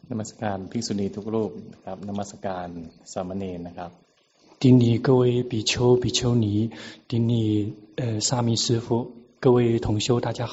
นมัสการภิกษุณีทุกรูปนะครับนมัสการสามเณรนะครับ顶礼各位比丘、比丘尼，顶礼沙弥师父，各位同修，大家好。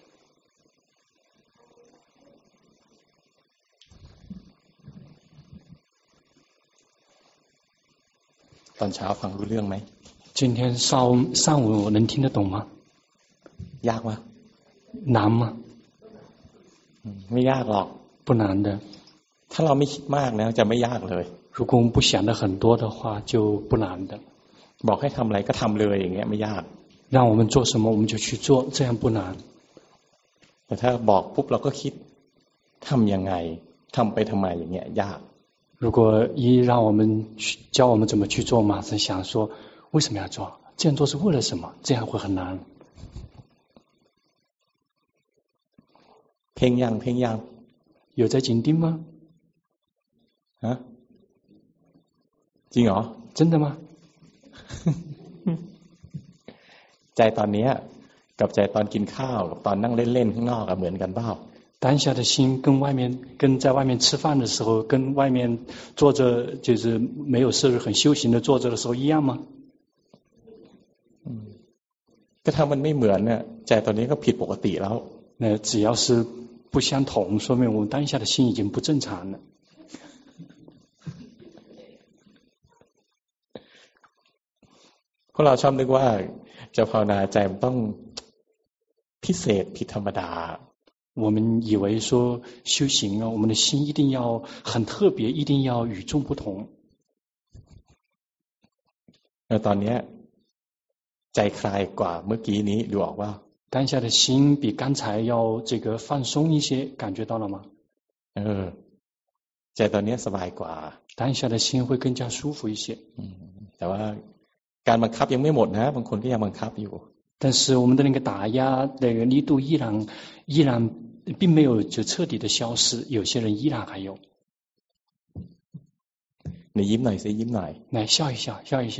ตอนเช้าฟังรู้เรื่องไหม今天上午能听得懂吗？ ยากไหม难吗？ ไม่ยากหรอก不难的。 ถ้าเราไม่คิดมากนะจะไม่ยากเลย如果我们不想的很多的话，就不难的。 บอกให้ทำอะไรก็ทำเลยอย่างเงี้ยไม่ยาก让我们做什么我们就去做，这样不难。 แต่ถ้าบอกปุ๊บเราก็คิดทำยังไงทำไปทำไมอย่างเงี้ยยาก如果让我们教我们怎么去做，马上想说为什么要做？这样做是为了什么？这样会很难。 เพ่งยัง有在紧盯吗？ ฮะจริงเหรอ真的吗？ ใจตอนนี้กับใจตอนกินข้าวกับตอนนั่งเล่นๆข้างนอกเหมือนกันเปล่า当下的心跟在外面吃饭的时候，跟外面坐着就是没有事很修行的坐着的时候一样吗？ ก็ถ้ามันไม่เหมือนเนี่ยใจตอนนี้ก็ผิดปกติแล้ว那只要是不相同，说明我们当下的心已经不正常了。 พวกเราชอบนึกว่าจะภาวนาใจมันต้องพิเศษผิดธรรมดา我们以为说修行啊，我们的心一定要很特别，一定要与众不同。 ตอนนี้ใจคลายกว่าเมื่อกี้นี้ดูออกว่า当下的心比刚才要这个放松一些，感觉到了吗？ ใจตอนนี้สบายกว่า当下的心会更加舒服一些。 แต่ว่าการบังคับยังไม่หมดนะบางคนก็ยังบังคับอยู่但是我们的那个打压的力度依然并没有就彻底的消失，有些人依然还有。 你ยิ้มหน่อยสิยิ้มหน่อย来笑一笑，笑一笑。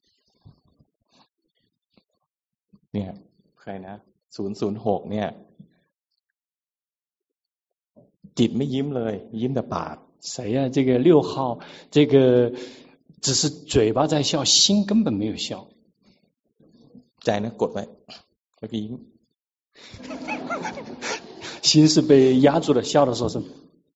เนี่ยใครนะ006เนี่ยจิตไม่ยิ้มเลยยิ้มแต่ปาก谁呀？这个6号，这个只是嘴巴在笑，心根本没有笑。 ใจนะกดไว้แล้วก็ยิ้ม心是被压住了，笑的时候是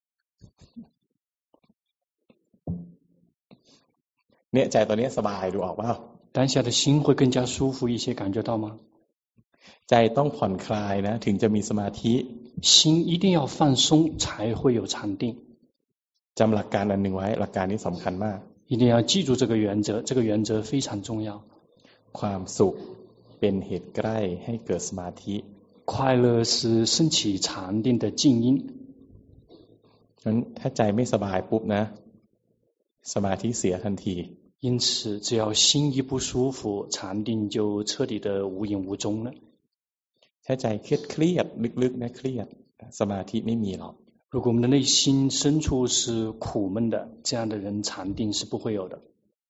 เนี่ยใจตอนนี้สบายดูออกเปล่า当下的心会更加舒服一些，感觉到吗？ ใจต้องผ่อนคลายนะถึงจะมีสมาธิ心一定要放松才会有禅定。 จำหลักการอันหนึ่งไว้หลักการนี้สำคัญมาก一定要记住这个原则，这个原则非常重要。 ความสุขเป็นเหตุใกล้ให้เกิดสมาธิ快乐是升起禅定的静音。 งั้นถ้าใจไม่สบายปุ๊บนะสมาธิเสียทันที因此只要心一不舒服，禅定就彻底的无影无踪了。 ถ้าใจเครียดลึกๆนะเครียดสมาธิไม่มีหรอก如果我们的内心深处是苦闷的，这样的人禅定是不会有的。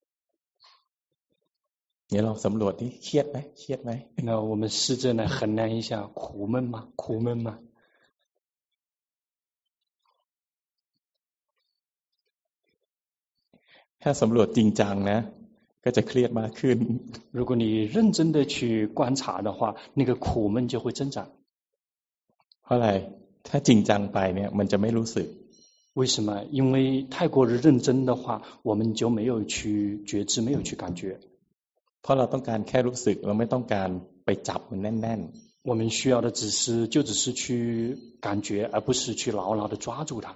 เนี่ยเราสำรวจที่เครียดไหมเครียดไหม那我们试着来衡量一下，苦闷吗？苦闷吗？ ถ้าสำรวจจริงจังนะก็จะเครียดมากขึ้น如果你认真的去观察的话，那个苦闷就会增长。 เพราะอะไรถ้าจริงจังไปเนี่ยมันจะไม่รู้สึก为什么？因为太过于认真的话，我们就没有去觉知，没有去感觉。 เพราะเราต้องการแค่รู้สึกเราไม่ต้องการไปจับมันแน่นๆ我们需要的就只是去感觉，而不是去牢牢的抓住它。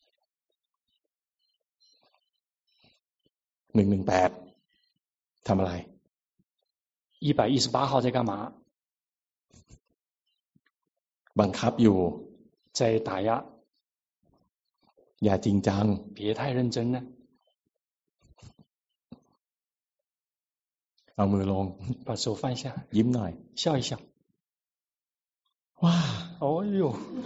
118ทำอะไร 118号在干嘛？ บังคับอยู่在打压。 อย่าจริงจัง别太认真了。 เอามือลง把手放下ยิ้มหน่อย笑一笑ว้าโอ้ย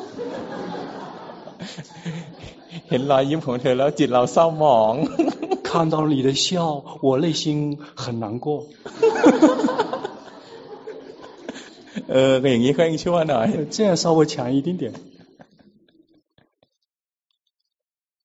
เห็นรอยยิ้มของเธอแล้วจิตเราเศร้าหมอง看到你的笑我内心很难过ก็อย่างนี้ค่อยชั่วหน่อย这样稍微强一点点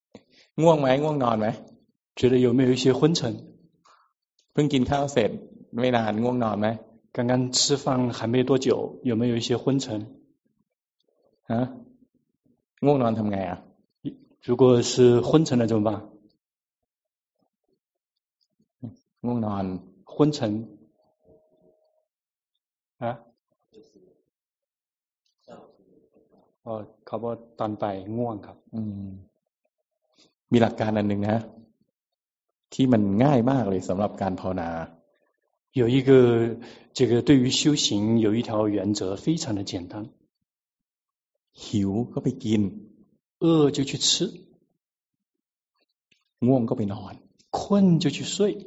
ง่วงไหมง่วงนอนไหม觉得有没有一些昏沉？ เพิ่งกินข้าวเสร็จไม่นานง่วงนอนไหม刚刚吃饭还没多久，有没有一些昏沉？ ฮะง่วงนอนทำไงอ่ะ如果是昏沉了怎么办？ ง่วงนอน昏沉啊？เขาบอกตอนไปง่วงครับมีหลักการอันหนึ่งนะที่มันง่ายมากเลยสำหรับการภาวนา有一个这个对于修行有一条原则非常的简单， หิวก็ไปกิน饿就去吃， ง่วงก็ไปนอน困就去睡。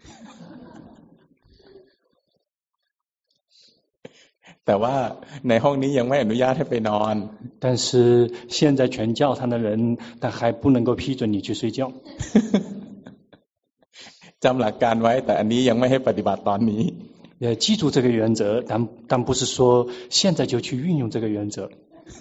แต่ว่าในห้องนี้ยังไม่อนุญาตให้ไปนอน但是现在全教堂的人但还不能够批准你去睡觉จำหลักการไว้แต่อันนี้ยังไม่ให้ปฏิบัติตอนนี้记住这个原则但不是说现在就去运用这个原则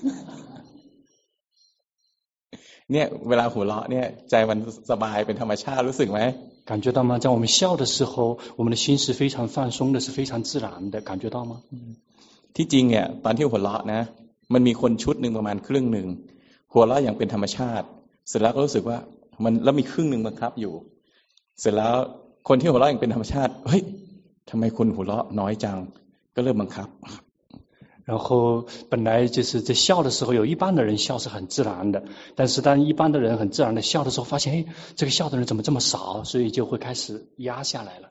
เนี่ยเวลาหัวเราะเนี่ยใจมันสบายเป็นธรรมชาติรู้สึกไหม感觉到吗？在我们笑的时候我们的心是非常放松的，是非常自然的，感觉到吗？ ที่จริงเนี่ยตอนที่หัวเราะนะมันมีคนชุดหนึ่งประมาณครึ่งหนึ่งหัวเราะอย่างเป็นธรรมชาติเสร็จแล้วก็รู้สึกว่ามันแล้วมีครึ่งหนึ่งบังคับอยู่เสร็จแล้วคนที่หัวเราะอย่างเป็นธรรมชาติเฮ้ยทำไมคุณหัวเราะน้อยจังก็เริ่มบังคับ然后本来就是在笑的时候有一般的人笑是很自然的，但是当一般的人很自然的笑的时候发现这个笑的人怎么这么少，所以就会开始压下来了。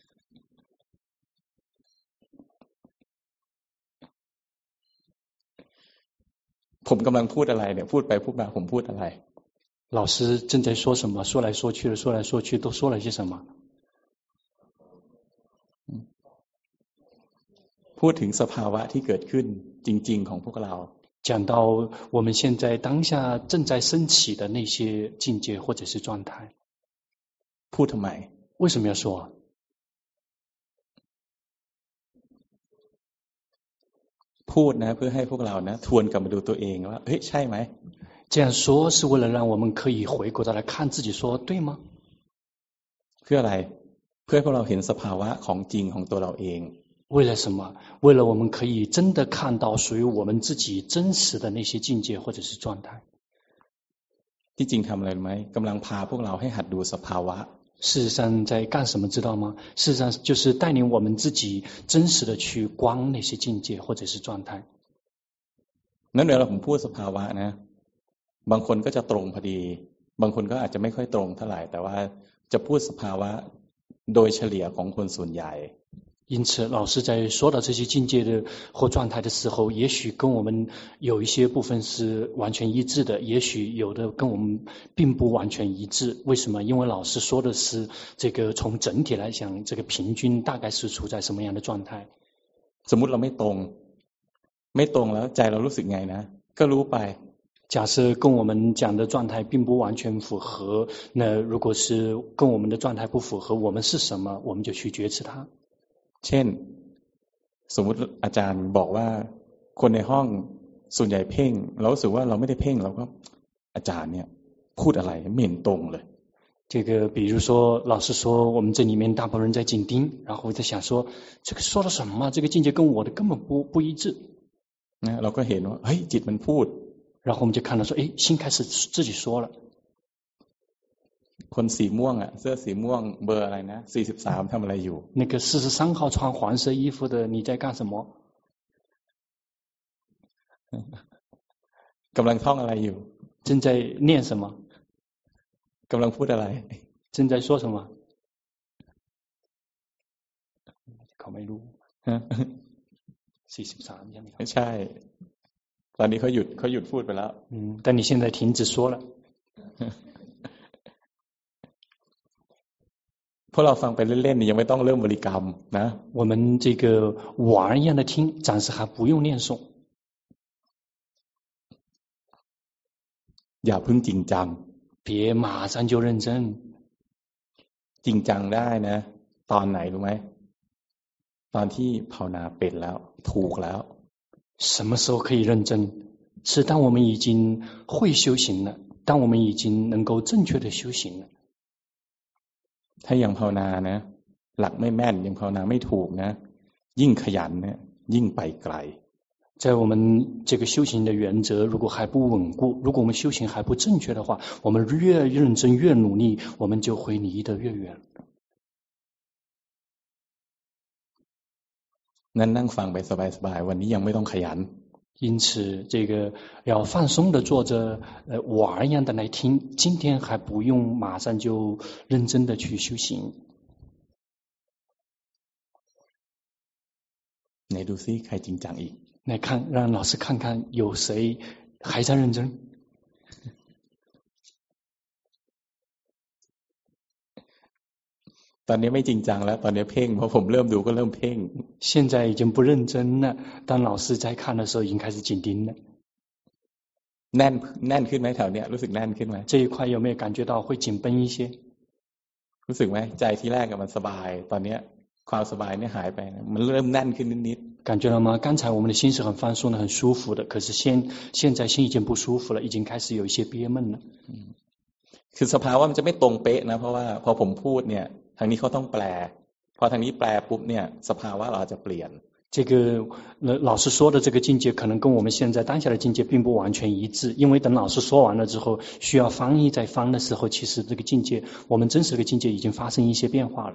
ผมกำลังพูดอะไรเนี่ยพูดไปพูดมาผมพูดอะไร老师正在说什么，说来说去的，说来说去都说了些什么？ พูดถึงสภาวะที่เกิดขึ้นจริงๆของพวกเรา讲到我们现在当下正在升起的那些境界或者是状态。 พูดทำไม为什么要说？ พูดนะเพื่อให้พวกเรานะทวนกลับมาดูตัวเองว่าเฮ้ยใช่ไหม这样说是为了让我们可以回过头来看自己说对吗？ เพื่ออะไรเพื่อให้พวกเราเห็นสภาวะของจริงของตัวเราเอง为了什么？为了我们可以真的看到属于我们自己真实的那些境界或者是状态。 ที่จริงทำอะไรไหมกำลังพาพวกเราให้หัดดูสภาวะ事实上在干什么知道吗？事实上就是带领我们自己真实的去观那些境界或者是状态。 นั้นเวลาผมพูดสภาวะนะบางคนก็จะตรงพอดีบางคนก็อาจจะไม่ค่อยตรงเท่าไหร่แต่ว่าจะพูดสภาวะโดยเฉลี่ยของคนส่วนใหญ่因此老师在说到这些境界的或状态的时候，也许跟我们有一些部分是完全一致的，也许有的跟我们并不完全一致。为什么？因为老师说的是这个从整体来讲，这个平均大概是处在什么样的状态。 สมมุติเราไม่ตรงแล้วใจเรารู้สึกไงนะก็รู้ไป假设跟我们讲的状态并不完全符合，那如果是跟我们的状态不符合，我们是什么，我们就去觉知它。 เช่นสมมุติอาจารย์บอกว่าคนในห้องส่วนใหญ่เพ่งเรารู้สึกว่าเราไม่ได้เพ่งเราก็อาจารย์เนี่ยพูดอะไรไม่เห็นตรงเลย这个比如说老师说我们这里面大部分人在紧盯，然后我在想说这个说了什么，这个境界跟我的根本不一致นะเราก็เห็นว่าเฮ้ยจิตมันพูด然后我们就看到说心开始自己说了คนสีม่วงอ่ะเสื้อสีม่วงเบอร์อะไรนะ43ทำอะไรอยู่那个43号穿黄色衣服的你在干什么กำลังท่องอะไรอยู่正在念什么กำลังพูดอะไร正在说什么เขาไม่รู้43ใช่ไหมครับใช่ตอนนี้เขาหยุดพูดไปแล้ว但你现在停止说了พวกเราฟังไปเล่นๆนี่ยังไม่ต้องเริ่มบริกรรมนะ我们这个玩一样的听暂时还不用念诵อย่าเพิ่งจริงจัง别马上就认真จริงจังได้นะตอนไหนรู้ไหมตอนที่ภาวนาเป็นแล้วถูกแล้ว什么时候可以认真是当我们已经会修行了当我们已经能够正确的修行了， ถ้ายังภาวนานะหลักไม่แม่นยังภาวนาไม่ถูกนะยิ่งขยันเนี่ยยิ่งไปไกล在我们这个修行的原则如果还不稳固，如果我们修行还不正确的话，我们越认真越努力，我们就会离得越远。 งั้นนั่งฟังไปสบายๆวันนี้ยังไม่ต้องขยัน因此这个要放松的坐着玩一样的来听，今天还不用马上就认真的去修行。 ไหนดูซิใครจริงจังอีก来看，让老师看看有谁还在认真。 ตอนนี้ไม่จริงจังแล้วตอนนี้เพ่งเพราะผมเริ่มดูก็เริ่มเพ่ง现在已经不认真了，当老师在看的时候已经开始紧盯了。 แน่นขึ้นไหมแถวเนี้ยรู้สึกแน่นขึ้นไหม这一块有没有感觉到会紧绷一些？ รู้สึกไหมใจที่แรกมันสบายตอนนี้ความสบายเนี่ยหายไปมันเริ่มแน่นขึ้นนิดๆ感觉了吗？刚才我们的心是很放松的，很舒服的，可是现在心已经不舒服了，已经开始有一些憋闷了。 คือสภาวะมันจะไม่ตรงเป๊ะนะเพราะว่าพอผมพูดเนี่ยทางนี้เขาต้องแปลพอทางนี้แปลปุ๊บเนี่ยสภาวะเราจะเปลี่ยน这个老师说的这个境界可能跟我们现在当下的境界并不完全一致，因为等老师说完了之后，需要翻译再翻的时候，其实这个境界，我们真实的境界已经发生一些变化了。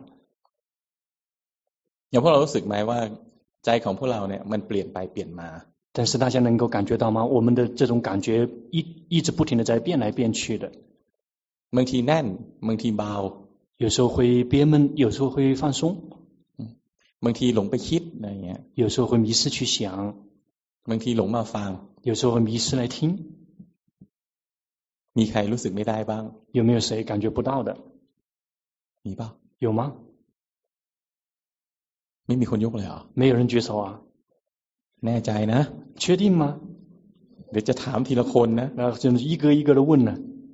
อย่างพวกเรารู้สึกไหมว่าใจของพวกเราเนี่ยมันเปลี่ยนไปเปลี่ยนมา但是大家能够感觉到吗？我们的这种感觉一直不停的在变来变去的。 บางทีแน่นบางทีเบา有时候会憋闷，有时候会放松， บางทีหลงไปคิดอะไรเงี้ย有时候会迷失去想， บางทีหลงมาฟัง有时候会迷失来听。 มีใครรู้สึกไม่ได้บ้าง有没有谁感觉不到的？ มีเปล่า有吗？ ไม่มีคนยกเลยเหรอ没有人举手啊？ แน่ใจนะ确定吗？ เดี๋ยวจะถามทีละคนนะ然后就是一个一个的问呢。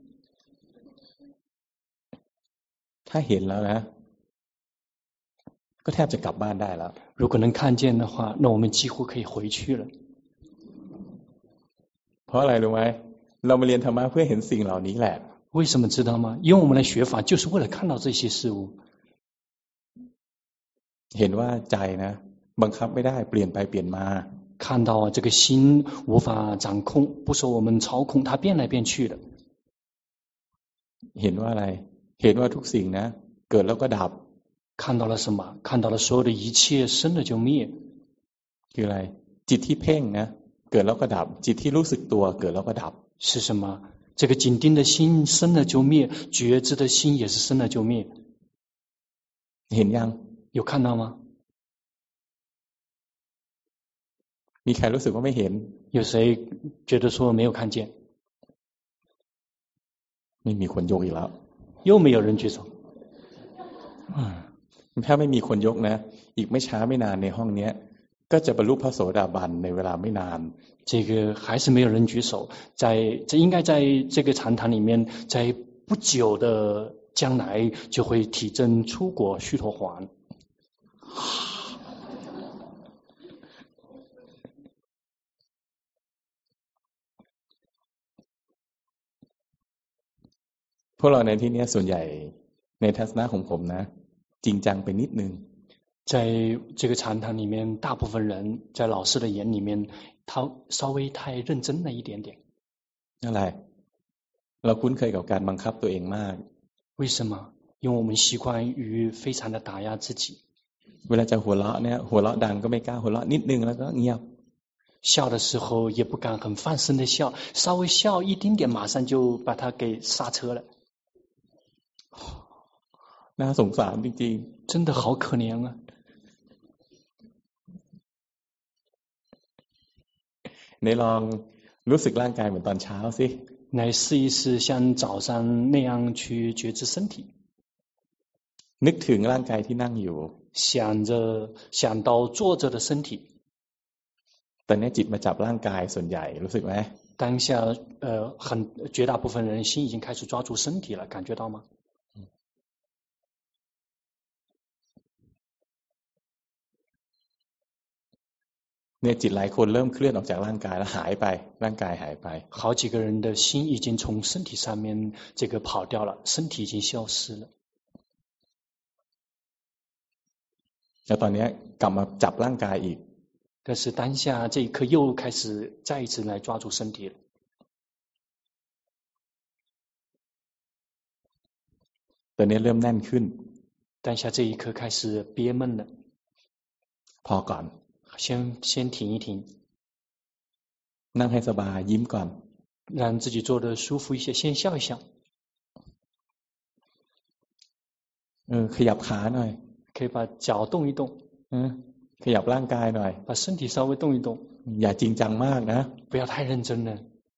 ถ้าเห็นแล้วนะก็แทบจะกลับบ้านได้แล้ว如果能看见的话，那我们几乎可以回去了。 เพราะอะไรรู้ไหมเรามาเรียนธรรมะเพื่อเห็นสิ่งเหล่านี้แหละ为什么知道吗？因为我们来学法就是为了看到这些事物。 เห็นว่าใจนะบังคับไม่ได้เปลี่ยนไปเปลี่ยนมา看到这个心无法掌控，不受我们操控，它变来变去的。 เห็นว่าอะไรเห็นว่าทุกสิ่งนะเกิดแล้วก็ดับ看到了什么？看到了所有的一切生了就灭。 คืออะไรจิตที่เพ่งนะเกิดแล้วก็ดับจิตที่รู้สึกตัวเกิดแล้วก็ดับ是什么？这个紧盯的心生了就灭，觉知的心也是生了就灭。 เห็นยัง有看到吗？ มีใครรู้สึกว่าไม่เห็น有谁觉得说没有看见？ ไม่มีคนยกอีกแล้ว又没有人举手。 ถ้าไม่มีคนยกนะอีกไม่ช้าไม่นานในห้องนี้ก็จะบรรลุพระโสดาบันในเวลาไม่นาน这个还是没有人举手，这应该在这个禅堂里面，在不久的将来就会体证出果须陀洹。 พวกเราในที่นี้ส่วนใหญ่ในทัศนะของผมนะจริงจังไปนิดนึง在这个禅堂里面，大部分人在老师的眼里面，他稍微太认真了一点点。 อะไรเราคุ้นเคยกับการบังคับตัวเองมาก为什么？因为我们习惯于非常的打压自己。 เวลาจะหัวเราะเนี่ยหัวเราะดังก็ไม่กล้าหัวเราะนิดนึงแล้วก็เงียบ笑的时候也不敢很放声的笑，稍微笑一丁点，马上就把它给刹车了。 น่าสงสารจริงๆ真的好可怜啊！ ไหนลองรู้สึกร่างกายเหมือนตอนเช้าสิ来试一试像早上那样去觉知身体นึกถึงร่างกายที่นั่งอยู่想到坐着的身体ตอนนี้จิตมาจับร่างกายส่วนใหญ่รู้สึกไหม当下绝大部分人心已经开始抓住身体了，感觉到吗？ เนี่ยจิตหลายคนเริ่มเคลื่อนออกจากร่างกายแล้วหายไปร่างกายหายไป好几个人的心已经从身体上面这个跑掉了，身体已经消失了。 แล้วตอนนี้กลับมาจับร่างกายอีก但是当下这一刻又开始再一次来抓住身体了。 ตอนนี้เริ่มแน่นขึ้น当下这一刻开始憋闷了。 พอก่อน先停一停， นั่งให้สบายยิ้มก่อน让自己坐得舒服一些，先笑一笑。 ขยับขาหน่อย可以把脚动一动， ขยับร่างกายหน่อย把身体稍微动一动， อย่าจริงจังมากนะ不要太认真了。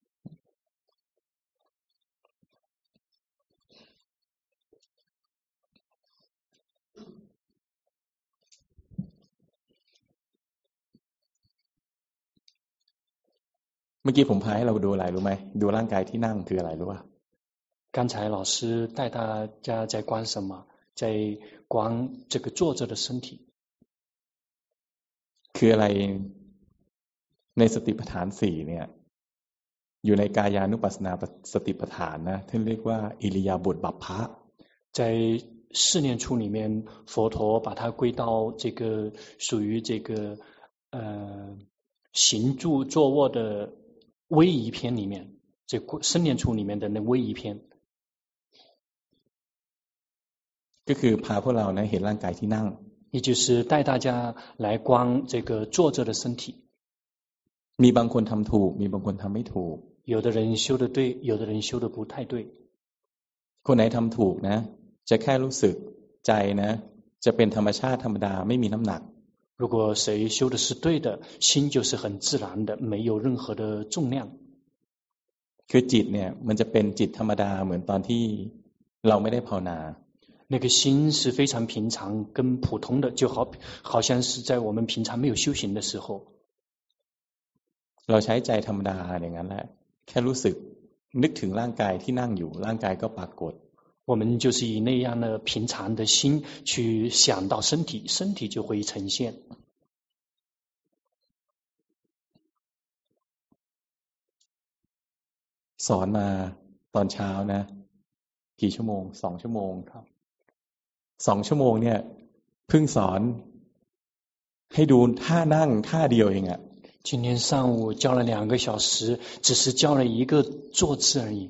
เมื่อกี้ผมพาให้เราดูอะไรรู้ไหมดูร่างกายที่นั่งคืออะไรรู้ป่ะ刚才老师带大家在观什么？在观这个坐着的身体。 คืออะไรในสติปัฏฐานสี่เนี่ยอยู่ในกายานุปัสสนาสติปัฏฐานนะที่เรียกว่าอิริยาบถบัพพะ在四念处里面，佛陀把它归到这个属于这个行住坐卧的威仪篇里面，这四念处里面的那威仪篇。 ก็คือพาพวกเรานะเห็นร่างกายที่นั่ง也就是带大家来观这个坐着的身体。 มีบางคนทำถูกมีบางคนทำไม่ถูก有的人修得对，有的人修得不太对。 คนไหนทำถูกนะจะแค่รู้สึกใจนะจะเป็นธรรมชาติธรรมดาไม่มีน้ำหนัก如果谁修的是对的，心就是很自然的，没有任何的重量。 คือจิตเนี่ยมันจะเป็นจิตธรรมดาเหมือนตอนที่เราไม่ได้ภาวนา那个心是非常平常跟普通的，就好像是在我们平常没有修行的时候。 เราใช้ใจธรรมดาอย่างนั้นแหละแค่รู้สึกนึกถึงร่างกายที่นั่งอยู่ร่างกายก็ปรากฏ我们就是以那样的平常的心去想到身体，身体就会呈现。 สอนมาตอนเช้านะกี่ชั่วโมง2 ชั่วโมงครับ2 ชั่วโมงเนี่ยเพิ่งสอนให้ดูท่านั่งท่าเดียวเองอะ今天上午教了2个小时，只是教了一个坐姿而已。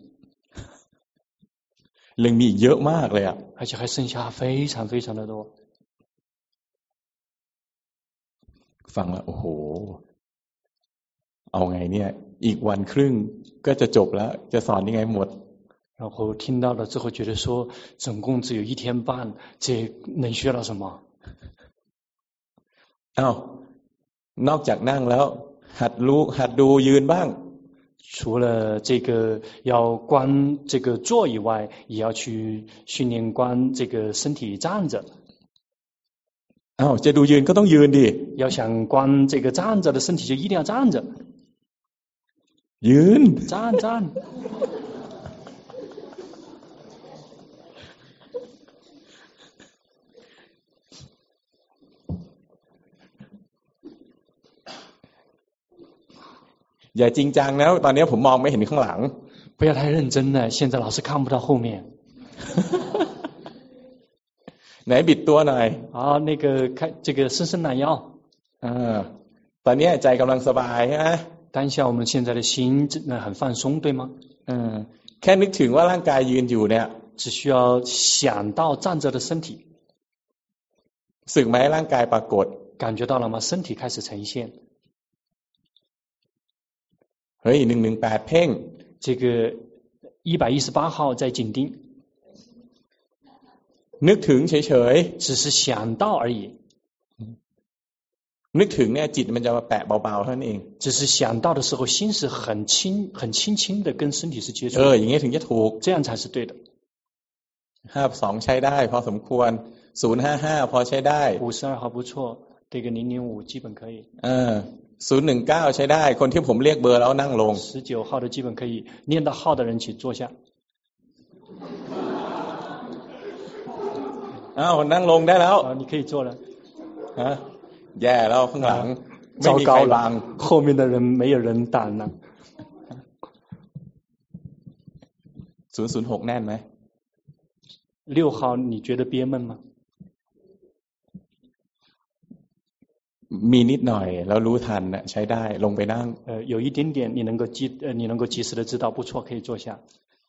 เรื่องมีเยอะมากเลยอะ而且还剩下非常非常的多。 ฟังแล้วโอ้โหเอาไงเนี่ยอีกวันครึ่งก็จะจบแล้วจะสอนยังไงหมด然后听到了之后觉得说总共只有1天半，这能学到什么？ อ้าวนอกจากนั่งแล้วหัดดูยืนบ้าง除了这个要观这个坐以外，也要去训练观这个身体站着。 อ้าวจะดูยืนก็ต้องยืนดิ要想观这个站着的身体，就一定要站着。 ยืน站อย่าจริงจังแล้วตอนนี้ผมมองไม่เห็นข้างหลัง不要太认真了，现在老是看不到后面ไหนบิดตัวหน่อย好那个看这个伸伸懒腰ตอนนี้ใจกำลังสบายใช่ไหม当下我们现在的心很放松对吗แค่นึกถึงว่าร่างกายยืนอยู่เนี่ย只需要想到站着的身体สึกไหมร่างกายปรากฏ感觉到了吗？身体开始呈现เฮ้ย118เพ่ง这个118号在紧盯นึกถึงเฉยๆ只是想到而已นึกถึงเนี่ยจิตมันจะมาแปะเบาๆเท่านั้นเอง只是想到的时候心是很轻轻的跟身体是接触อย่างงี้ถึงจะถูก这样才是对的 52ใช้ได้พอสมควร055พอใช้ได้ 52号不错这个005基本可以 019ใช้ได้คนที่ผมเรียกเบอร์แล้วนั่งลง 19号的基本可以念到号的人请坐下อ้าวนั่งลงได้แล้ว你可以坐了แย่แล้วข้างหลัง糟糕了，后面的人没有人挡了。 006แน่นไหม 6号你觉得憋闷吗？ มีนิดหน่อยแล้วรู้ทันนะใช้ได้ลงไปนั่ง有一点点你能够及时的知道不错可以坐下。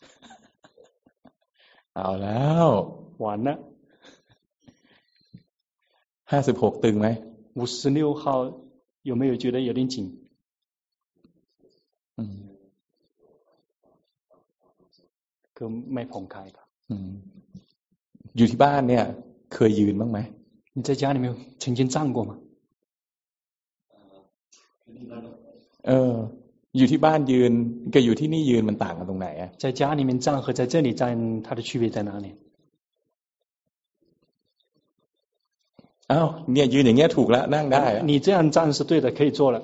เอาแล้ว完了 56ตึงไหม 56号有没有觉得有点紧？ก็ไม่ผ่องคลายครับอยู่ที่บ้านเนี่ยเคยยืนบ้างไหม你在家里面曾经站过吗？ อยู่ที่บ้านยืนกับอยู่ที่นี่ยืนมันต่างกันตรงไหนอ่ะ在家里面站和在这里站它的区别在哪里？ อ้าวเนี่ยยืนอย่างเงี้ยถูกแล้วนั่งได้你这样站是对的可以坐了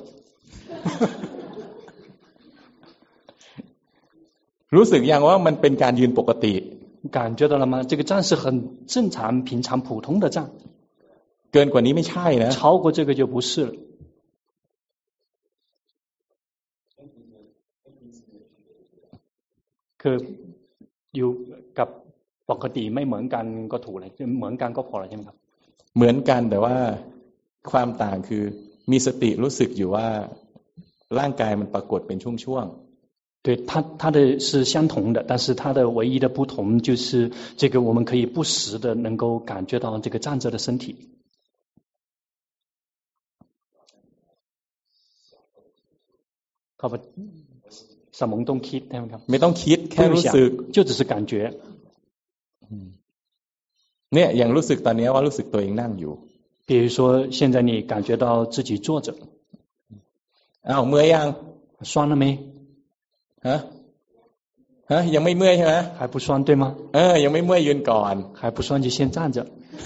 รู้สึกยังว่ามันเป็นการยืนปกติ感觉到了吗？这个站是很正常平常普通的站เกินกว่านี้ไม่ใช่นะ超过这个就不是了คืออยู่กับปกติไม่เหมือนกันก็ถูกเลยเหมือนกันก็พอแล้วใช่ไหมครับเหมือนกันแต่ว่าความต่างคือมีสติรู้สึกอยู่ว่าร่างกายมันปรากฏเป็นช่วงๆ对它的是相同的但是它的唯一的不同就是这个我们可以不时的能够感觉到这个站着的身体เข้าไปสมองต้องคิดใช่ไหมครับไม่ต้องคิดแค่รู้สึก就只是感觉เนี่ยอย่างรู้สึกตอนนี้ว่ารู้สึกตัวเองนั่งอยู่比如说现在你感觉到自己坐着อ้าวเมื่อยยัง酸了没ยังไม่เมื่อยใช่ไหม还不酸对吗ยังไม่เมื่อยยืนก่อน还不酸就先站着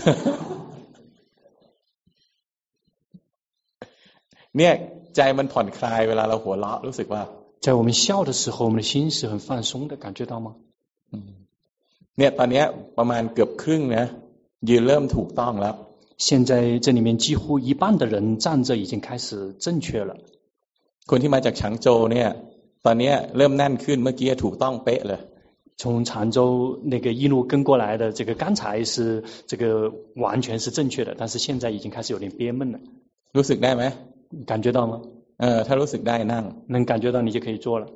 เนี่ยใจมันผ่อนคลายเวลาเราหัวเราะรู้สึกว่า在我们笑的时候我们的心是很放松的感觉到吗เนี่ยตอนนี้ประมาณเกือบครึ่งนะยืนเริ่มถูกต้องแล้ว现在这里面几乎一半的人站着已经开始正确了คนที่มาจากฉางโจวเนี่ยตอนนี้เริ่มแน่นขึ้นเมื่อกี้ถูกต้องเป๊ะเลย从常州那个一路跟过来的这个刚才是这个完全是正确的但是现在已经开始有点憋闷了รู้สึกได้ไหม感觉到吗ถ้ารู้สึกได้นั่ง能感觉到你就可以做了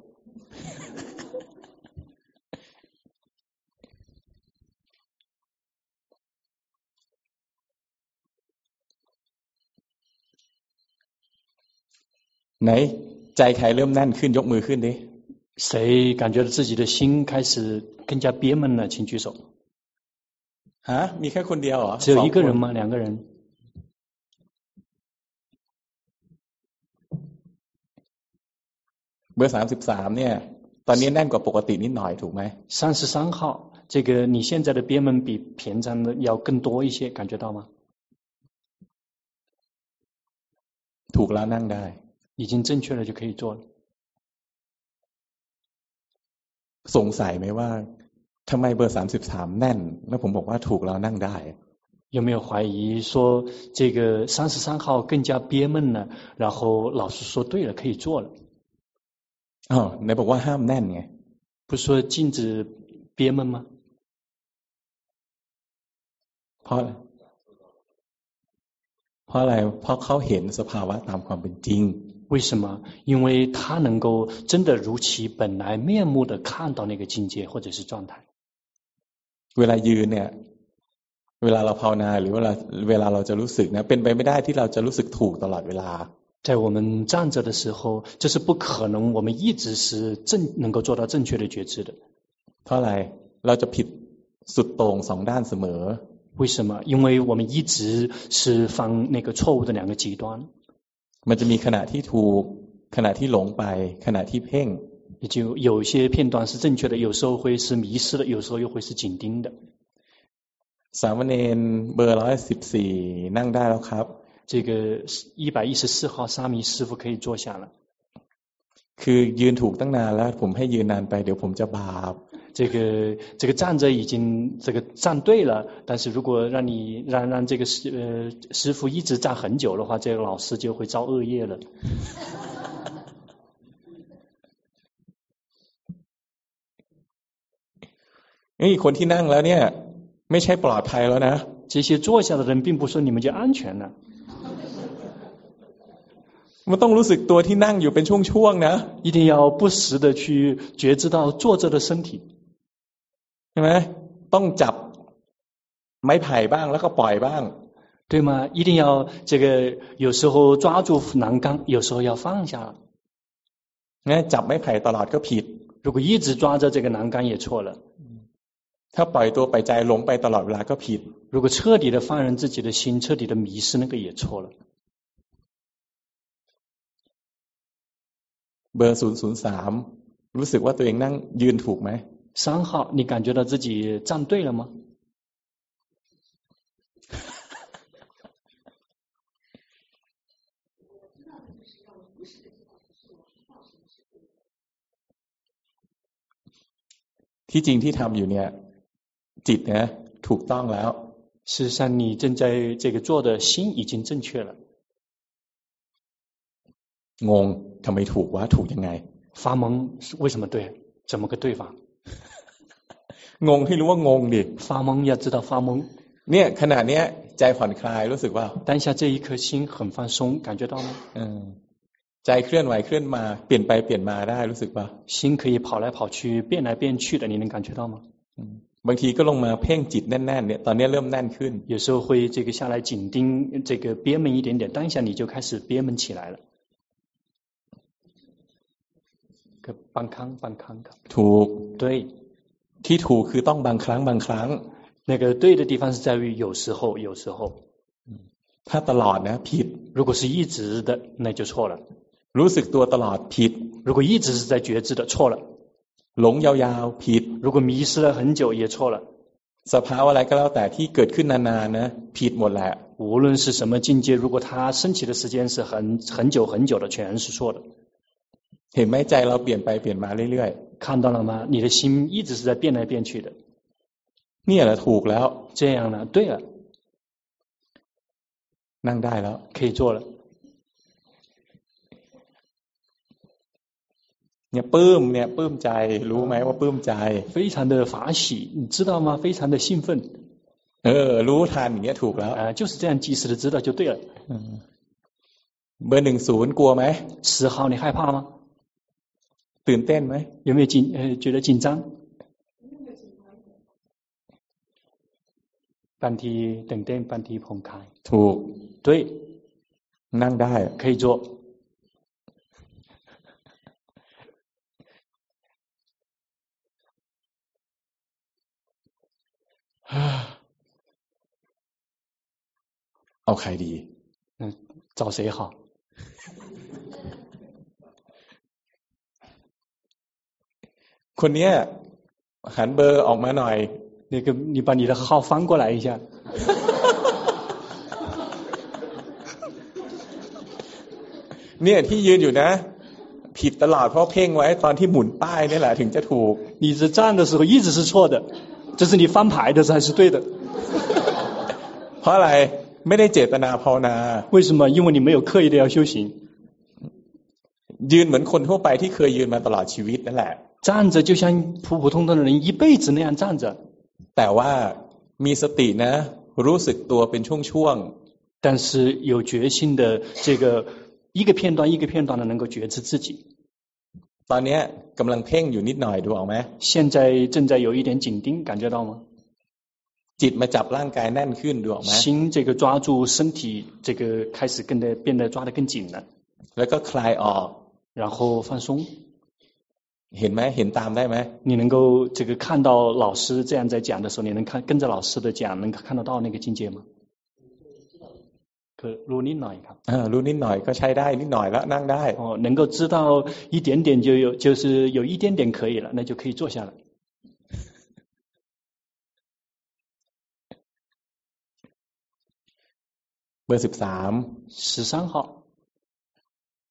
ไหนใจใครเริ่มแน่นขึ้นยกมือขึ้นดิ谁感觉到自己的心开始更加憋闷了请举手มีแค่คนเดียวเหรอ只有一个人吗两个人เบอร์33เนี่ยตอนนี้แน่นกว่าปกตินิดหน่อยถูกไหม 33号这个你现在的憋闷比平常的要更多一些感觉到吗ถูกแล้วนั่งได้已经正确了就可以做了สงสัยไหมว่าทำไมเบอร์33แน่นแล้วผมบอกว่าถูกแล้วนั่งได้有没有怀疑说这个33号更加憋闷了然后老师说对了可以做了ไหนบอกว่าห้ามแน่นไง不是说禁止憋闷吗เพราะอะไรเพราะเขาเห็นสภาวะตามความเป็นจริง为什么因为他能够真的如其本来面目的看到那个境界或者是状态เวลายืนเนี่ยเวลาเราภาวนาหรือเวลาเราจะรู้สึกนะเป็นไปไม่ได้ที่เราจะรู้สึกถูกตลอดเวลา在我们站着的时候这是不可能我们一直是能够做到正确的觉知的เพราะอะไรเราจะผิดสุดโต่งสองด้านเสมอ为什么因为我们一直是放那个错误的两个极端มันจะมีขณะที่ถูกขณะที่หลงไปขณะที่เพ่ง也就有些片段是正确的有时候会是迷失的有时候又会是紧盯的สามเณรเบอร์114นั่งได้แล้วครับ这个114号沙弥师父可以坐下了คือยืนถูกตั้งนานแล้วผมให้ยืนนานไปเดี๋ยวผมจะบาป这个站着已经这个站对了，但是如果让这个师父一直站很久的话，这个老师就会造恶业了。 นี่คนที่นั่งแล้วเนี่ยไม่ใช่ปลอดภัยแล้วนะ这些坐下的人并不说你们就安全了。 มันต้องรู้สึกตัวที่นั่งอยู่เป็นช่วงๆนะ一定要不时的去觉知到坐着的身体， ใช่ไหมต้องจับไม้ไผ่บ้างแล้วก็ปล่อยบ้าง对吗？一定要这个有时候抓住栏杆，有时候要放下。 นะจับไม้ไผ่ตลอดก็ผิด如果一直抓着这个栏杆也错了。 ถ้าปล่อยตัวปล่อยใจหลงไปตลอดเวลาก็ผิด如果彻底的放任自己的心，彻底的迷失，那个也错了。 เบอร์003รู้สึกว่าตัวเองนั่งยืนถูกไหม 3号，你感觉到自己站对了吗？ ที่จริงที่ทำอยู่เนี่ยจิตนะถูกต้องแล้ว事实上你正在这个做的心已经正确了。 งงทำไมถูกวะถูกยังไง发懵为什么对？怎么个对法？ งงให้รู้ว่างงดิ发懵要知道发懵。 เนี่ยขณะเนี้ยใจผ่อนคลายรู้สึกว่า当下这一颗心很放松，感觉到吗？ ใจเคลื่อนไหวเคลื่อนมาเปลี่ยนไปเปลี่ยนมาได้รู้สึกว่า心可以跑来跑去变来变去的，你能感觉到吗？ บางทีก็ลงมาเพ่งจิตแน่นๆเนี่ยตอนนี้เริ่มแน่นขึ้น有时候会这个下来紧盯这个憋闷一点点，当下你就开始憋闷起来了。บางครั้งครับถูก对ที่ถูกคือต้องบางครั้งบางครั้ง那个对的地方是在于有时候ถ้าตลอดนะผิด如果是一直的那就错了รู้สึกตัวตลอดผิด如果一直是在觉知的错了หลงยาวๆผิด如果迷失了很久也错了สภาวะอะไรก็แล้วแต่ที่เกิดขึ้นนานๆนะผิดหมดแหละ无论是什么境界如果它升起的时间是很久很久的全是错的เห็นไหมใจเราเปลี่ยนไปเปลี่ยนมาเรื่อยๆ看到了吗你的心一直是在变来变去的เนี่ยแหละถูกแล้ว这样呢对了นั่งได้แล้ว可以做了เนี่ยปลื้มใจรู้ไหมว่าปลื้มใจ非常的法喜你知道吗非常的兴奋รู้ทันอย่างเงี้ยถูกแล้ว就是这样及时的知道就对了เบอร์10กลัวไหม 10号你害怕吗ตื่นเต้นไหม有没有觉得紧张บางทีตื่นเต้นบางทีผ่อนคลายถูก对นั่งได้可以做เอาใครดี找谁好คนเนี้ยหันเบอร์ออกมาหน่อย那个你把你的号翻过来一下เนี่ยที่ยืนอยู่นะผิดตลอดเพราะเพ่งไว้ตอนที่หมุนป้ายนี่แหละถึงจะถูก你是站的时候一直是错的这是你翻牌的才是对的เพราะอะไรไม่ได้เจตนาภาวนา为什么因为你没有刻意的要修行ยืนเหมือนคนทั่วไปที่เคยยืนมาตลอดชีวิตนั่นแหละ站着就像普通的人一辈子那样站着แต่ว่ามีสตินะรู้สึกตัวเป็นช่วงๆ但是有决心的这个一个片段一个片段的能够觉知自己ตอนนี้กำลังเพ่งอยู่นิดหน่อยดูออกไหม现在正在有一点紧盯感觉到吗จิตมาจับร่างกายแน่นขึ้นดูออกไหม心这个抓住身体这个开始变得抓得更紧了แล้วก็คลายออก然后放松เห็นไหมเห็นตามได้ไหม你能够这个看到老师这样在讲的时候你能跟着老师的讲能看得到那个境界吗คือรู้นิดหน่อยครับรู้นิดหน่อยก็ใช้ได้นิดหน่อยแล้วนั่งได้能够知道一点点就是有一点点可以了那就可以坐下来เบอร์13 号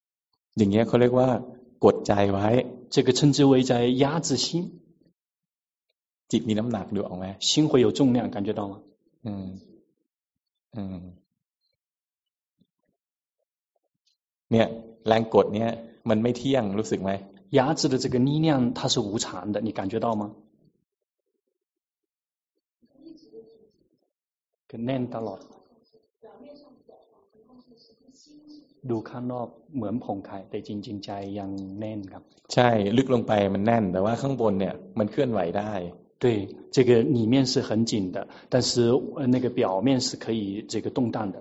อย่างเงี้ยเขาเรียกว่ากดใจไว้这个称之为在压制心จิตมีน้ำหนักดูออกไหม心会有重量，感觉到吗？ เนี่ยแรงกดเนี่ยมันไม่เที่ยงรู้สึกไหม压制的这个力量它是无常的，你感觉到吗？แน่นตลอดดูข้างนอกเหมือนผ่องคลายแต่จริงๆใจยังแน่นครับใช่ลึกลงไปมันแน่นแต่ว่าข้างบนเนี่ยมันเคลื่อนไหวได้对，这个里面是很紧的，但是那个表面是可以这个动荡的。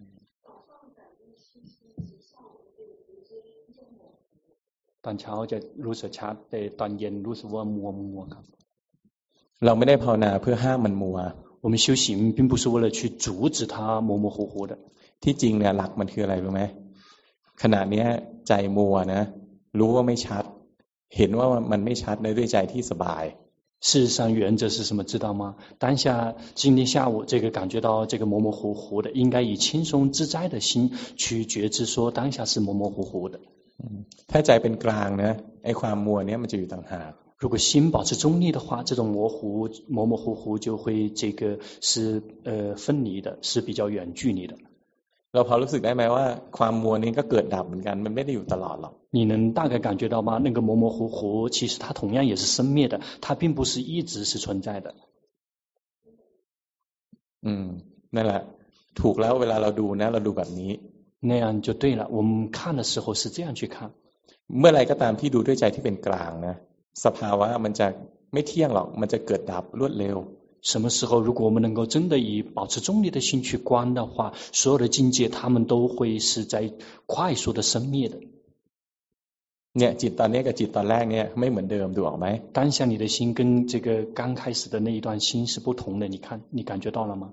ตอนเช้าจะรู้สึกชัดแต่ตอนเย็นรู้สึกว่ามัวครับเราไม่ได้ภาวนาเพื่อห้ามมันมัว我们修行并不是为了去阻止它模模糊糊的ที่จริงเนี่ยหลักมันคืออะไรรู้ไหมขณะนี้ใจมัวนะรู้ว่าไม่ชัดเห็นว่ามันไม่ชัดในด้วยใจที่สบาย事实上原则是什么知道吗当下今天下午这个感觉到这个模模糊糊的应该以轻松自在的心去觉知说当下是模模糊糊的ถ้าใจเป็นกลางนะไอ้ความมัวเนี่ยมันจะอยู่ต่างหาก如果心保持中立的话这种模模糊糊就会这个是分离的是比较远距离的เราพอรู้สึกได้ไหมว่าความมัวนี้ก็เกิดดับเหมือนกันมันไม่ได้อยู่ตลอดหรอก你能大概感觉到吗那个模模糊糊其实它同样也是生灭的它并不是一直是存在的นั่นแหละถูกแล้วเวลาเราดูนะเราดูแบบนี้那样就对了我们看的时候是这样去看เมื่อไรก็ตามที่ดูด้วยใจที่เป็นกลางนะสภาวะมันจะไม่เที่ยงหรอกมันจะเกิดดับรวดเร็ว什么时候如果我们能够真的以保持中立的心去观的话所有的境界他们都会是在快速的生灭的เนี่ยจิตตอนนี้กับจิตตอนแรกเนี่ยไม่เหมือนเดิมดูออกไหม当下你的心跟这个刚开始的那一段心是不同的你看你感觉到了吗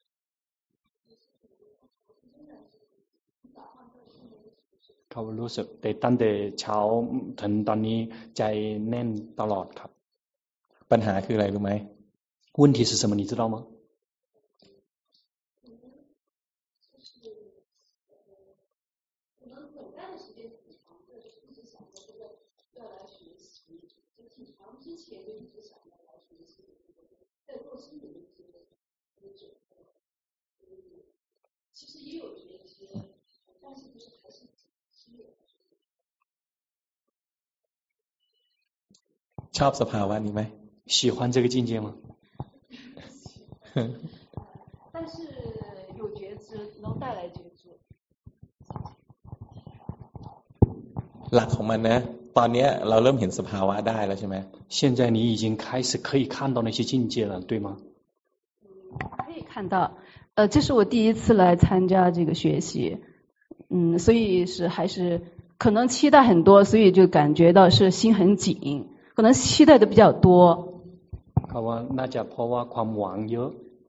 เขารู้สึกแต่ตั้งแต่เช้าถึงตอนนี้ใจแน่นตลอดครับปัญหาคืออะไรรู้ไหม问题是什么你知道吗ชอบสภาวะนี้ไหม喜欢这个境界吗但是有觉知能带来觉知หลักของมันนะตอนนี้เราเริ่มเห็นสภาวะได้แล้วใช่ไหม现在你已经开始可以看到那些境界了对吗可以看到这是我第一次来参加这个学习所以是还是可能期待很多所以就感觉到是心很紧可能期待的比较多เขาว่าน่าจะเพราะว่าความหวังเยอะ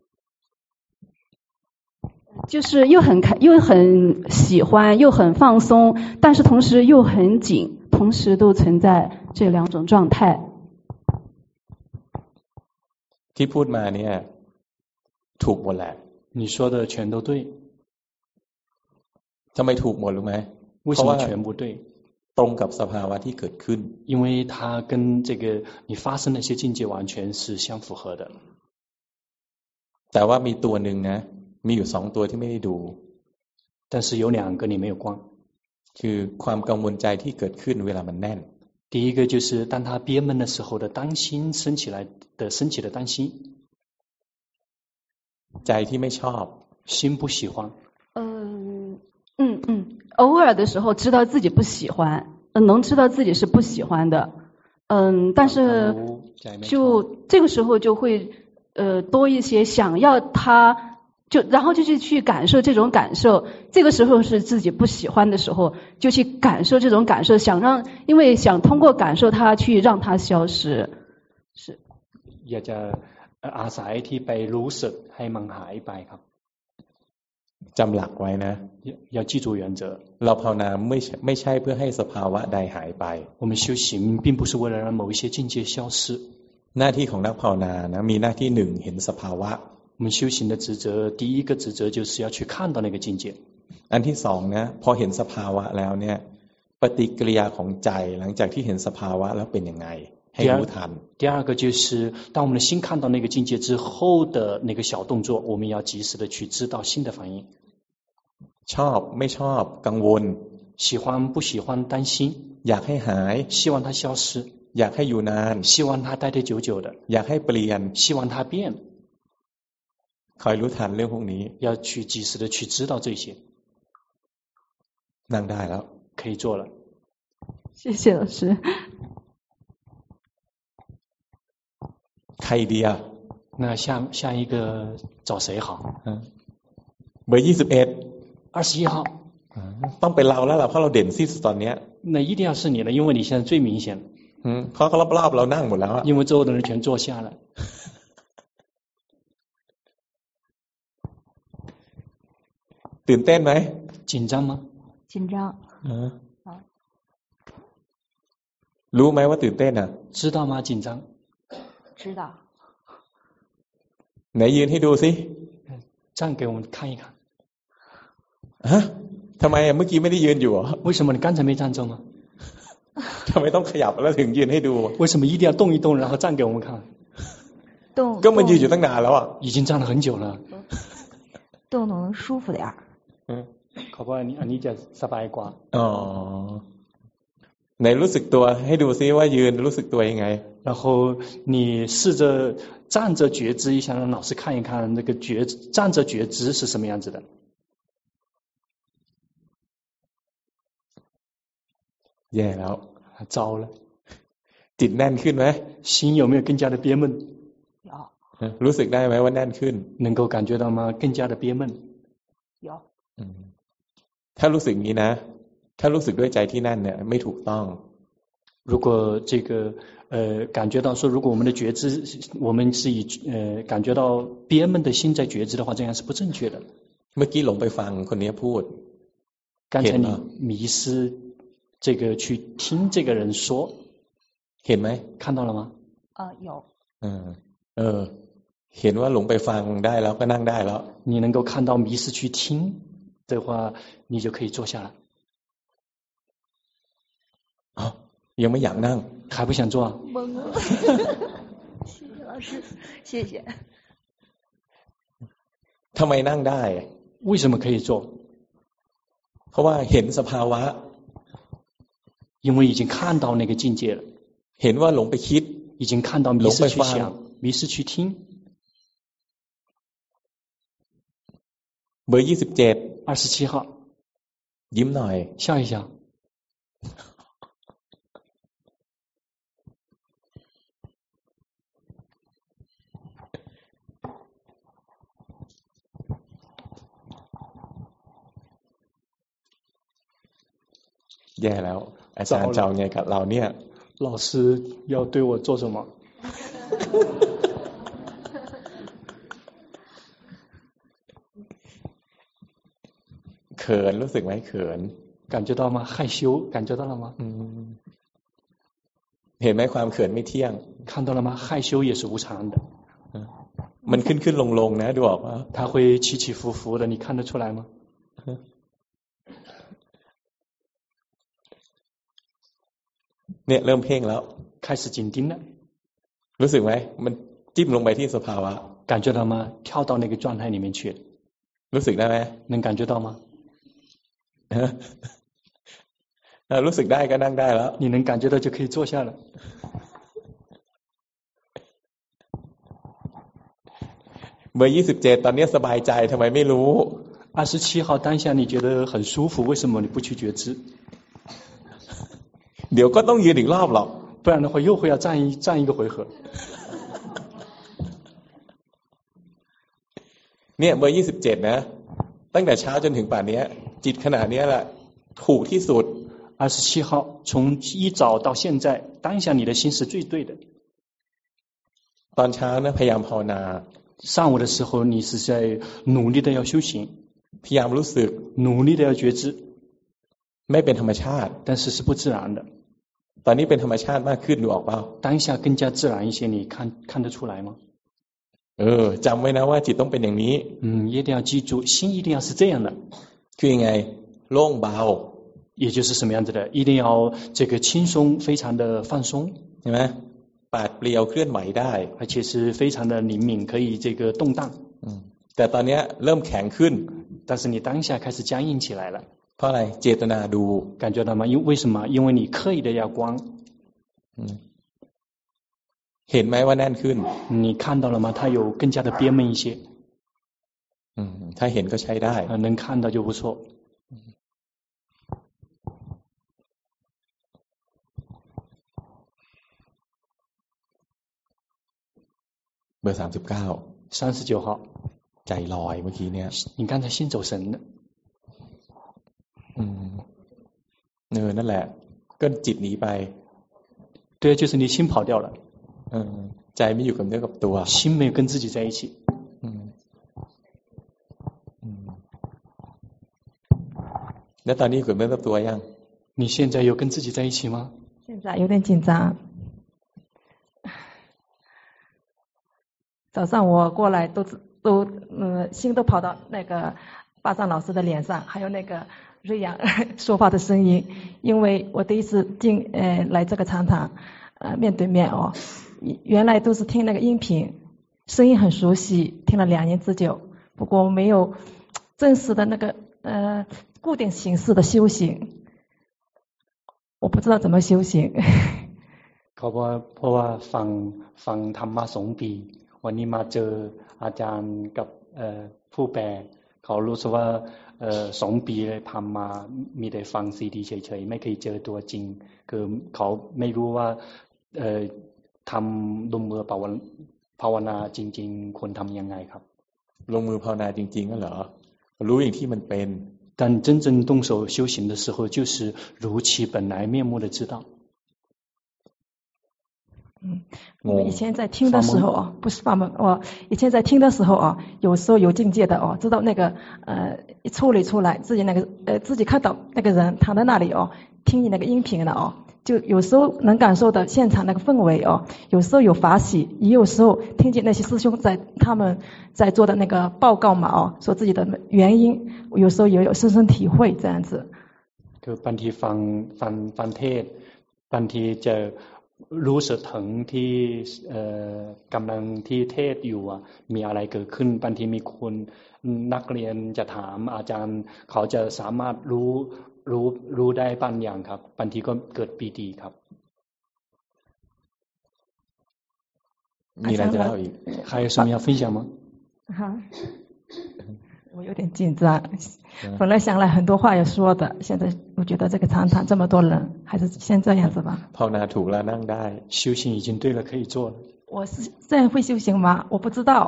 就是又很喜欢又很放松但是同时又很紧同时都存在这两种状态ที่พูดมาเนี่ยถูกหมดแหละ你说的全都对ทำไมถูกหมดรู้ไหม为什么全部对ตรงกับสภาวะที่เกิดขึ้น因为它跟这个你发生那些境界完全是相符合的แต่ว่ามีตัวหนึ่งนะมีอยู่2ตัวที่ไม่ได้ดู但是有两个你没有观คือความกังวลใจที่เกิดขึ้นเวลามันแน่น第一个就是当它憋闷的时候的担心升起的担心ใจที่ไม่ชอบ心不喜欢偶尔的时候知道自己不喜欢能知道自己是不喜欢的但是就这个时候就会多一些想要他然后就去感受这种感受这个时候是自己不喜欢的时候就去感受这种感受因为想通过感受它去让它消失是อยากจะอาศัยที่ไปรู้สึกให้มันหายไปครับจำหลักไว้นะ要记住原则เราภาวนาไม่ใช่เพื่อให้สภาวะใดหายไป我们修行并不是为了让某一些境界消失หน้าที่ของนักภาวนานะมีหน้าที่1เห็นสภาวะ我们修行的职责第一个职责就是要去看到那个境界อันที่2นะพอเห็นสภาวะแล้วเนี่ยปฏิกิริยาของใจหลังจากที่เห็นสภาวะแล้วเป็นยังไงให้รู้ทัน第二个就是当我们的心看到那个境界之后的那个小动作，我们要及时的去知道心的反应。 ชอบไม่ชอบกังวล喜欢不喜欢担心อยากให้หาย希望它消失อยากให้อยู่นาน希望它待得久久的อยากให้เปลี่ยน希望它变คอยรู้ทันเรื่องพวกนี้要去及时的去知道这些นั่งได้แล้ว可以做了谢谢老师ใครดีอ่ะ那下一个找谁好เบอร์21 号ต้องเป็นเราแล้วล่ะเพราะเราเด่นที่สุดตอนนี้那一定要是你了因为你现在最明显了เพราะเขารอบๆเรานั่งหมดแล้ว因为周围的人全坐下了ตื่นเต้นไหม紧张吗紧张รู้ไหมว่าตื่นเต้นอ่ะ知道吗紧张知道ไหนยืนให้ดูสิ站给我们看一看ฮะทำไมเมื่อกี้ไม่ได้ยืนอยู่为什么你刚才没站着吗ทำไมต้องขยับแล้วถึงยืนให้ดู为什么一定要动一动然后站给我们看ก็มันยืนอยู่ตั้งนานแล้วอ่ะ已经站了很久了动舒服点ขอบว่าอันนี้จะสบายกว่าอ๋อไหนรู้สึกตัวให้ดูซิว่ายืนรู้สึกตัวยังไง然后你试着站着觉知一下让老师看一看那个站着觉知是什么样子的แย่แล้ว糟了จิตแน่นขึ้นไหม心有没有更加的憋闷有รู้สึกได้ไหมว่าแน่นขึ้น能够感觉到吗更加的憋闷有ถ้ารู้สึกนี้นะถ้ารู้สึกด้วยใจที่นั่นเนี่ยไม่ถูกต้อง如果这个感觉到说如果我们的觉知我们是以感觉到憋闷的心在觉知的话这样是不正确的เมื่อกี้หลงไปฟังคนนี้พูด刚才你迷失这个去听这个人说เห็นไหม看到了吗有เห็นว่าหลงไปฟังได้แล้วก็นั่งได้แล้ว你能够看到迷失去听的话你就可以坐下来ยังไม่อยากนั่ง还不想坐懵了谢谢老师谢谢ทำไมนั่งได้为什么可以坐เพราะว่าเห็นสภาวะ因为已经看到那个境界了เห็นว่าหลงไปคิด已经看到迷失去想迷失去听เบอร์27 号ยิ้มหน่อย笑一笑แย่แล้วอาจารย์จะเอาไงกับเราเนี่ย老师要对我做什么เขินรู้สึกไหมเขิน感觉到吗害羞感觉到了吗เห็นไหมความเขินไม่เที่ยง看到了吗害羞也是无常的มันขึ้นลงนะดูออกป่ะ它会起起伏伏的你看得出来吗เนี่ยเริ่มเพ่งแล้ว开始紧盯了รู้สึกไหมมันจิ้มลงไปที่สภาวะ感觉到吗跳到那个状态里面去รู้สึกได้ไหม能感觉到吗รู้สึกได้ก็นั่งได้แล้ว你能感觉到就可以坐下了เบอร์27ตอนนี้สบายใจทำไมไม่รู้ 27号当下你觉得很舒服为什么你不去觉知เดี๋ยวก็ต้องยืนอีกรอบหรอก不然的话又会要站一个回合เนี่ยเบอร์27นะตั้งแต่เช้าจนถึงป่านนี้จิตขนาดนี้แหละถูกที่สุด 27号从一早到现在当下你的心是最对的ตอนเช้านะพยายามภาวนา上午的时候你是在努力的要修行พยายามรู้สึก努力的要觉知ไม่เป็นธรรมชาติ但是是不自然的ตอนนี้เป็นธรรมชาติมากขึ้นดูออกเปล่า当下更加自然一些你看得出来吗จำไว้นะว่าจิตต้องเป็นอย่างนี้一定要记住心一定要是这样的คือยังไงโล่งเบา也就是什么样子的一定要这个轻松非常的放松ใช่ไหมปราดเปรียวเคลื่อนไหวได้而且是非常的灵敏可以这个动荡แต่ตอนนี้เริ่มแข็งขึ้น但是你当下开始僵硬起来了เพราะอะไรเจตนาดู感觉到吗为什么因为你刻意的要光เห็นไหมว่าแน่นขึ้น你看到了吗它有更加的憋闷一些ถ้าเห็นก็ใช้ได้能看到就不错เบอร์39 号ใจลอยเมื่อกี้เนี่ย你刚才心走神了นั่นแหละก็จิตหนีไป对就是你心跑掉了ใจไม่อยู่กับเนื้อกับตัว心没有跟自己在一起แล้วตอนนี้อยู่กับเนื้อกับตัวยัง你现在有跟自己在一起吗现在有点紧张早上我过来都心都跑到那个巴桑老师的脸上还有那个瑞阳说话的声音因为我第一次来这个禅堂面对面原来都是听那个音频声音很熟悉听了2年之久不过没有正式的那个固定形式的修行我不知道怎么修行เพราะว่าฟังธรรมะ2ปีวันนี้มาเจออาจารย์กับผู้แปลเขารู้สึกว่า2ปีเลยทำมามีแต่ฟังซีดีเฉยๆไม่เคยเจอตัวจริงคือเขาไม่รู้ว่าทำลงมือภาวนาจริงๆควรทำยังไงครับลงมือภาวนาจริงๆก็เหรอรู้อย่างที่มันเป็น但真正动手修行的时候就是如其本来面目的知道我以前在听的时候不是法门以前在听的时候有时候有境界的知道那个一抽离出来自己那个自己看到那个人躺在那里听你那个音频的就有时候能感受到现场那个氛围有时候有法喜也有时候听见那些师兄他们在做的那个报告嘛说自己的原因有时候也有深深体会这样子คือบางทีฟังเทศบางทีจะรู้สึกถึงที่กำลังที่เทศอยู่มีอะไรเกิดขึ้นบางทีมีคนนักเรียนจะถามอาจารย์เขาจะสามารถรู้ได้บางอย่างครับบางทีก็เกิดปีติครับมีอะไรจะเล่าอีก还有什么要分享吗我有点紧张本来想了很多话要说的现在我觉得这个禅堂这么多人还是先这样子吧ภาวนาถูกแล้วนั่งได้修行已经对了可以做了我是这样会修行吗我不知道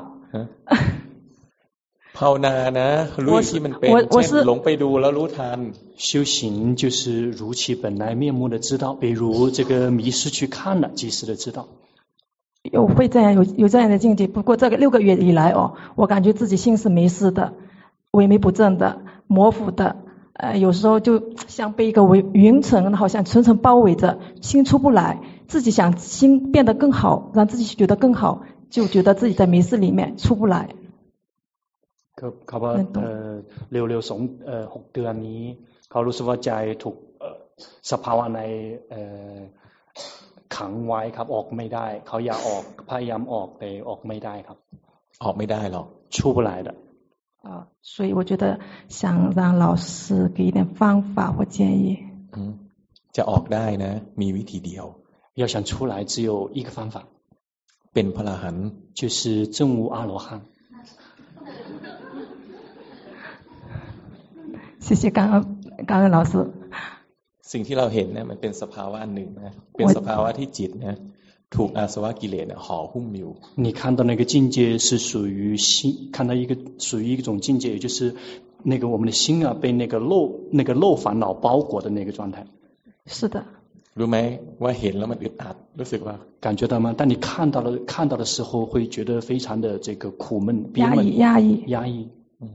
ภาวนานะรู้ที่มันเป็นเช่นหลงไปดูแล้วรู้ทัน修行就是如其本来面目的知道比如这个迷失去看了及时的知道我会这样有这样的境界不过这个6个月以来我感觉自己心是迷失的萎靡不振的模糊的有时候就像被一个云层好像层层包围着心出不来自己想心变得更好让自己觉得更好就觉得自己在迷失里面出不来เขาว่าเร็วๆ6เดือนนี้เขารู้สึกว่าใจถูกสภาวะในขังไว้ครับออกไม่ได้เขาอยากออกพยายามออกแต่ออกไม่ได้ครับออกไม่ได้หรอก出不来的所以我觉得想让老师给一点方法或建议จะออกได้นะมีวิธีเดียว要想出来只有一个方法เป็นพระอรหันต์就是证悟阿罗汉谢谢感恩老师สิ่งที่เราเห็นเนี่ยมันเป็นสภาวะหนึ่งนะเป็นสภาวะที่จิตนะถูกอาสวะกิเลสห่อหุ้มอยู่你看到那个境界是属于心看到属于一种境界也就是那个我们的心被那个漏烦恼包裹的那个状态是的รู้ไหมว่าเห็นแล้วมันอึดอัดรู้สึกว่า感觉到吗当你看到的时候会觉得非常的这个苦闷压抑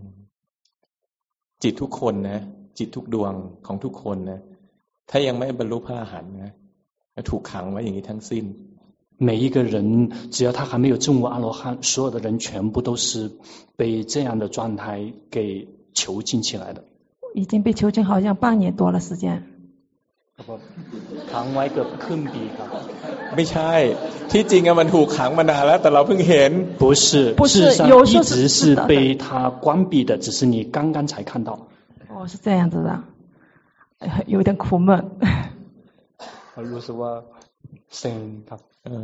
จิตทุกคนนะจิตทุกดวงของทุกคนนะถ้ายังไม่บรรลุพระอรหันต์นะถูกขังไว้อย่างนี้ทั้งสิ้น每一个人只要他还没有证悟阿罗汉所有的人全部都是被这样的状态给囚禁起来的已经被囚禁好像半年多了时间ขังไว้เกือบครึ่งปีครับไม่ใช่ที่จริงอะมันถูกขังมานานแล้วแต่เราเพิ่งเห็น不是事实上一直是被他关闭的只是你刚刚才看到哦是这样子的有点苦闷รู้สึกว่าเซ็งครับ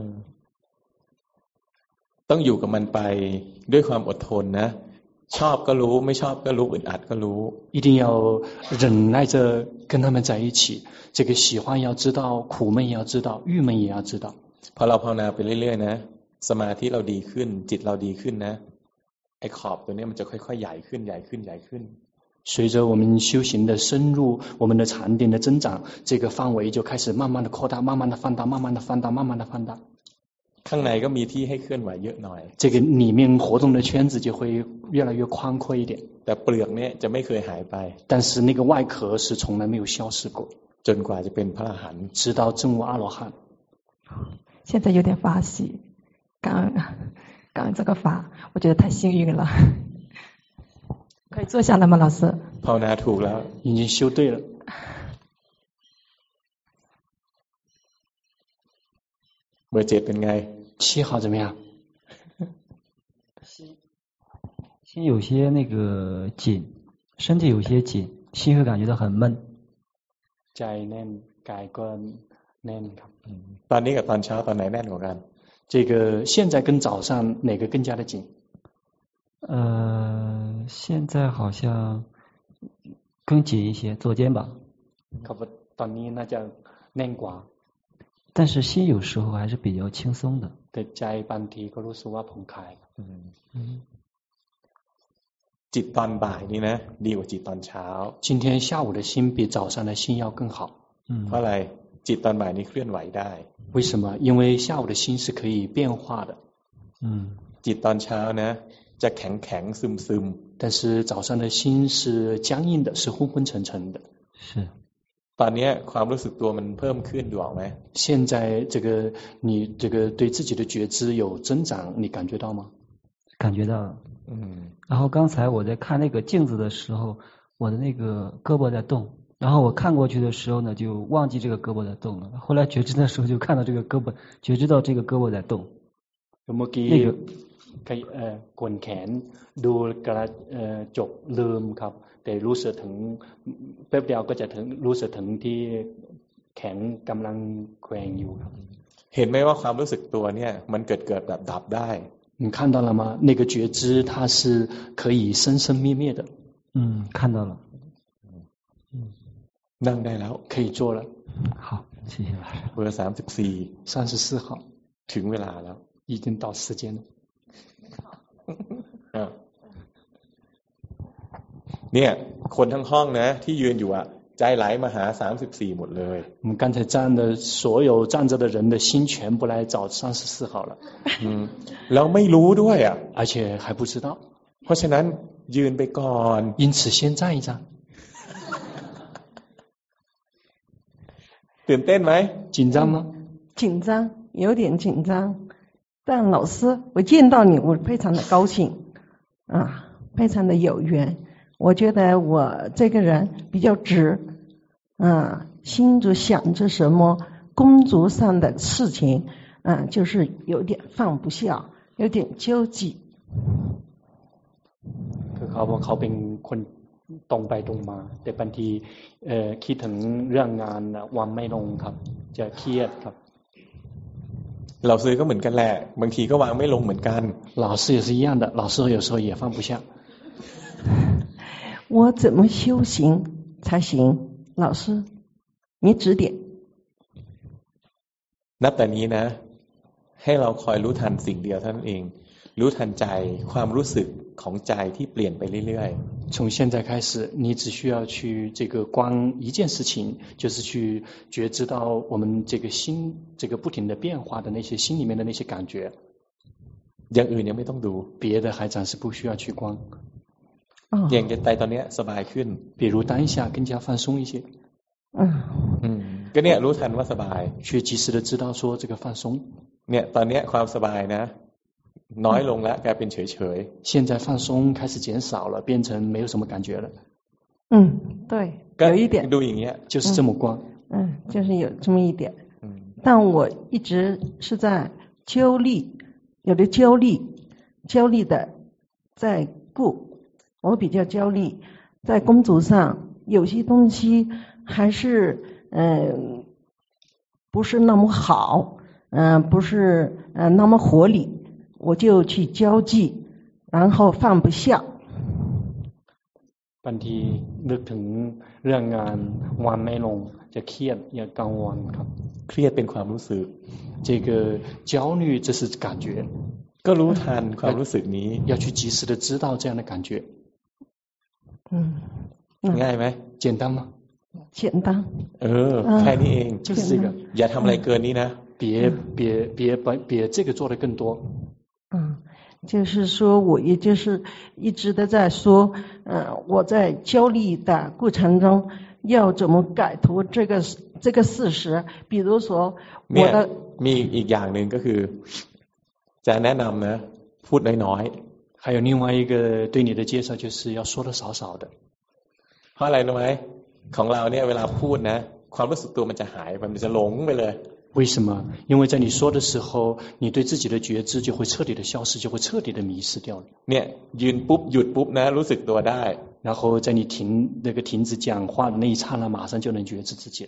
ต้องอยู่กับมันไปด้วยความอดทนนะชอบก็รู้ไม่ชอบก็รู้อึดอัดก็รู้一定要忍耐着跟他们在一起这个喜欢要知道苦闷也要知道郁闷也要知道พอเราภาวนาไปเรื่อยๆนะสมาธิเราดีขึ้นจิตเราดีขึ้นนะไอ้ขอบตัวนี้มันจะค่อยๆใหญ่ขึ้นใหญ่ขึ้นใหญ่ขึ้น随着我们修行的深入我们的禅定的增长这个范围就开始慢慢的扩大慢慢的放大慢慢的放大慢慢的放大ข้างในก็มีที่ให้เคลื่อนไหวเยอะหน่อย这个里面活动的圈子就会越来越宽阔一点แต่เปลือกเนี่ยจะไม่เคยหายไป但是那个外壳是从来没有消失过จนกว่าจะเป็นพระอรหันต์直到证悟阿罗汉现在有点发喜感恩这个法我觉得太幸运了可以坐下了吗老师ภาวนาถูกแล้ว已经修对了เบอร์7เป็นไง 7号怎么样心有些那个紧身体有些紧心会感觉到很闷ใจแน่นกายก็แน่นครับตอนนี้กับตอนเช้าตอนไหนแน่นกว่ากัน这个现在跟早上哪个更加的紧现在好像更紧一些左肩膀ครับตอนนี้น่าจะแน่นกว่า但是心有时候还是比较轻松的แต่ใจบางทีก็รู้สึกว่าผ่อนคลายจิตตอนบ่ายนี่นะดีกว่าจิตตอนเช้า今天下午的心比早上的心要更好เพราะอะไรจิตตอนบ่ายนี้เคลื่อนไหวได้为什么因为下午的心是可以变化的จิตตอนเช้านะจะแข็งแข็งซึมซึม但是早上的心是僵硬的是昏昏沉沉的是ตอนนี้ความรู้สึกตัวมันเพิ่มขึ้นดูออกไหม现在这个你这个对自己的觉知有增长你感觉到吗感觉到了然后刚才我在看那个镜子的时候我的那个胳膊在动然后我看过去的时候呢就忘记这个胳膊在动了后来觉知的时候就看到这个胳膊觉知到这个胳膊在动เมื่อกี้กวนแขนดูกระจกลืมครับแต่รู้สึกถึงแป๊บเดียวก็จะถึงรู้สึกถึงที่แขนกำลังแกว่งอยู่ครับเห็นไหมว่าความรู้สึกตัวเนี่ยมันเกิดแบบดับได้你看到了吗那个觉知它是可以生生灭灭的看到了นั่งได้แล้ว可以做了好谢谢老师เบอร์ 34号ถึงเวลาแล้ว已经到时间了เนี่ยคนทั้งห้องนะที่ยืนอยู่อ่ะใจไหลมาหา34หมดเลย我们刚才站的所有站着的人的心全部来找34号了แล้วไม่รู้ด้วยอ่ะ而且还不知道เพราะฉะนั้นยืนไปก่อน因此先站一站ตื่นเต้นไหม紧张吗紧张有点紧张但老师我见到你我非常的高兴非常的有缘我觉得我这个人比较直心中想着什么工作上的事情就是有点放不下有点纠结คือเขาเป็นคนตรงไปตรงมาแต่บางทีคิดถึงเรื่องงานวางไม่ลงครับจะเครียดครับเราซื้อก็เหมือนกันแหละบางทีก็วางไม่ลงเหมือนกัน老师也是一样的老师有时候也放不下我怎么修行才行老师你指点นับแต่นี้นะให้เราคอยรู้ทันสิ่งเดียวเท่านั้นเองรู้ทันใจความรู้สึกของใจที่เปลี่ยนไปเรื่อยๆ从现在开始你只需要去这个观一件事情就是去觉知到我们这个心这个不停的变化的那些心里面的那些感觉อย่างอื่นยังไม่ต้องดู别的还暂时不需要去观อย่างใจตอนนี้สบายขึ้น比如当下更加放松一些ก็เนี่ยรู้ทันว่าสบาย去及时的知道说这个放松เนี่ยตอนนี้ความสบายนะน้อยลงแล้วกลายเป็นเฉยๆ现在放松开始减少了变成没有什么感觉了对有一点ดูอย่างเงี้ย就是这么观就是有这么一点。但我一直是在焦虑，有的焦虑的在顾，我比较焦虑，在工作上有些东西还是不是那么好，不是那么合理，我就去焦急，然后放不下。 บางทีนึกถึงเรื่องงานวางไม่ลงจะเครียดอย่ากังวลครับเครียดเป็นความรู้สึก这个焦虑这是感觉ก็รู้ทันความรู้สึกนี้要去及时的知道这样的感觉ง่ายไหม简单吗简单แค่นี้เอง就是这个อย่าทำอะไรเกินนี้นะ别这个做得更多就是说我也就是一直的在说我在焦虑的过程中要怎么改脱这个事实比如说我的มีอีกอย่างนึงก็คือจะแนะนำนะพูดน้อยๆ还有另外一个对你的介绍就是要说得少少的เพราะอะไรรู้ไหมของเราเนี่ยเวลาพูดนะความรู้สึกตัวมันจะหายไปมันจะหลงไปเลย为什么？因为在你说的时候，你对自己的觉知就会彻底的消失，就会彻底的迷失掉了。 เนี่ยยืนปุ๊บหยุดปุ๊บนะรู้สึกตัวได้然后在你停止讲话的那一刹那，马上就能觉知自己了。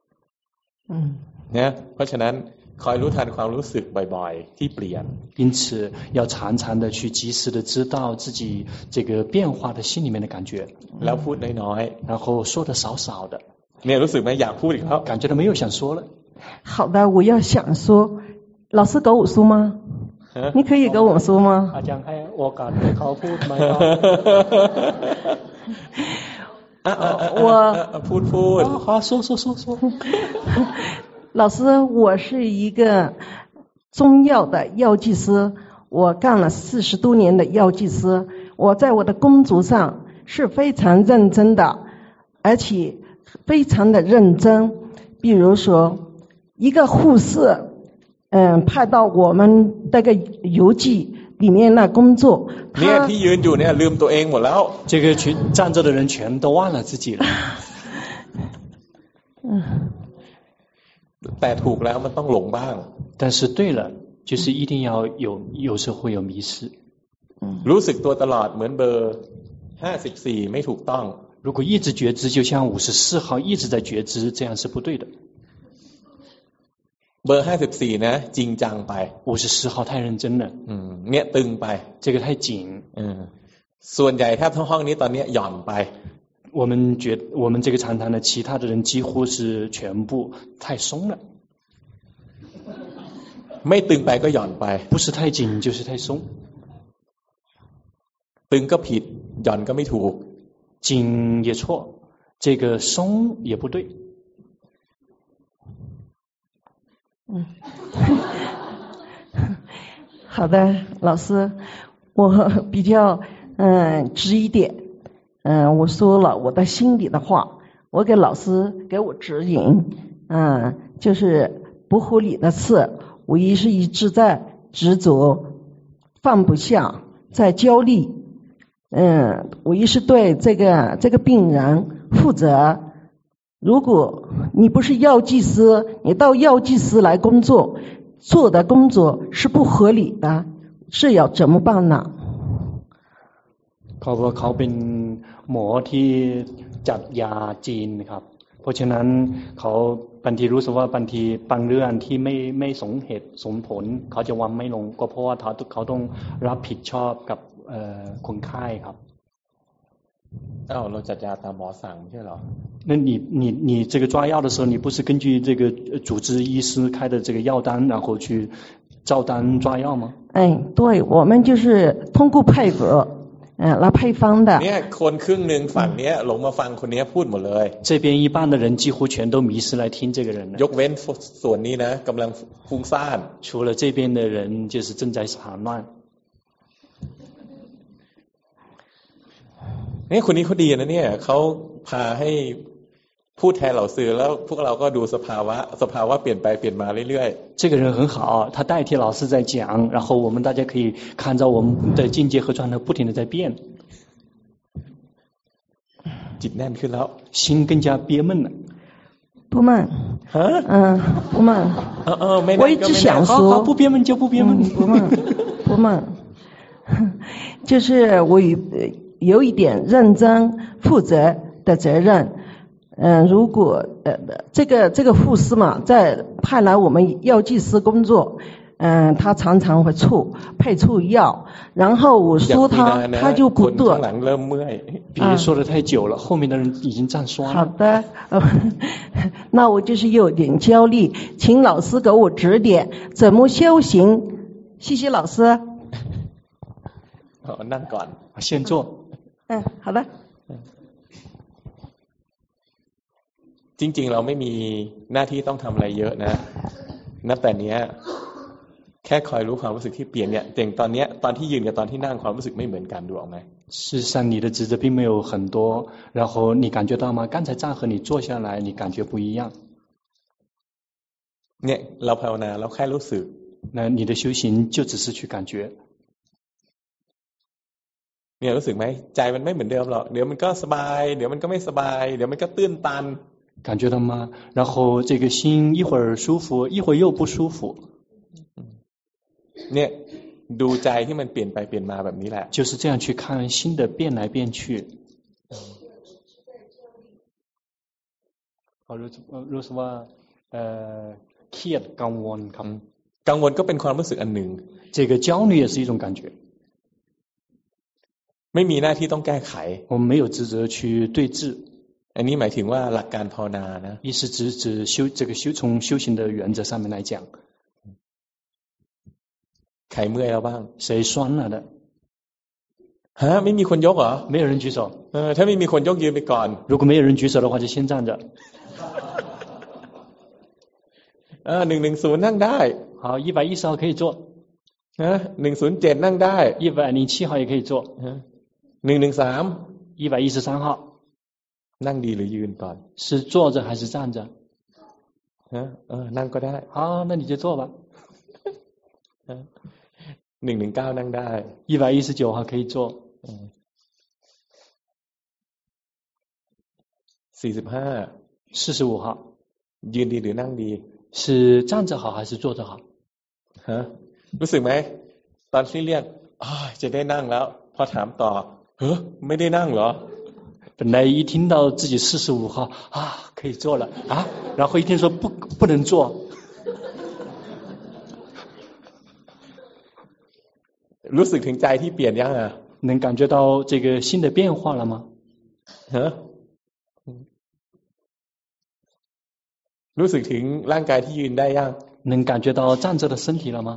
เนี่ยเพราะฉะนั้นคอยรู้ทันความรู้สึกบ่อยๆที่เปลี่ยน因此要常常的去及时的知道自己这个变化的心里面的感觉แล้วพูดน้อยๆ然后说的少少的เนี่ยรู้สึกไหมอยากพูดอีกแล้ว感觉到没有想说了好的我要想说老师给我说吗你可以跟我说吗อาจารย์ให้โอกาสให้เขาพูดไหมครับ我พูด好说老师我是一个中药的药剂师我干了40多年的药剂师我在我的工作上是非常认真的而且非常的认真比如说一个护士派到我们那个邮寄里面的工作เนี่ยที่ยืนอยู่เนี่ยลืมตัวเองหมดแล้ว这个站着的人全都忘了自己了แต่ถูกแล้วมันต้องหลงบ้าง但是对了就是一定要有时候会有迷失รู้สึกตัวตลอดเหมือนเบอร์54ไม่ถูกต้อง如果一直觉知就像54号一直在觉知这样是不对的เบอร์54นะจริงจังไป 54号太认真了เนี่ยตึงไป这个太紧ส่วนใหญ่แทบทั้งห้องนี้ตอนนี้หย่อนไป我们这个禅堂的其他的人几乎是全部太松了ไม่ตึงไปก็หย่อนไป不是太紧就是太松ตึงก็ผิดหย่อนก็ไม่ถูก紧也错这个松也不对好的老师我比较直一点我说了我的心里的话我给老师给我指引就是不合理的事我一直在执着放不下在焦虑我一直对这个病人负责如果你不是药剂师你到药剂师来工作做的工作是不合理的是要怎么办呢เขาว่าเขาเป็นหมอที่จัดยาจีนครับเพราะฉะนั้นเขาบางทีรู้สึกว่าบางทีบางเรื่องที่ไม่สมเหตุสมผลเขาจะวางไม่ลงก็เพราะว่าเขาต้องรับผิดชอบกับคนไข้ครับเราจัดยาตามหมอสั่งไม่ใช่เหรอ那你这个抓药的时候你不是根据这个主治医师开的这个药单然后去照单抓药吗对我们就是通过配合来配方的เนี่ยคนครึ่งนึงฝั่งเนี้ยหลงมาฟังคนนี้พูดหมดเลย这边一半的人几乎全都迷失来听这个人了ยกเว้นส่วนนี้นะกำลังฟุ้งซ่าน除了这边的人就是正在散乱นี่คนนี้เขาดีนะเนี่ยเขาพาให้พูดแทนเหล่าสื่อแล้วพวกเราก็ดูสภาวะเปลี่ยนไปเปลี่ยนมาเรื่อยๆ这个人很好他代替老师在讲然后我们大家可以看着我们的境界和状态不停地在变จิตแน่นขึ้นแล้ว心更加憋闷了不闷。不闷。我一直想说， 不憋闷就不憋闷。 不闷。就是我有一点认真负责的责任。如果这个护士嘛，在派来我们药剂师工作，他常常会配错药，然后我说他就不对。 别人说的太久了，后面的人已经站酸了。 好的，那我就是有点焦虑，请老师给我指点怎么修行。谢谢老师。 先坐。 好的。 จริงๆเราไม่มีหน้าที่ต้องทำอะไรเยอะนะนับแต่เนี้ยแค่คอยรู้ความรู้สึกที่เปลี่ยนเนี่ยอย่างตอนเนี้ยตอนที่ยืนกับตอนที่นั่งความรู้สึกไม่เหมือนกันดูออกไหม事实上你的职责并没有很多，然后你感觉到吗？刚才站和你坐下来你感觉不一样。 เนี่ยเราภาวนาเราแค่รู้สึก那你的修行就只是去感觉。 เนี่ยรู้สึกไหมใจมันไม่เหมือนเดิมหรอกเดี๋ยวมันก็สบายเดี๋ยวมันก็ไม่สบายเดี๋ยวมันก็ตื้นตัน感觉到吗？然后这个心一会儿舒服，一会儿又不舒服。 เนี่ยดูใจที่มันเปลี่ยนไปเปลี่ยนมาแบบนี้แหละ就是这样去看心的变来变去。รู้สึกว่าเครียดกังวลครับกังวลก็เป็นความรู้สึกอันหนึ่ง这个焦虑也是一种感觉。 ไม่มีหน้าที่ต้องแก้ไข我们没有职责去对峙。 อันนี้หมายถึงว่าหลักการภาวนานะ意思指从修行的原则上面来讲。 ใครเมื่อยแล้วบ้าง谁酸了的ไม่มีคนยกเหรอ没有人举手ถ้าไม่มีคนยกยืนไปก่อน如果没有人举手的话就先站着 110นั่งได้好110号可以坐 107นั่งได้ 107号也可以坐 113 113号นั่งดีหรือยืนก่อน是坐着还是站着นั่งก็ได้好那你就坐吧 119นั่งได้ 119号可以坐45号ยืนดีหรือนั่งดี是站着好还是坐着好รู้สึกไหมตอนที่เรียกจะได้นั่งแล้วพอถามต่อไม่ได้นั่งเหรอ本来一听到自己45号可以坐了然后一听说不能坐รู้สึกถึงใจที่เปลี่ยนยัง能感觉到这个新的变化了吗รู้สึกถึงร่างกายที่ยืนได้ยัง能感觉到站着的身体了吗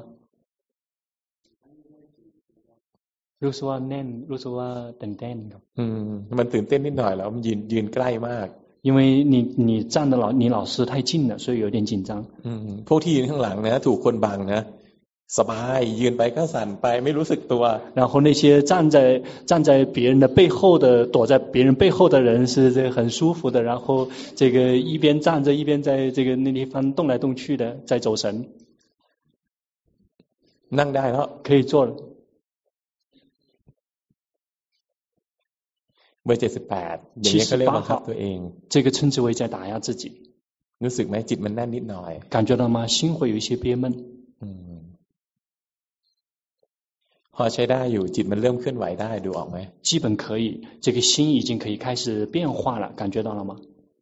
รู้สึกว่าแน่นรู้สึกว่าตื่นเต้นครับมันตื่นเต้นนิดหน่อยแล้วมันยืนใกล้มาก因为你站的你老师太近了所以有点紧张พวกที่ยืนข้างหลังนะถูกคนบังนะสบายยืนไปก็สั่นไปไม่รู้สึกตัว然后那些站在别人的背后的躲在别人背后的人是这个很舒服的然后这个一边站着一边在这个那地方动来动去的在走神นั่งได้แล้ว可以坐了เบอร์78อย่างนี้ก็เรียกบังคับตัวเอง这个称之为在打压自己รู้สึกไหมจิตมันแน่นนิดหน่อย感觉到吗心会有一些憋闷พอใช้ได้อยู่จิตมันเริ่มเคลื่อนไหวได้ดูออกไหม基本可以这个心已经可以开始变化了感觉到了吗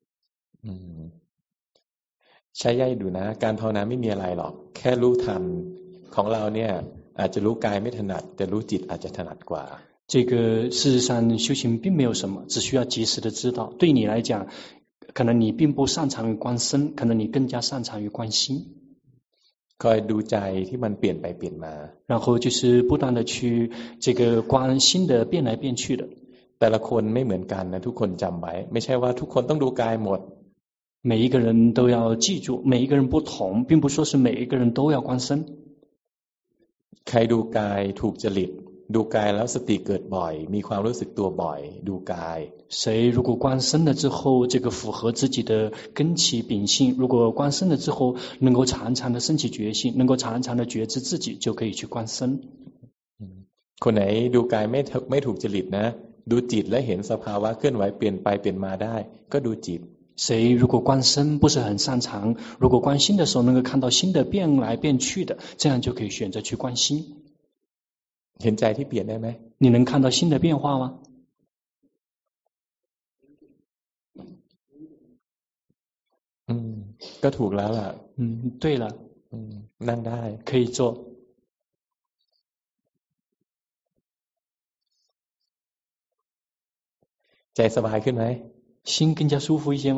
ใช้ย่อยดูนะการภาวนาไม่มีอะไรหรอกแค่รู้ทันของเราเนี่ยอาจจะรู้กายไม่ถนัดแต่รู้จิตอาจจะถนัดกว่า这个事实上修行并没有什么只需要及时的知道对你来讲可能你并不擅长于观身可能你更加擅长于观心คอยดูใจที่มันเปลี่ยนไปเปลี่ยนมา然后就是不断的去这个观心的变来变去的แต่ละคนไม่เหมือนกันนะทุกคนจำไว้ไม่ใช่ว่าทุกคนต้องดูกายหมด每一个人都要记住每一个人不同并不说是每一个人都要观身ใครดูกายถูกจริตดูกายแล้วสติเกิดบ่อยมีความรู้สึกตัวบ่อยดูกาย谁如果观身了之后这个符合自己的根气秉性如果观身了之后能够常常的升起觉性能够常常的觉知自己就可以去观身คนไหนดูกายไม่ถูกจริตนะดูจิตและเห็นสภาวะเคลื่อนไหวเปลี่ยนไปเปลี่ยนมาได้ก็ดูจิต谁如果观身不是很擅长，如果观心的时候能够看到心的变来变去的，这样就可以选择去观心。 เห็นใจที่เปลี่ยนได้ไหม你能看到心的变化吗？ ก็ถูกแล้วล่ะ对了， นั่งได้可以做。 ใจสบายขึ้นไหม心更加舒服一些吗？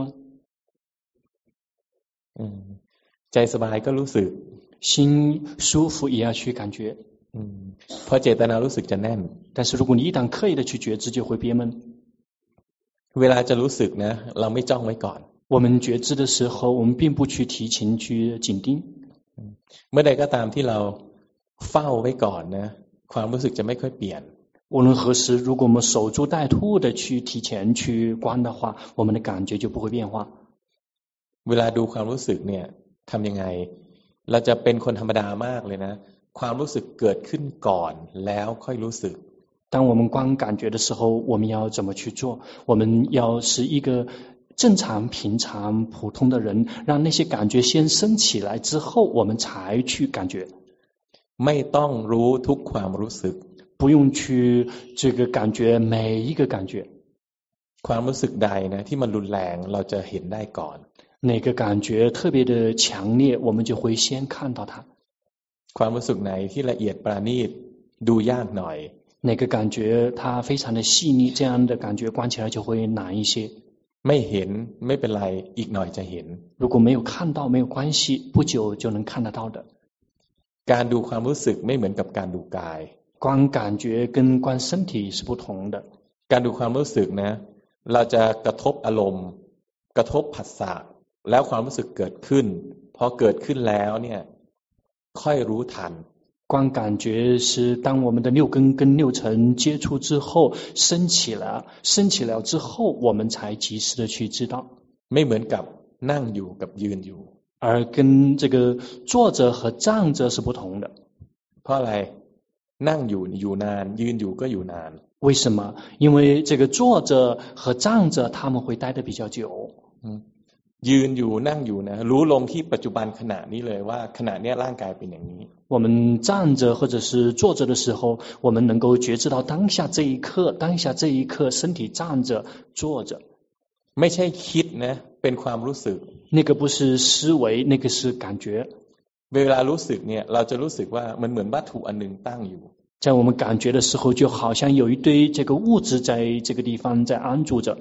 ใจสบายก็รู้สึก心舒服也要去感觉。 พอเจตนารู้สึกจะแน่น但是如果你一旦刻意的去觉知，就会憋闷。 เวลาจะรู้สึกนะเราไม่จ้องไว้ก่อน我们觉知的时候，我们并不去提琴去紧盯。 เมื่อใดก็ตามที่เราเฝ้าไว้ก่อนนะความรู้สึกจะไม่ค่อยเปลี่ยน无论何时，如果我们守株待兔的去提前去观的话，我们的感觉就不会变化。 เวลาดูความรู้สึกเนี่ยทำยังไงเราจะเป็นคนธรรมดามากเลยนะความรู้สึกเกิดขึ้นก่อนแล้วค่อยรู้สึก当我们观感觉的时候，我们要怎么去做？我们要是一个正常、平常、普通的人，让那些感觉先升起来之后，我们才去感觉。 ไม่ต้องรู้ทุกความรู้สึก不用去这个感觉每一个感觉。 ความรู้สึกใดนะที่มันรุนแรงเราจะเห็นได้ก่อน哪个感觉特别的强烈，我们就会先看到它。 ความรู้สึกไหนที่ละเอียดปราณีตดูยากหน่อย哪个感觉它非常的细腻，这样的感觉观起来就会难一些。 ไม่เห็นไม่เป็นไรอีกหน่อยจะเห็น如果没有看到没有关系，不久就能看得到的。 การดูความรู้สึกไม่เหมือนกับการดูกาย观感觉跟观身体是不同的。 การดูความรู้สึกนะเราจะกระทบอารมณ์กระทบผัสสะแล้วความรู้สึกเกิดขึ้นพอเกิดขึ้นแล้วเนี่ยค่อยรู้ทัน观感觉是当我们的六根跟六尘接触之后升起了之后，我们才及时的去知道。 ไม่เหมือนกับนั่งอยู่กับยืนอยู่而跟这个坐着和站着是不同的。 เพราะอะไรนั่งอยู่อยู่นานยืนอยู่ก็อยู่นาน为什么？因为这个坐着和站着他们会待得比较久。 ยืนอยู่นั่งอยู่นะรู้ลงที่ปัจจุบันขณะนี้เลยว่าขณะนี้ร่างกายเป็นอย่างนี้我们站着或者是坐着的时候，我们能够觉知到当下这一刻，当下这一刻身体站着坐着。 ไม่ใช่คิดนะเป็นความรู้สึก那个不是思维，那个是感觉。 เวลารู้สึกเนี่ยเราจะรู้สึกว่ามันเหมือนวัตถุอันหนึ่งตั้งอยู่在我们感觉的时候，就好像有一堆这个物质在这个地方在安住着。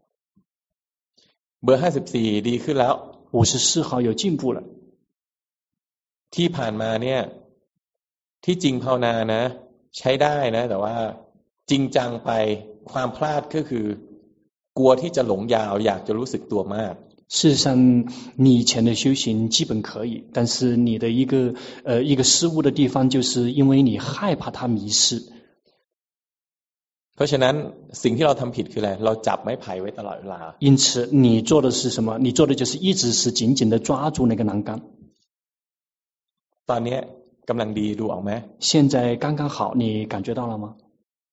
เบอร์54ดีขึ้นแล้ว 54号有进步了。 ที่ผ่านมาเนี่ยที่จริงภาวนานะใช้ได้นะแต่ว่าจริงจังไปความพลาดก็คือกลัวที่จะหลงยาวอยากจะรู้สึกตัวมาก事实上，你以前的修行基本可以，但是你的一个失误的地方，就是因为你害怕它迷失。 เพราะฉะนั้นสิ่งที่เราทำผิดคืออะไรเราจับไม้ไผ่ไว้ตลอดเวลา因此，你做的是什么？你做的就是一直是紧紧的抓住那个栏杆。 ตอนนี้กำลังดีดูออกไหม现在刚刚好，你感觉到了吗？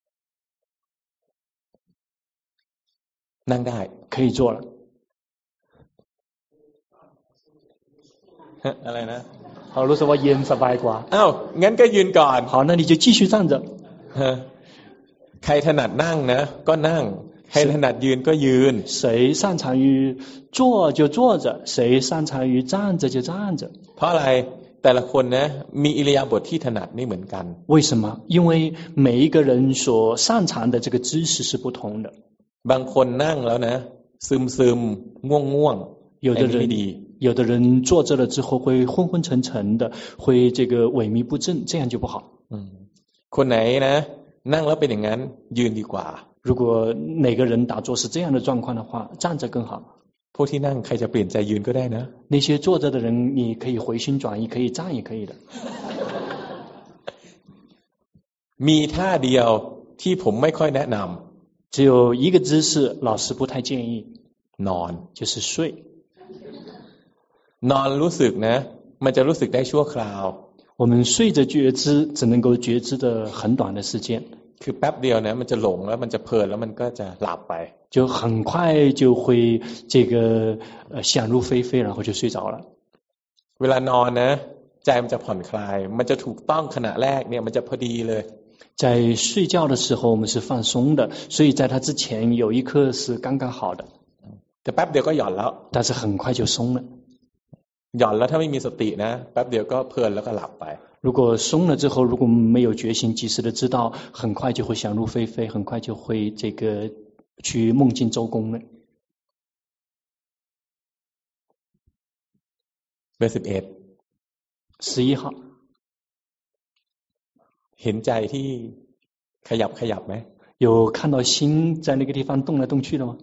นั่งได้可以做了。 อะไรนะ好，รู้สึกว่าเย็นสบายกว่าอ้าวงั้นก็ยืนก่อน好，那你就继续站着。 ใครถนัดนั่งนะก็นั่งใครถนัดยืนก็ยืน谁擅长于坐就坐着，谁擅长于站着就站着。 เพราะอะไรแต่ละคนนะมีอิริยาบถที่ถนัดไม่เหมือนกัน为什么？因为每一个人所擅长的这个姿势是不同的。 บางคนนั่งแล้วนะซึมซึมง่วงง่วง有的人坐着了之后会昏昏沉沉的，会这个萎靡不振，这样就不好。 คนไหนนะนั่งแล้วเป็นอย่างนั้นยืนดีกว่า如果哪个人打坐是这样的状况的话，站着更好。 พวกที่นั่งใครจะเปลี่ยนใจยืนก็ได้นะ那些坐着的人，你可以回心转意，可以站也可以的。 มีท่าเดียวที่ผมไม่ค่อยแนะนำ只有一个姿势，老师不太建议， นอน就是睡。 นอนรู้สึกนะมันจะรู้สึกได้ชั่วคราว我们睡着觉知，只能够觉知的很短的时间。 คือแป๊บเดียวนะมันจะหลงแล้วมันจะเพลินแล้วมันก็จะหลับไป就很快就会这个想入非非，然后就睡着了。 เวลานอนนะใจมันจะผ่อนคลายมันจะถูกต้องขณะแรกเนี่ยมันจะพอดีเลย在睡觉的时候我们是放松的，所以在它之前有一刻是刚刚好的， แต่แป๊บเดียวก็หย่อนแล้ว但是很快就松了。 หย่อนแล้วถ้าไม่มีสตินะแป๊บเดียวก็เพลินแล้วก็หลับไป如果松了之后，如果没有决心及时的知道，很快就会想入非非，很快就会这个去梦境周公了。 เบอร์11 11号เห็นใจที่ขยับไหม有看到心在那个地方动来动去的吗？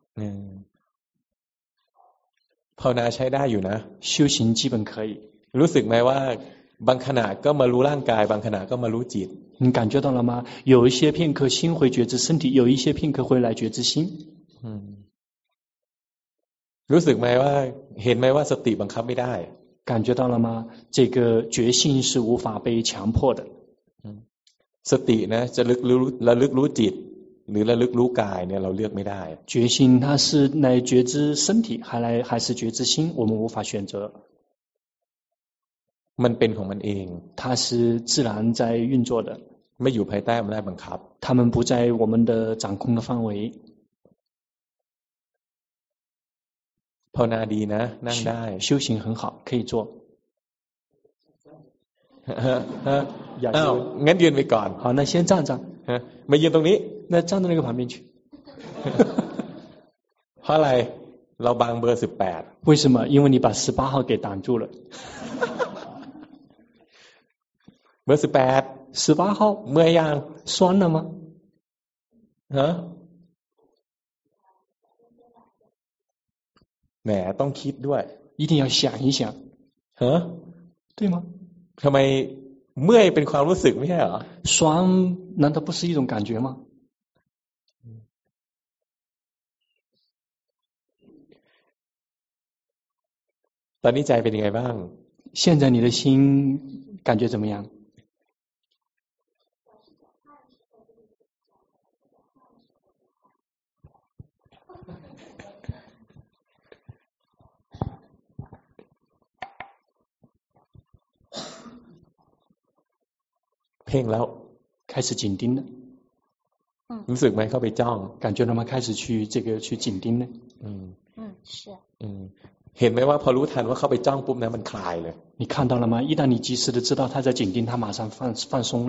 ภาวนาใช้ได้อยู่นะ修行基本可以。 รู้สึกไหมว่าบางขณะก็มารู้ร่างกายบางขณะก็มารู้จิต你感觉到了吗？有一些片刻心会觉知身体，有一些片刻会来觉知心。 รู้สึกไหมว่าเห็นไหมว่าสติบังคับไม่ได้感觉到了吗？这个觉性是无法被强迫的。 สตินะจะระลึกรู้จิตหรือระลึกรู้กายเนี่ยเราเลือกไม่ได้觉性它是来觉知身体还是觉知心，我们无法选择。 มันเป็นของมันเอง它是自然在运作的， ไม่อยู่ภายใต้อำนาจบังคับ它们不在我们的掌控的范围。 ภาวนาดีนะนั่งได้修行很好，可以做。 อ้าวงั้นยืนไปก่อน好，那先站着。 มายืนตรงนี้那站到那个旁边去。 เพราะอะไรเราบังเบอร์18 为什么？因为你把18号给挡住了。 เบอร์ 18号เมื่อยยัง酸了吗？ แหมต้องคิดด้วย一定要想一想对吗？ ทำไมเมื่อยเป็นความรู้สึกไม่ใช่เหรอ酸难道不是一种感觉吗？ ตอนนี้ใจเป็นยังไงบ้าง现在你的心感觉怎么样？ เพ่งแล้ว开始紧盯了รู้สึกไหมเข้าไปจ้อง感觉到吗？开始去紧盯了是เห็นไหมว่าพอรู้ทันว่าเข้าไปจ้องปุ๊บนะมันคลายเลย你看到了吗？一旦你及时的知道他在紧盯，他马上放松了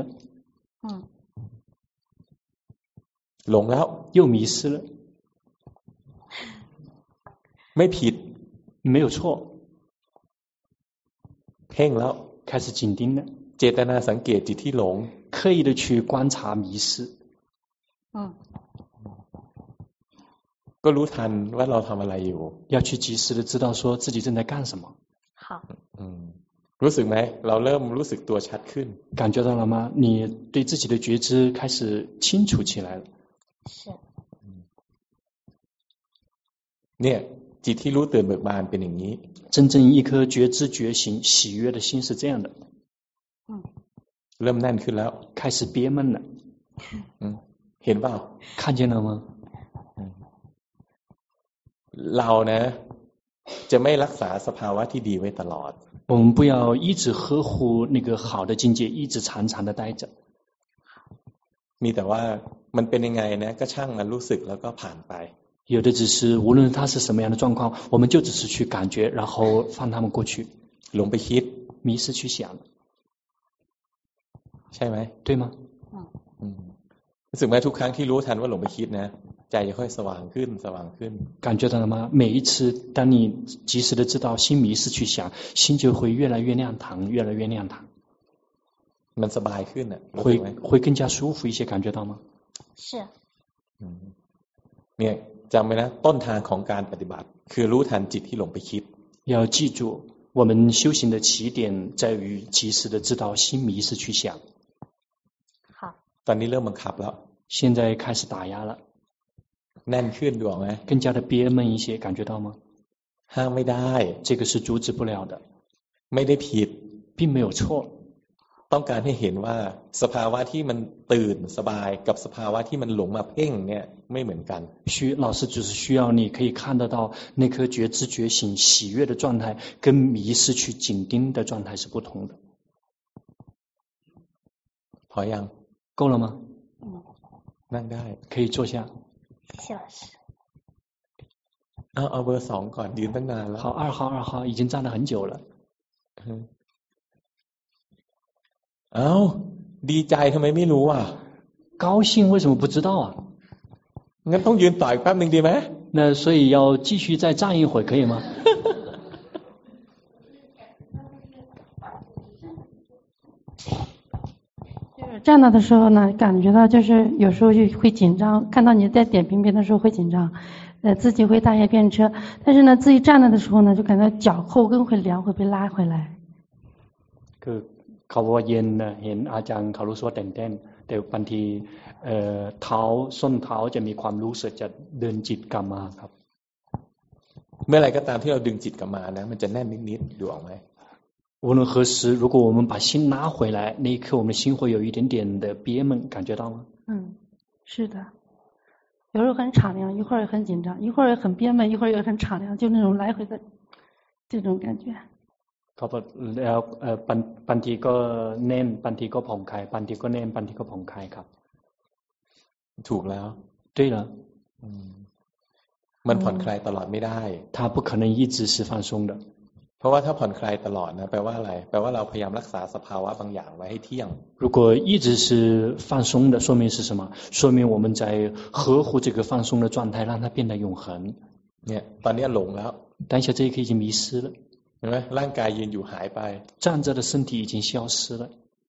หลงแล้ว又迷失了ไม่ผิด没有错เพ่งแล้ว开始紧盯了เจตนาสังเกตจิตที่หลง刻意的去观察迷失ก็รู้ทันว่าเราทำอะไรอยู่要去及时的知道说自己正在干什么好รู้สึกไหมเราเริ่มรู้สึกตัวชัดขึ้น感觉到了吗？你对自己的觉知开始清楚起来了是เนี่ยจิตที่รู้ตื่นเบิกบานเป็นอย่างนี้真正一颗觉知觉醒喜悦的心是这样的เริ่มแน่นขึ้นแล้ว开始憋闷了เห็นเปล่า看见了吗เรานะจะไม่รักษาสภาวะที่ดีไว้ตลอด我们不要一直呵护那个好的境界一直长长的待着มีแต่ว่ามันเป็นยังไงนะก็ช่างมันรู้สึกแล้วก็ผ่านไป有的只是无论它是什么样的状况我们就只是去感觉然后放它们过去หลงไปคิด迷失去想ใช่ไหม对吗รู้สึกไหมทุกครั้งที่รู้ทันว่าหลงไปคิดนะใจจะค่อยสว่างขึ้นสว่างขึ้น感觉到了吗？每一次当你及时的知道心迷失去想心就会越来越亮堂越来越亮堂มันสบายขึ้นอ่ะ会更加舒服一些感觉到吗是เนี่ยจำไว้นะต้นทางของการปฏิบัติคือรู้ทันจิตที่หลงไปคิด要记住我们修行的起点在于及时的知道心迷失去想好ตอนนี้เริ่มบังคับแล้ว现在开始打压了แน่นขึ้นดูออกไหม更加的憋闷一些感觉到吗ห้ามไม่ได้这个是阻止不了的ไม่ได้ผิด并没有错ต้องการให้เห็นว่าสภาวะที่มันตื่นสบายกับสภาวะที่มันหลงมาเพ่งเนี่ยไม่เหมือนกัน老师只是需要你可以看得到那颗觉知觉醒喜悦的状态跟迷失去紧盯的状态是不同的。 พอยัง够了吗？ นั่งได้可以坐下。 谢老师。 เอาเบอร์2ก่อนยืนตั้งนานแล้ว好2号已经站了很久了。 ดีใจทำไมไม่รู้อ่ะ高兴为什么不知道啊？ งั้นต้องยืนต่ออีกแป๊บนึงดีไหม那所以要继续再站一会可以吗？ 就是站到的时候呢，感觉到就是有时候就会紧张，看到你在点评别的时候会紧张，自己会大夜便车，但是呢，自己站了的时候呢，就感到脚后跟会凉，会被拉回来。 คือเขาว่าเย็นนะเห็นอาจารย์เขารู้สึกว่าเต้นแต่บางทีเท้าส้นเท้าจะมีความรู้สึกจะเดินจิตกลับมาครับเมื่อไรก็ตามที่เราดึงจิตกลับมานะมันจะแน่นนิดๆดูออกไหม无论何时如果我们把心拉回来那一刻我们的心会有一点点的憋闷感觉到吗？ 是的，有时候很敞亮，一会儿很紧张，一会儿很憋闷，一会儿又很敞亮，就那种来回的这种感觉。 เขาบอกแล้วบางทีก็แน่นบางทีก็ผ่อนคลายบางทีก็แน่นบางทีก็ผ่อนคลายครับถูกแล้ว对了มันผ่อนคลายตลอดไม่ได้它不可能一直是放松的เพราะว่าถ้าผ่อนคลายตลอดนะแปลว่าอะไรแปลว่าเราพยายามรักษาสภาวะบางอย่างไว้ให้เที่ยง如果一直是放松的说明是什么说明我们在呵护这个放松的状态让它变得永恒เนี่ยตอนนี้หลงแล้ว当下这一刻已经迷失了เห็นไหมร่างกายยืนอยู่หายไป站着的身体已经消失了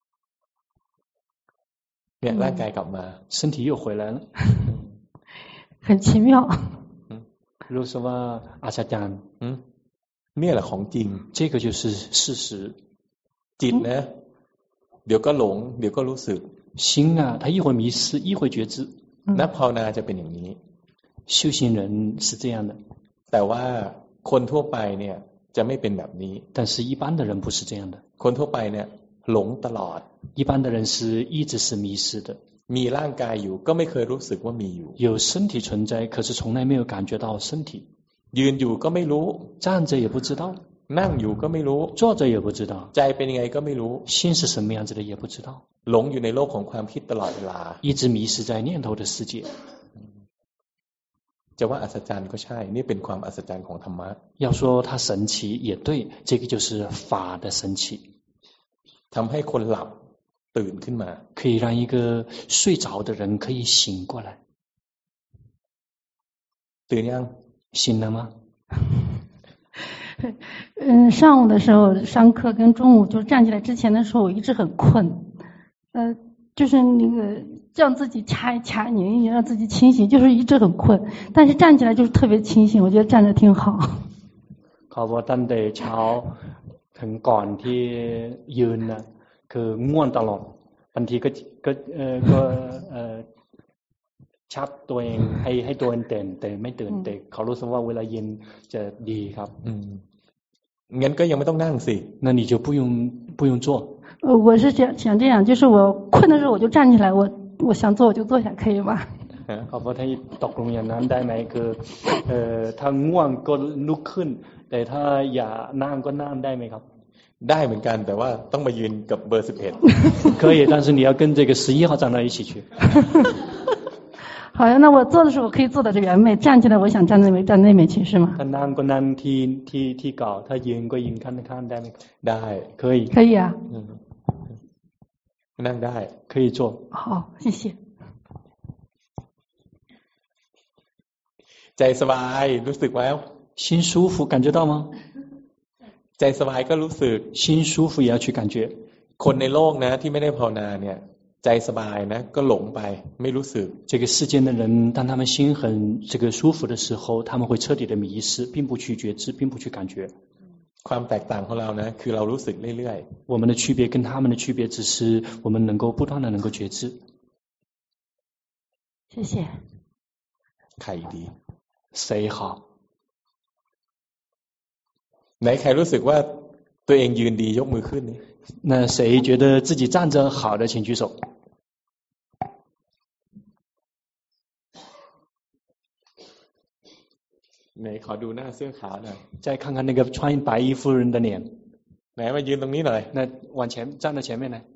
เนี่ยร่างกายกลับมา身体又回来了很奇妙รู้สึกว่าอัศจรรย์เนี่ยแหละของจริง这个就是事实จิตนะเดี๋ยวก็หลงเดี๋ยวก็รู้สึก心啊它一会迷失一会觉知นักภาวนาจะเป็นอย่างนี้修行人是这样的แต่ว่าคนทั่วไปเนี่ยจะไม่เป็นแบบนี้但是一般的人不是这样的คนทั่วไปเนี่ยหลงตลอด一般的人是一直是迷失的มีร่างกายอยู่ก็ไม่เคยรู้สึกว่ามีอยู่有身体存在可是从来没有感觉到身体ยืนอยู่ก็ไม่รู้站着也不知道นั่งอยู่ก็ไม่รู้坐着也不知道ใจเป็นยังไงก็ไม่รู้心是什么样子的也不知道หลงอยู่ในโลกของความคิดตลอดเวลา一直迷失在念头的世界จะว่าอัศจรรย์ก็ใช่นี่เป็นความอัศจรรย์ของธรรมะ要说它神奇也对这个就是法的神奇ทำให้คนหลับตื่นขึ้นมา可以让一个睡着的人可以醒过来ตื่นยัง醒了吗上午的时候上课跟中午就站起来之前的时候我一直很困就是那个让自己掐一掐拧一拧让自己清醒就是一直很困但是站起来就是特别清醒我觉得站着挺好เขาบอกตั้งแต่เช้าถึงก่อนที่ยืนนะคือง่วงตลอดบางทีก็ชัดตัวเองให้ตัวเองตื่นแต่ไม่ตื่นแต่เขารู้สึกว่าเวลาเย็นจะดีครับงั้นก็ยังไม่ต้องนั่งสิ那你就不用坐我是想这样就是我困的时候我就站起来我想坐我就坐下可以吗เขาบอกให้ตกลงอย่างนั้นได้ไหมคือถ้าง่วงก็ลุกขึ้นแต่ถ้าอย่านั่งก็นั่งได้ไหมครับได้เหมือนกันแต่ว่าต้องมายืนกับเบอร์ 11可以但是你要跟这个11号站到一起去好呀那我坐的时候我可以坐到这边站起来我想站那边去是吗ถ้านั่งก็นั่งที่เก่าถ้ายืนก็ยืนข้างได้ไหมได้可以啊นั่งได้可以坐好谢谢ใจสบายรู้สึกไหม心舒服感觉到吗ใจสบายก็รู้สึก心舒服也要去感觉คนในโลกนะที่ไม่ได้ภาวนาเนี่ยใจสบายนะก็หลงไปไม่รู้สึก这个世间的人当他们心很这个舒服的时候他们会彻底的迷失并不去觉知并不去感觉ความแตกต่างของเรานะคือเรารู้สึกเรื่อยๆ我们的区别跟他们的区别只是我们能够不断的能够觉知谢谢ใครดี谁好ไหนใครรู้สึกว่าตัวเองยืนดียกมือขึ้นนี่那谁觉得自己站着好的，请举手。 ไหนขอดูหน้าเสื้อขาวหน่อย再看看那个穿白衣服人的脸。 ไหนมายืนตรงนี้หน่อย那往前站到前面来。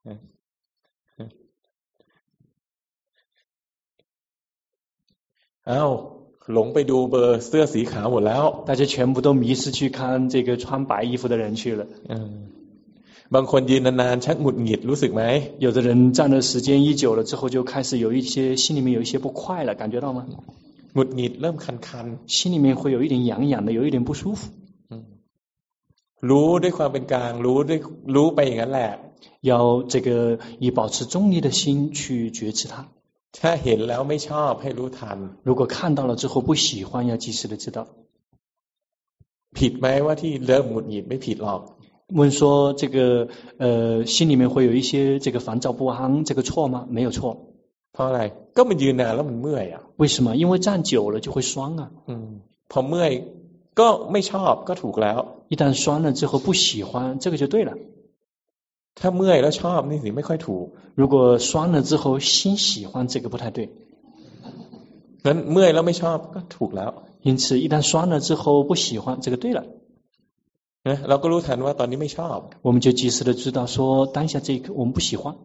อ้าวหลงไปดูเบอร์เสื้อสีขาวหมดแล้ว大家全部都迷失去看这个穿白衣服的人去了。 บางคนยืนนานๆชักหงุดหงิดรู้สึกไหม有的人站的时间一久了之后就开始有一些心里面有一些不快了，感觉到吗？ หงุดหงิดเริ่มคันๆ心里面会有一点痒痒的，有一点不舒服。 รู้ด้วยความเป็นกลางรู้ไปอย่างนั้นแหละ要这个以保持中立的心去觉知它。 ถ้าเห็นแล้วไม่ชอบให้รู้ทัน如果看到了之后不喜欢，要及时的知道。 ผิดไหมว่าที่เริ่มหงุดหงิดไม่ผิดหรอก问说这个心里面会有一些这个烦躁不安，这个错吗？没有错。 เพราะอะไรก็มันยืนนานแล้วมันเมื่อยอ่ะ为什么？因为站久了就会酸啊。 พอเมื่อยก็ไม่ชอบก็ถูกแล้ว一旦酸了之后不喜欢，这个就对了。 ถ้าเมื่อยแล้วชอบนี่สิไม่ค่อยถูก如果酸了之后心喜欢，这个不太对。 งั้นเมื่อยแล้วไม่ชอบก็ถูกแล้ว因此一旦酸了之后不喜欢，这个对了。 เราก็รู้ทันว่าตอนนี้ไม่ชอบ我们就及时的知道说当下这一刻我们不喜欢。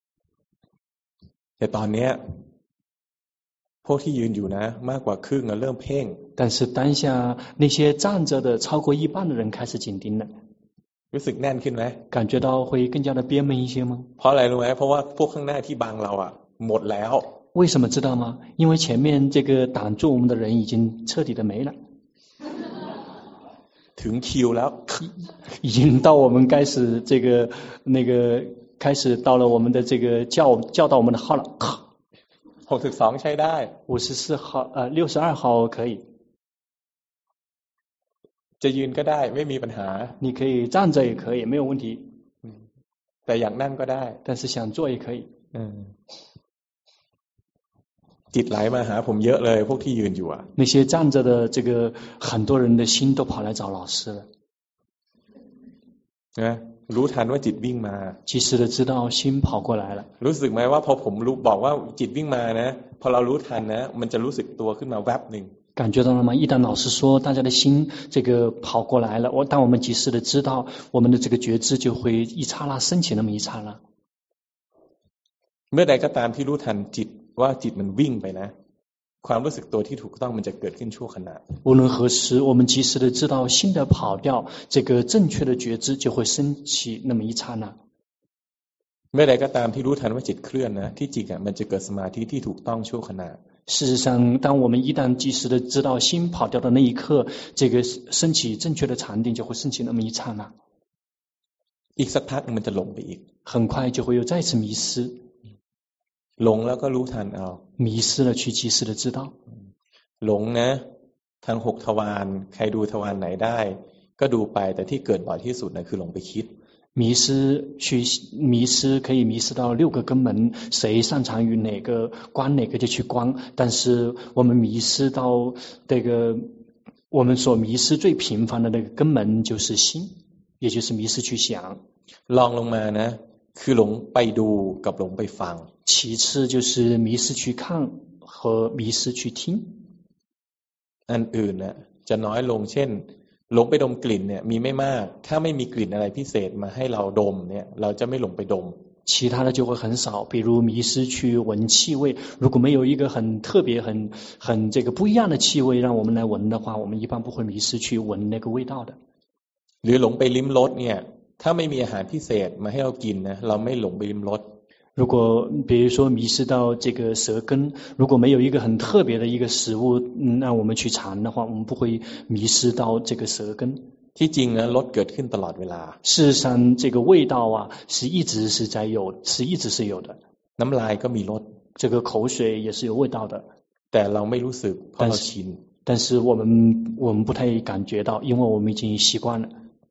แต่ตอนนี้พวกที่ยืนอยู่นะมากกว่าครึ่งเริ่มเพ่ง但是当下那些站着的超过一半的人开始紧盯了。 รู้สึกแน่นขึ้นไหม感觉到会更加的憋闷一些吗？ เพราะอะไรรู้ไหมเพราะว่าพวกข้างหน้าที่บังเราอ่ะหมดแล้ว为什么知道吗？因为前面这个挡住我们的人已经彻底的没了。 ถึงคิวแล้ว已经到我们开始这个那个开始到了我们的这个叫到我们的号了。 62ใช้ได้ 54号62号可以。 จะยืนก็ได้ไม่มีปัญหา你可以站着也可以没有问题แต่อยากนั่งก็ได้但是想坐也可以จิตไหลมาหาผมเยอะเลยพวกที่ยืนอยู่อ่ะ那些站着的这个很多人的心都跑来找老师了นะรู้ทันว่าจิตวิ่งมา及时的知道心跑过来了รู้สึกไหมว่าพอผมรู้บอกว่าจิตวิ่งมานะพอเรารู้ทันนะมันจะรู้สึกตัวขึ้นมาแวบนึง感觉到了吗？一旦老师说大家的心这个跑过来了，当我们及时的知道，我们的这个觉知就会一刹那升起那么一刹那。 เมื่อใดก็ตามที่รู้ทันจิตว่าจิตมันวิ่งไปนะความรู้สึกตัวที่ถูกต้องมันจะเกิดขึ้นชั่วขณะ无论何时我们及时的知道心的跑掉，这个正确的觉知就会升起那么一刹那。 เมื่อใดก็ตามที่รู้ทันว่าจิตเคลื่อนนะที่จริงอ่ะมันจะเกิดสมาธิที่ถูกต้องชั่วขณะ事实上当我们一旦及时的知道心跑掉的那一刻，这个升起正确的禅定就会升起那么一刹那。 อีกสักพักมันจะหลงไปอีก很快就会又再次迷失หลงแล้วก็รู้ทันเอา迷失了去及时的知道หลงนะทั้ง6ทวารใครดูทวารไหนได้ก็ดูไปแต่ที่เกิดบ่อยที่สุดนะคือหลงไปคิด迷失可以迷失到6个根门，谁擅长于哪个观哪个就去观，但是我们迷失到这个我们所迷失最频繁的那个根门就是心，也就是迷失去想。 ลองลงมานะคือหลงไปดูกับหลงไปฟัง其次就是迷失去看和迷失去听。 อันอื่นนะจะน้อยลงเช่นหลงไปดมกลิ่นเนี่ยมีไม่มากถ้าไม่มีกลิ่นอะไรพิเศษมาให้เราดมเนี่ยเราจะไม่หลงไปดม其他的就会很少，比如迷失去闻气味。如果没有一个很特别、很这个不一样的气味让我们来闻的话，我们一般不会迷失去闻那个味道的。 หรือหลงไปลิ้มรสเนี่ยถ้าไม่มีอาหารพิเศษมาให้เรากินนะเราไม่หลงไปลิ้มรส如果比如说迷失到这个舌根，如果没有一个很特别的一个食物让我们去尝的话，我们不会迷失到这个舌根。 ที่จริงนะรสเกิดขึ้นตลอดเวลา事实上这个味道啊是一直是有的น้ำลายก็มีรส这个口水也是有味道的แต่เราไม่รู้สึกเพราะเราชิน但是我们不太感觉到因为我们已经习惯了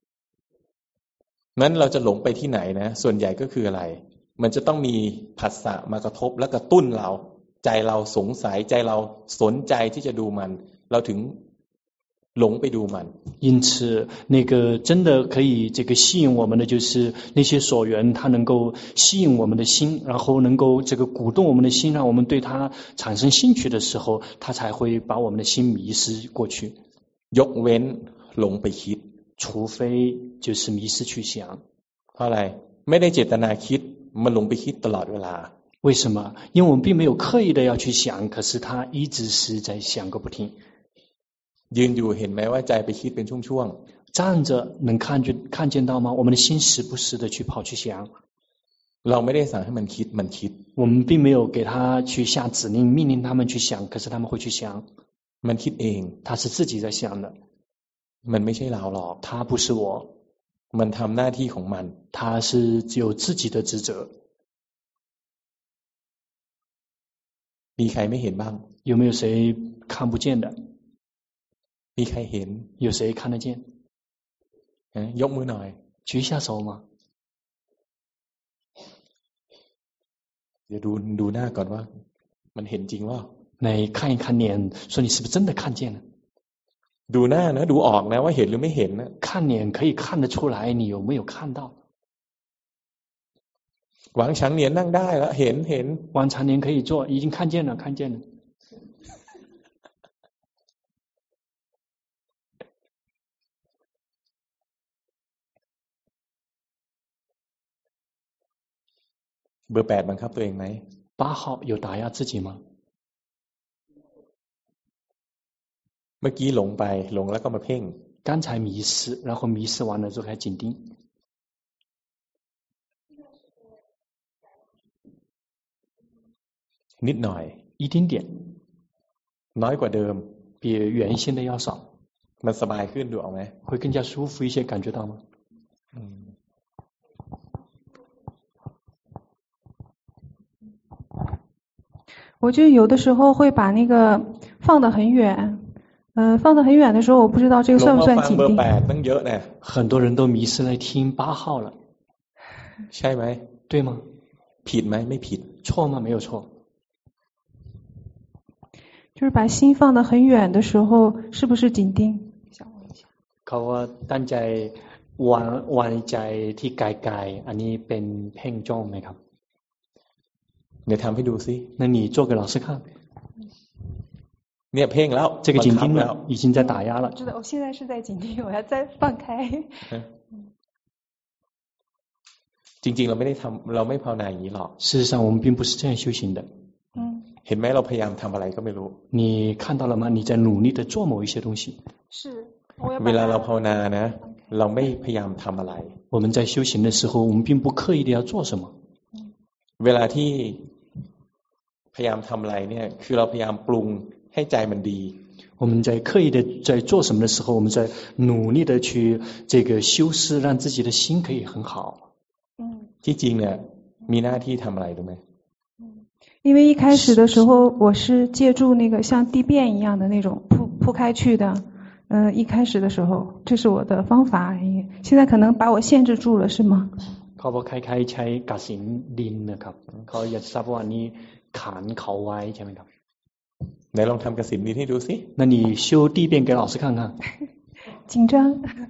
งั้นเราจะหลงไปที่ไหนนะส่วนใหญ่ก็คืออะไรมันจะต้องมีผัสสะมากระทบและกระตุ้นเราใจเราสงสัยใจเราสนใจที่จะดูมันเราถึงหลงไปดูมัน因此那个真的可以这个吸引我们的就是那些所缘，它能够吸引我们的心，然后能够这个鼓动我们的心，让我们对它产生兴趣的时候，它才会把我们的心迷失过去。 ยกเว้นหลงไปคิด除非就是迷失去想。 เพราะอะไรไม่ได้เจตนาคิดมันหลงไปคิดตลอดเวลา为什么？因为我们并没有刻意的要去想，可是它一直是在想个不停。 ยืนอยู่เห็นไหมว่าใจไปคิดเป็นช่วงๆ站着能看见到吗？我们的心时不时的去跑去想。 เราไม่ได้สั่งให้มันคิดมันคิด我们并没有给他去下指令命令他们去想，可是他们会去想。 มันคิดเอง他是自己在想的。 มันไม่ใช่เราหรอก他不是我。 มันทำหน้าที่ของมัน他是有自己的职责。 มีใครไม่เห็นบ้าง有没有谁看不见的？ มีใครเห็น有谁看得见？ ยกมือหน่อย举下手吗？ เดี๋ยวดูหน้าก่อนว่ามันเห็นจริงว่า来看一看脸，说你是不是真的看见了？ ดูหน้านะดูออกนะว่าเห็นหรือไม่เห็นนะ看脸可以看得出来你有没有看到。 หวังฉังเหนียนนั่งได้แล้วเห็น王长年可以做，已经看见了看见了。 เบอร์8บังคับตัวเองไหม 8号有打压自己吗？ เมื่อกี้หลงไปหลงแล้วก็มาเพ่ง刚才迷失，然后迷失完了就开始紧盯。 นิดหน่อย一丁点น้อยกว่าเดิม比原先的要少มันสบายขึ้นดูออกไหม会更加舒服一些感觉到吗？ 我就有的时候会把那个放得很远，放得很远的时候，我不知道这个算不算紧盯。 很多人都迷失来听8号了， ใช่ไหม对吗？ ผิดไหมไม่ผิด错吗？没有错。 就是把心放得很远的时候，是不是紧盯？想问一下。 เขาว่าตั้งใจวางใจที่ไกลๆอันนี้เป็นเพ่งจ้องไหมครับเดี๋ยวทำให้ดูซิ那你做给老师看เนี่ยเพ่งแล้ว这个紧盯了已经在打压了知道我现在是在紧盯我要再放开จริงๆเราไม่ได้ทำเราไม่ภาวนาอย่างนี้หรอก事实上我们并不是这样修行的เห็นไหมเราพยายามทำอะไรก็ไม่รู้你看到了吗？你在努力的做某一些东西是เวลาเราภาวนานะเราไม่พยายามทำอะไร我们在修行的时候我们并不刻意的要做什么เวลาที่พยายามทำอะไรเนี่ยคือเราพยายามปรุงให้ใจมันดี我们在刻意的在做什么的时候我们在努力的去这个修饰让自己的心可以很好ที่จริงเนี่ยมีหน้าที่ทำอะไรรู้ไหม因为一开始的时候我是借助那个像地便一样的那种铺开去的一开始的时候这是我的方法现在可能把我限制住了是吗เขาบอกคล้ายๆใช้กสิณดินนะครับเขาอยากทราบว่านี่ขานเขาไว้ใช่ไหมครับไหนลองทำกสิณดินให้ดูสิ那你修地便给老师看看紧张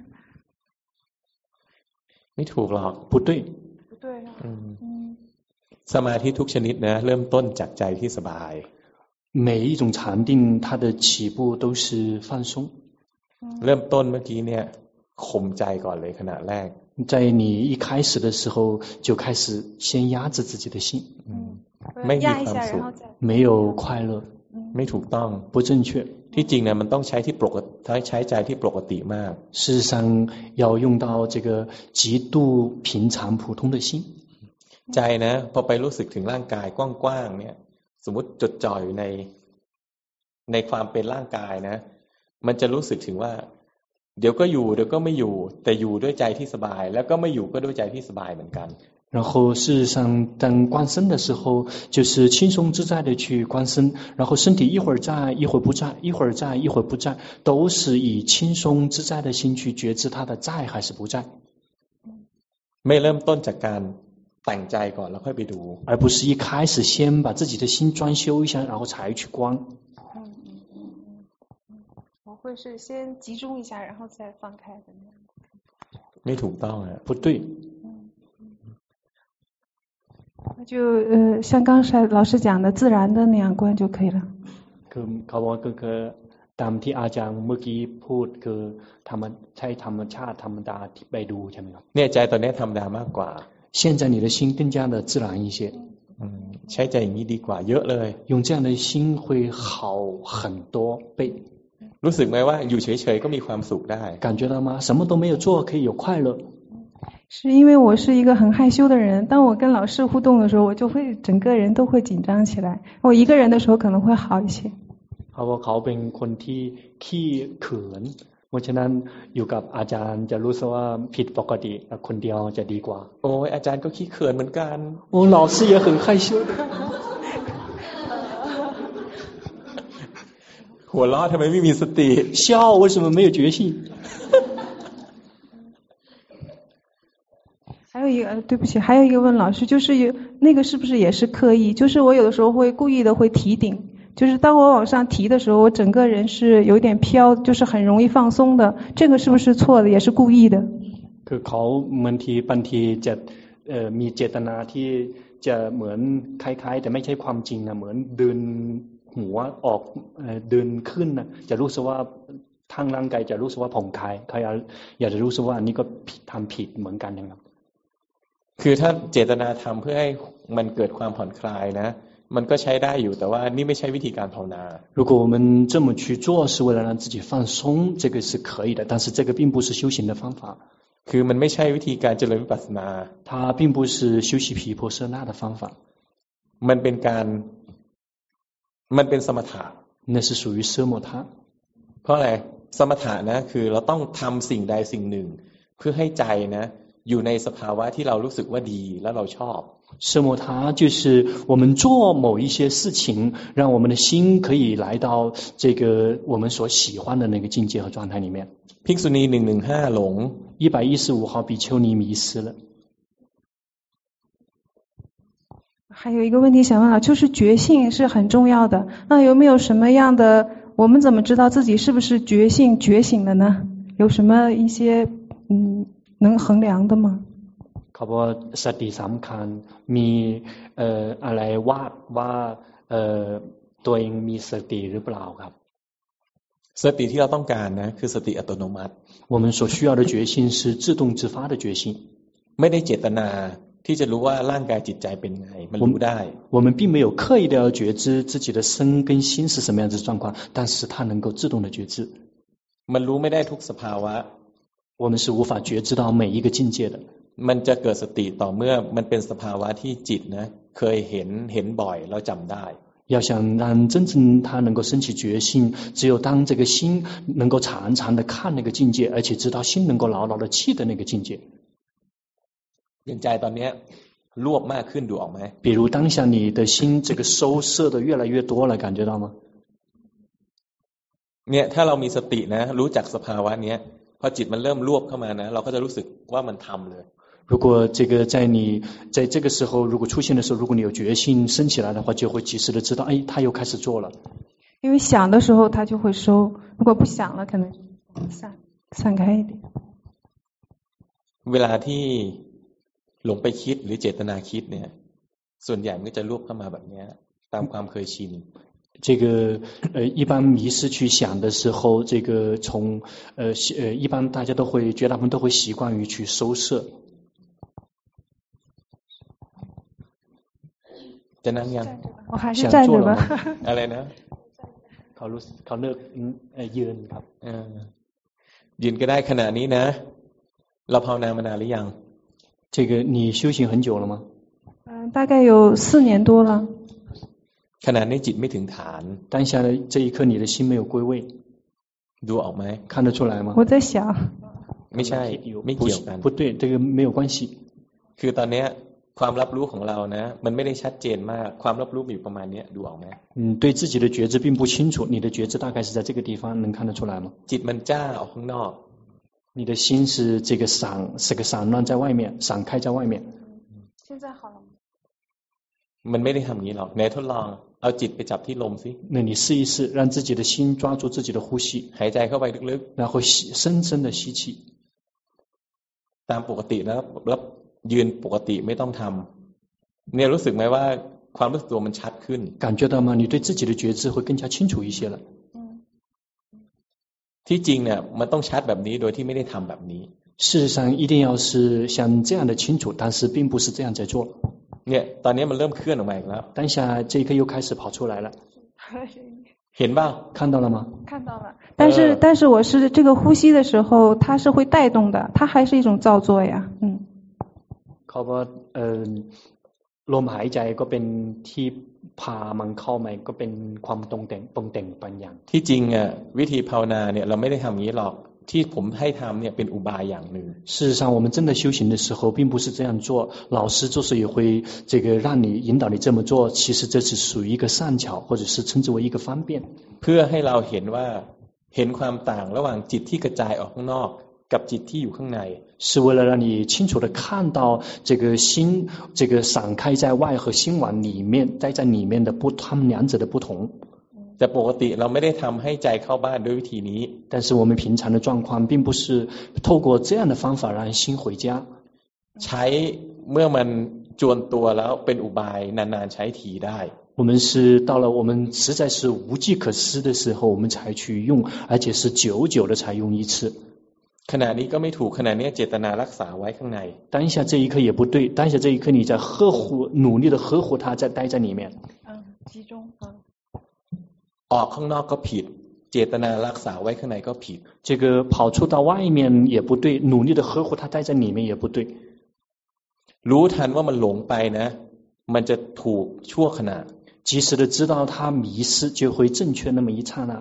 ไม่ถูกหรอก不对不对สมาธิทุกชนิดนะเริ่มต้นจากใจที่สบาย每一种禅定它的起步都是放松เริ่มต้นเมื่อกี้เนี่ยข่มใจก่อนเลยขณะแรก在你一开始的时候就开始先压制自己的心ไม่มีความสุข没有快乐ไม่ถูกต้อง不正确ที่จริงเนี่ยมันต้องใช้ที่ปกติใช้ใจที่ปกติมาก事实上要用到这个极度平常普通的心ใจนะพอไปรู้สึกถึงร่างกายกว้างๆเนี่ยสมมุติจดจ่ออยู่ในความเป็นร่างกายนะมันจะรู้สึกถึงว่าเดี๋ยวก็อยู่เดี๋ยวก็ไม่อยู่แต่อยู่ด้วยใจที่สบายแล้วก็ไม่อยู่ก็ด้วยใจที่สบายเหมือนกัน然后事实上当观身的时候就是轻松自在的去观身然后身体一会儿在一会儿不在一会儿在一会儿不在都是以轻松自在的心去觉知它的在还是不在ไม่เริ่มต้นจากการแต่งใจก่อนแล้วค่อยไปดู而不是一开始先把自己的心装修一下然后才去观我会会是先集中一下，然后再放开的那样。 ไม่ถูกต้องอ่ะ不对。 那就像刚才老师讲的，自然的那样观就可以了。 คือเขาบอกคือตามที่อาจารย์เมื่อกี้พูดคือใช้ธรรมชาติธรรมดาที่ไปดูใช่ไหมครับเนี่ยใจตอนนี้ธรรมดามากกว่า现在你的心更加的自然一些ใช้ใจอย่างนี้ดีกว่าเยอะเลย用这样的心会好很多倍รู้สึกไหมว่าอยู่เฉยๆก็มีความสุขได้感觉到吗什么都没有做可以有快乐是因为我是一个很害羞的人，当我跟老师互动的时候，我就会整个人都会紧张起来。我一个人的时候可能会好一些。 เพราะว่าเขาเป็นคนที่ขี้เขินเพราะฉะนั้นอยู่กับอาจารย์จะรู้สึกว่าผิดปกติคนเดียวจะดีกว่าโอ้ยอาจารย์ก็ขี้เขินเหมือนกันโอ้老师也很害羞的หัวเราะทำไมไม่มีสติ笑为什么没有觉性还有一个对不起，还有一个问老师，就是那个是不是也是刻意？就是我有的时候会故意的会提顶，就是当我往上提的时候，我整个人是有点飘，就是很容易放松的。这个是不是错的？也是故意的？ คือเขาบางทีจะมีเจตนาที่จะเหมือนคล้ายๆแต่ไม่ใช่ความจริงนะเหมือนเดินหัวออกเดินขึ้นนะจะรู้สึกว่าทางร่างกายจะรู้สึกว่าผ่องคลายเขาอยากจะรู้สึกว่าอันนี้ก็ทำผิดเหมือนกันนะครับคือถ้าเจตนาทำเพื่อให้มันเกิดความผ่อนคลายนะมันก็ใช้ได้อยู่แต่ว่านี่ไม่ใช่วิธีการภาวนา如果我们这么去做是为了让自己放松这个是可以的但是这个并不是修行的方法คือมันไม่ใช่วิธีการเจริญวิปัสสนา它并不是修习毗婆舍那的方法มันเป็นสมถะ那是属于奢摩他เพราะอะไรสมถะนะคือเราต้องทำสิ่งใดสิ่งหนึ่งเพื่อให้ใจนะอยู่ในสภาวะที่เรารู้สึกว่าดีและเราชอบ奢摩他就是我们做某一些事情让我们的心可以来到这个我们所喜欢的那个境界和状态里面ภิกษุณี115หลง 115号比丘尼迷失了还有一个问题想问了，就是觉性是很重要的，那有没有什么样的我们怎么知道自己是不是觉性觉醒了呢？有什么一些能衡量的吗？ เขาบอกว่าสติสำคัญมีอะไรว่าตัวเองมีสติหรือเปล่าครับสติที่เราต้องการนะคือสติอัตโนมัติ我们所需要的觉性是自动自发的觉性ไม่ได้เจตนาที่จะรู้ว่าร่างกายจิตใจเป็นไงมันรู้ได้我们并没有刻意的要觉知自己的身跟心是什么样子的状况但是它能够自动的觉知มันรู้ไม่ได้ทุกสภาวะ我们是无法觉知到每一个境界的มันจะเกิดสติต่อเมื่อมันเป็นสภาวะที่จิตนะเคยเห็นบ่อยแล้วจำได้要想让真正它能够升起觉性只有当这个心能够常常的看那个境界而且知道心能够牢牢的记得那个境界อย่างใจตอนนี้รวบมากขึ้นดูออกไหม比如当下你的心这个收摄的越来越多了感觉到吗เนี่ยถ้าเรามีสตินะรู้จักสภาวะเนี้ยพอจิตมันเริ่มรวบเข้ามานะเราก็จะรู้สึกว่ามันทำเลย如果这个在这个时候如果出现的时候如果你有觉性升起来的话就会及时的知道哎他又开始做了因为想的时候他就会收如果不想了可能散开一点เวลาที่หลงไปคิดหรือเจตนาคิดเนี่ยส่วนใหญ่มันก็จะรวบเข้ามาแบบนี้ตามความเคยชิน这个一般迷失去想的时候这个从一般大家都会绝大部分都会习惯于去收摄จะนั่งยัง我还是站着吧อะไรนะเขาเลือกยืนครับยืนก็ได้ขณะนี้นะเราภาวนามานานหรือยัง这个你修行很久了吗大概有4年多了ขณะนี้จิตไม่ถึงฐาน当下的这一刻你的心没有归位ดูออกไหม看得出来吗我在想ไม่ใช่ไม่เกี่ยวกัน不对这个没有关系คือตอนนี้ความรับรู้ของเรานะมันไม่ได้ชัดเจนมากความรับรู้อยู่ประมาณนี้ดูออกไหม对自己的觉知并不清楚你的觉知大概是在这个地方能看得出来吗จิตมันจ้าออกข้างนอก你的心是这个散乱在外面散开在外面现在好了吗มันไม่ได้ทำอย่างนี้หรอกไหนทดลองเอาจิตไปจับที่ลมสิ那你试一试，让自己的心抓住自己的呼吸， หายใจเข้าไปลึก然后深深的吸气。 ตามปกติแล้วยืนปกติไม่ต้องทำเนี่ยรู้สึกไหมว่าความรู้สึกตัวมันชัดขึ้น感觉到吗？你对自己的觉知会更加清楚一些了。 ที่จริงเนี่ยมันต้องชัดแบบนี้โดยที่ไม่ได้ทำแบบนี้事实上一定要是像这样的清楚，但是并不是这样在做。 เนี่ยตอนนี้มันเริ่มเคลื่อนออกมาอีกแล้ว当下这一刻又开始跑出来了。 เห็นป่ะ看到了吗？ 看到了。但是我是这个呼吸的时候，它是会带动的，它还是一种造作呀。 เขาบอกลมหายใจก็เป็นที่พามันเข้ามาก็เป็นความตรงแต่งบางอย่างที่จริงอ่ะวิธีภาวนาเนี่ยเราไม่ได้ทำอย่างนี้หรอกที่ผมให้ทำเนี่ยเป็นอุบายอย่างหนึ่ง事实上我们真的修行的时候并不是这样做，老师就是也会这个让你引导你这么做，其实这是属于一个善巧，或者是称之为一个方便， เพื่อให้เราเห็นว่าเห็นความต่างระหว่างจิตที่กระจายออกข้างนอกกับจิตที่อยู่ข้างใน是为了让你清楚的看到这个心这个散开在外和心往里面待在里面的他们两者的不同。 แต่ปกติเราไม่ได้ทำให้ใจเข้าบ้านด้วยวิธีนี้但是我们平常的状况并不是透过这样的方法让心回家ใช้เมื่อมันจวนตัวแล้วเป็นอุบายนานๆใช้ทีได้我们是到了我们实在是无计可施的时候我们才去用，而且是久久的才用一次。 ขณะนี้ก็ไม่ถูกขณะนี้เจตนารักษาไว้ข้างใน当下这一刻也不对，当下这一刻你在努力的呵护它，在待在里面集中ออกข้างนอกก็ผิดเจตนารักษาไว้ข้างในก็ผิด这个跑出到外面也不对，努力的呵护它待在里面也不对。 รู้ทันว่ามันหลงไปนะมันจะถูกชั่วขณะ及时的知道它迷失就会正确那么一刹那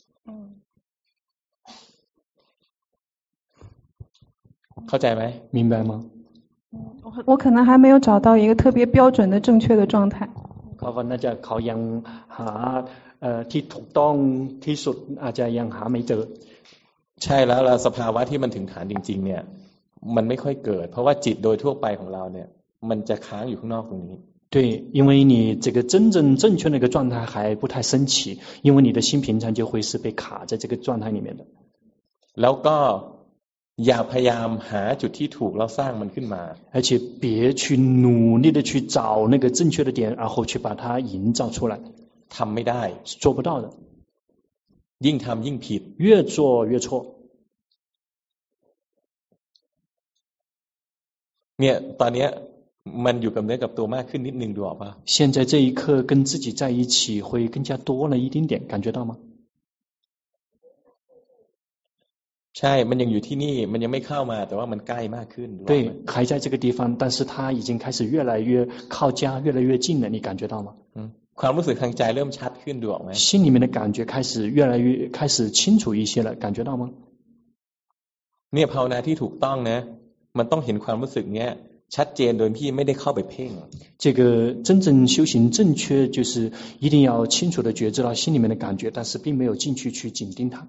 เข้าใจไหม明白吗我可能还没有找到一个特别标准的正确的状态เขาก็น่าจะเขายังหาที่ถูกต้องที่สุดอาจจะยังหาไม่เจอใช่แล้วสภาวะที่มันถึงฐานจริงๆเนี่ยมันไม่ค่อยเกิดเพราะว่าจิตโดยทั่วไปของเราเนี่ยมันจะค้างอยู่ข้างนอกตรงนี้对，因为你这个真正正确的一个状态还不太升起，因为你的心平常就会是被卡在这个状态里面的。 แล้วก็อย่าพยายามหาจุดที่ถูกแล้วสร้างมันขึ้นมา而且别去努力的去找那个正确的点，然后去把它营造出来。 ทำไม่ได้是做不到的。 ยิ่งทำยิ่งผิด越做越错。 เนี่ยตอนนี้มันอยู่กับเนื้อกับตัวมากขึ้นนิดนึงดูออกป่ะ现在这一刻跟自己在一起会更加多了一丁点，感觉到吗？ ใช่มันยังอยู่ที่นี่มันยังไม่เข้ามาแต่ว่ามันใกล้มากขึ้น对，还在这个地方，但是它已经开始越来越靠家，越来越近了，你感觉到吗？ ความรู้สึกทางใจเริ่มชัดขึ้นดูออกไหม心里面的感觉开始越来越开始清楚一些了，感觉到吗？ เนี่ยภาวนาที่ถูกต้องนะมันต้องเห็นความรู้สึกเนี้ยชัดเจนโดยที่ไม่ได้เข้าไปเพ่ง这个真正修行正确就是一定要清楚的觉知到心里面的感觉，但是并没有进去紧盯它。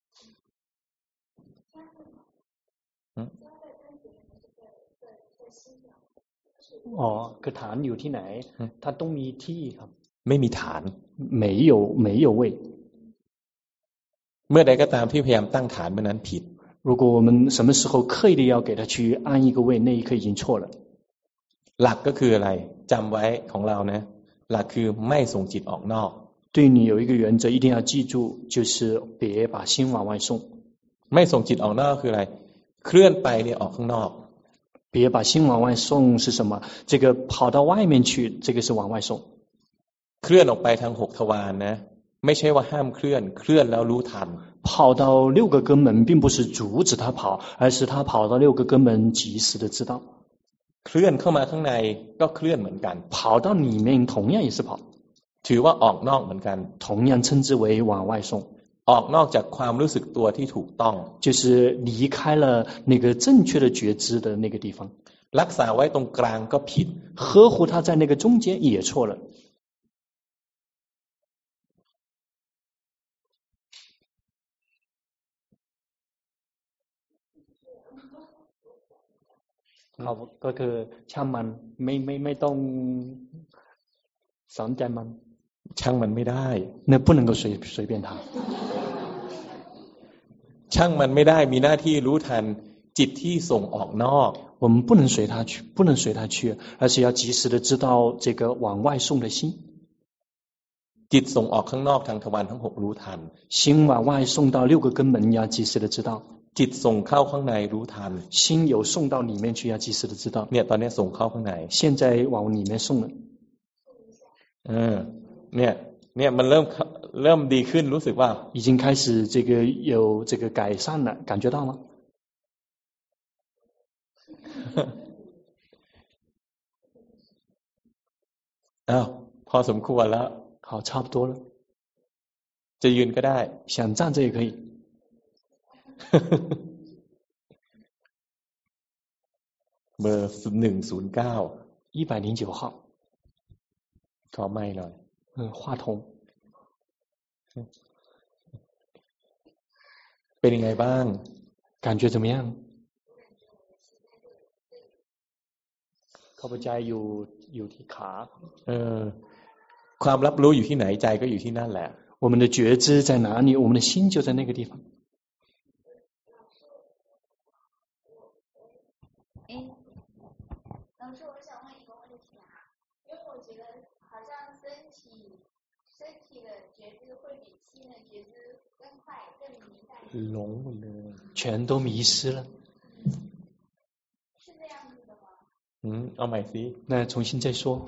อ๋อคือฐานอยู่ที่ไหนถ้าต้องมีที่ครับไม่มีฐาน没有位เมื่อใดก็ตามที่พยายามตั้งฐานเมื่อนั้นผิด如果我们什么时候刻意的要给它去安一个位，那一刻已经错了。 หลักก็คืออะไรจำไว้ของเรานะหลักคือไม่ส่งจิตออกนอก对你有一个原则一定要记住，就是别把心往外送。 ไม่ส่งจิตออกนอกคืออะไรเคลื่อนไปเนี่ยออกข้างนอก别把心往外送是什么？这个跑到外面去，这个是往外送。 เคลื่อนออกไปทาง6ทวารนะไม่ใช่ว่าห้ามเคลื่อนแล้วรู้ทัน跑到6个根门并不是阻止他跑，而是他跑到6个根门及时的知道。 เคลื่อนเข้ามาข้างในก็เคลื่อนเหมือนกัน跑到里面同样也是跑ถือว่าออกนอกเหมือนกัน同样称之为往外送ออกนอกจากความรู้สึกตัวที่ถูกต้อง就是离开了那个正确的觉知的那个地方รักษาไว้ตรงกลางก็ผิด呵护它在那个中间也错了เราก็คือช่างมันไม่ต้องสอนใจมันช่างมันไม่ได้那不能够随便他ช่างมันไม่ได้มีหน้าที่รู้ทันจิตที่ส่งออกนอก我们不能随他去，而是要及时的知道这个往外送的心。 จิตส่งออกข้างนอกทางทวารทั้ง6รู้ทัน心往外送到6个根门，要及时的知道。 จิตส่งเข้าข้างในรู้ทัน心有送到里面去，要及时的知道。 เนี่ยตอนนี้ส่งเข้าข้างใน现在往里面送了。 เนี่ยมันเริ่มดีขึ้นรู้สึกว่า已经开始这个有这个改善了，感觉到吗？ อ้าวพอสมควรแล้ว好，差不多了。 จะยืนก็ได้想站着也可以。 เบอร์109 109号。 ขอไมค์หน่อย话筒。 เป็นยังไงบ้าง感觉怎么样？ เข้าใจอยู่ที่ขาความรับรู้อยู่ที่ไหนใจก็อยู่ที่นั่นแหละ我们的觉知在哪里，我们的心就在那个地方。 老师，我想问一个问题啊，因为我觉得好像身体的觉知会比心的觉知更快、更明白。 หลงหมดเลย全都迷失了。 是这样子的吗？ เอาใหม่สิ那重新再说。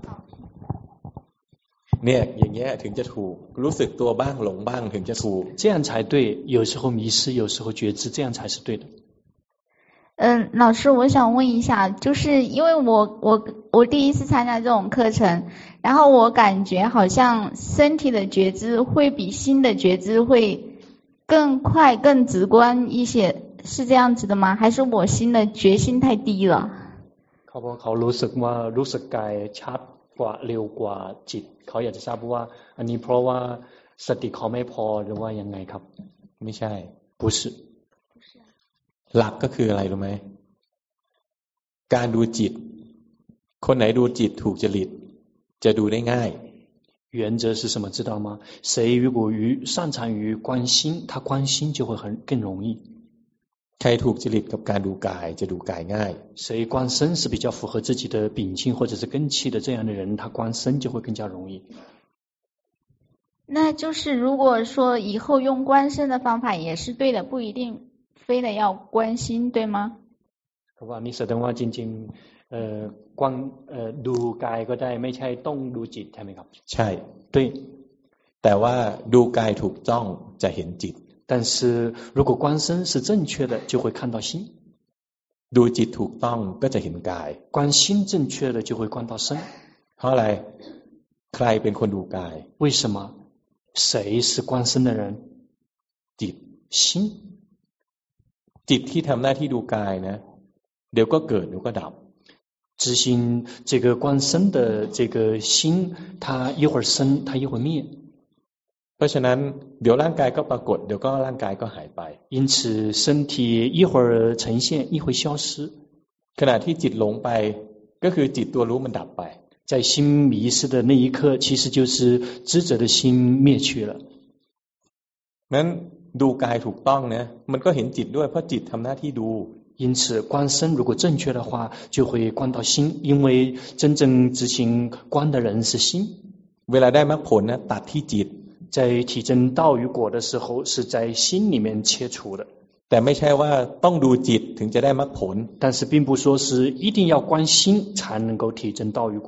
เนี่ยอย่างเงี้ยถึงจะถูกรู้สึกตัวบ้างหลงบ้างถึงจะถูก这样才对，有时候迷失，有时候觉知，这样才是对的。 老师，我想问一下，就是因为我第一次参加这种课程，然后我感觉好像身体的觉知会比心的觉知会更快、更直观一些，是这样子的吗？还是我心的觉性太低了？ เขารู้สึกกายชัดกว่าเร็วกว่าจิตเขาอยากจะทราบว่าอันนี้เพราะว่าสติเขาไม่พอหรือว่ายังไงครับไม่ใช่不是หลักก็คืออะไรรู้ไหมการดูจิตคนไหนดูจิตถูกจริตจะดูได้ง่าย原则是什么知道吗？谁如果擅长于观心，他观心就会更容易。 ใครถูกจริตกับการดูกายจะดูกายง่าย谁观身是比较符合自己的秉性或者是根器的这样的人，他观身就会更加容易。 那就是如果说以后用观身的方法也是对的，不一定非得要观心，对吗？ เพราะว่านี่แสดงว่าจริงๆดูกายก็ได้ไม่ใช่ต้องดูจิตใช่ไหมครับใช่对แต่ว่าดูกายถูกต้องจะเห็นจิต但是如果观身是正确的，就会看到心。 ดูจิตถูกต้องก็จะเห็นกาย观心正确的就会观到身。 เพราะอะไรใครเป็นคนดูกาย为什么？谁是观身的人？ จิต心。 จิตที่ทำหน้าที่ดูกายนะเดี๋ยวก็เกิดเดี๋ยวก็ดับ执行这个观身的这个心，它一会儿生，它一会儿灭。 เพราะฉะนั้นเดี๋ยวร่างกายก็ปรากฏเดี๋ยวก็ร่างกายก็หายไป因此身体一会儿呈现一会儿消失ขณะที่จิตหลงไปก็คือจิตตัวรู้มันดับไป在心迷失的那一刻其实就是知者的心灭去了นั้นดูกายถูกต้องนะมันก็เห็นจิตด้วยเพราะจิตทำหน้าที่ดู因此观身如果正确的话就会观到心因为真正执行观的人是心เวลาได้มรรคผลนะตัดที่จิต在体证道与果的时候是在心里面切除的แต่ไม่ใช่ว่าต้องดูจิตถึงจะได้มรรคผล但是并不说是一定要观心才能够体证道与果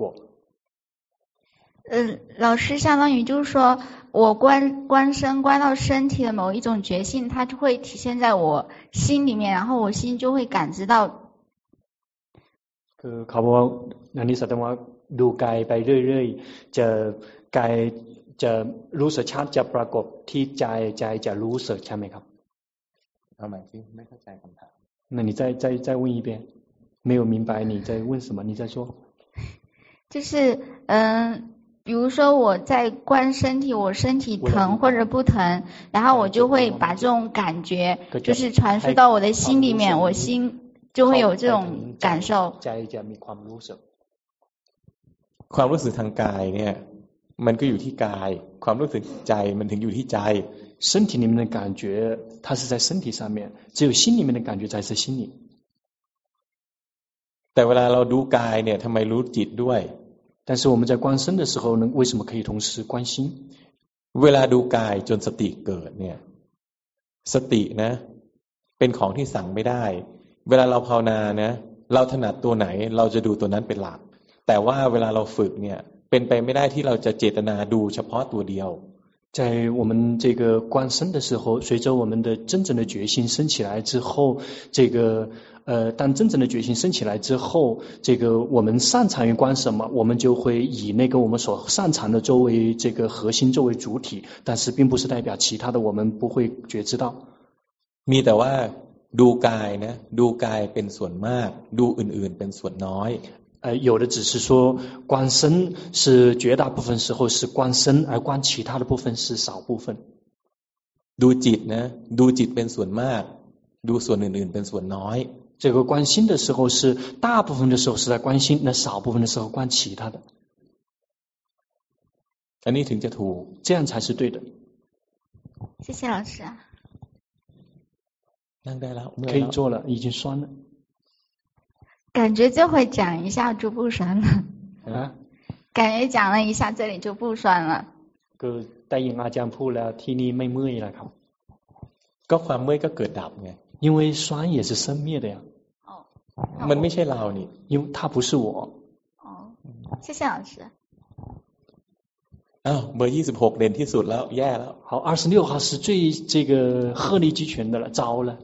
老师相当于就是说我观身观到身体的某一种觉性它就会体现在我心里面然后我心就会感知到คือเขาบอกว่าอันนี้แสดงว่าดูกายไปเรื่อยๆจะกายจะรู้สึกชัดจะปรากฏที่ใจจะรู้สึกใช่ไหมครับเอาใหม่สิไม่เข้าใจคำถาม那你再问一遍没有明白你在问什么你再说就是比如说我在观身体我身体疼或者不疼然后我就会把这种感觉就是传输到我的心里面我心就会有这种感受ใจจะมีความรู้สึกความรู้สึกทางกายเนี่ยมันก็อยู่ที่กายความรู้สึกใจมันถึงอยู่ที่ใจ身体里面的感觉它是在身体上面，只有心里面的感觉才是心里。 แต่เวลาเราดูกายเนี่ยทำไมรู้จิตด้วย但是我们在观身的时候呢，为什么可以同时观心？ เวลาดูกายจนสติเกิดเนี่ยสตินะเป็นของที่สั่งไม่ได้เวลาเราภาวนานะเราถนัดตัวไหนเราจะดูตัวนั้นเป็นหลักแต่ว่าเวลาเราฝึกเนี่ยเป็นไปไม่ได้ที่เราจะเจตนาดูเฉพาะตัวเดียว在我们这个观身的时候，随着我们的真正的决心升起来之后，当真正的决心升起来之后，我们擅长于观什么，我们就会以那个我们所擅长的作为这个核心，作为主体，但是并不是代表其他的我们不会觉知到。 มีแต่ว่าดูกายนะดูกายเป็นส่วนมากดูอื่นๆเป็นส่วนน้อย有的只是说观身是绝大部分时候是观身，而观其他的部分是少部分。 ดูจิตนะดูจิตเป็นส่วนมากดูส่วนอื่นๆเป็นส่วนน้อย这个观心的时候是大部分的时候是在观心，那少部分的时候观其他的。 อันนี้ถึงจะถูก这样才是对的。 谢谢老师。 นั่งได้แล้ว可以坐了，已经酸了。 感觉这会讲一下就不酸了感觉讲了一下这里就不酸了ก็ได้ยินอาจารย์พูดแล้วที่นี่ไม่เมื่อยแล้วครับก็ความเมื่อยก็เกิดดับไง因为酸也是生灭的呀มันไม่ใช่เรานี่因为它不是我谢谢老师เบอร์26เด่นที่สุดแล้วแย่แล้ว好26号是最这个鹤立鸡群的了糟了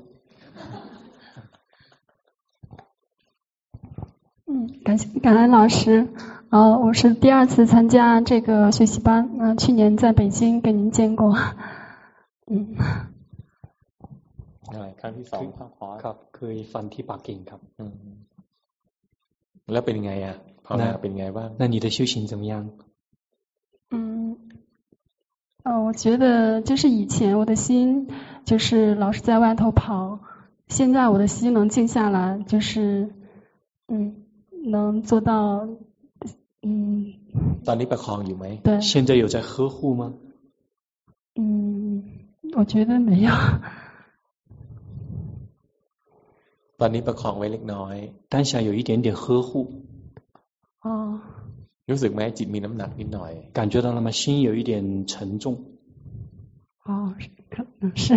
感恩老师我是第二次参加这个学习班去年在北京跟您见过ครั้งที่2 ครับเคยฟังที่ปักกิ่งครับแล้วเป็นยังไงอ่ะภาวนาเป็นไงบ้าง那你的修行怎么样我觉得就是以前我的心就是老是在外头跑现在我的心能静下来就是能做到ตอนนี้ประคองอยู่ไหม对现在有在呵护吗我觉得没有ตอนนี้ประคองไว้เล็กน้อย当下有一点点呵护รู้สึกไหมจิตมีน้ำหนักนิดหน่อย感觉到了吗心有一点沉重是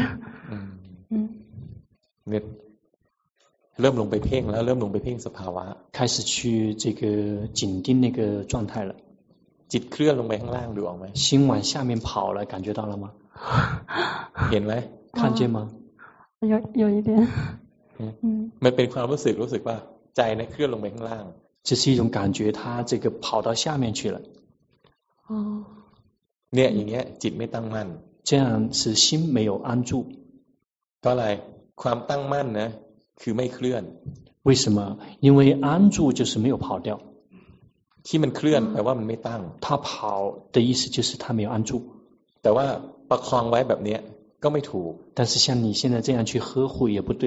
เนี่ยเริ่มลงไปเพ่งแล้วเริ่มลงไปเพ่งสภาวะ开始去这个紧盯那个状态了จิตเคลื่อนลงไปข้างล่างดูออกไหม心往下面跑了感觉到了吗เห็นไหม看见吗有一点มันเป็นความรู้สึกว่าใจเนี่ยเคลื่อนลงไปข้างล่าง这是一种感觉它这个跑到下面去了เนี่ยอย่างเงี้ยจิตไม่ตั้งมั่น这样是心没有安住เพราะอะไรความตั้งมั่นนะคือไม่เคลื่อน为什么因为安住就是没有跑掉ที่มันเคลื่อนแปลว่ามันไม่ตั้ง它跑的意思就是它没有安住แต่ว่าประคองไว้แบบเนี้ยก็ไม่ถูก但是像你现在这样去呵护也不对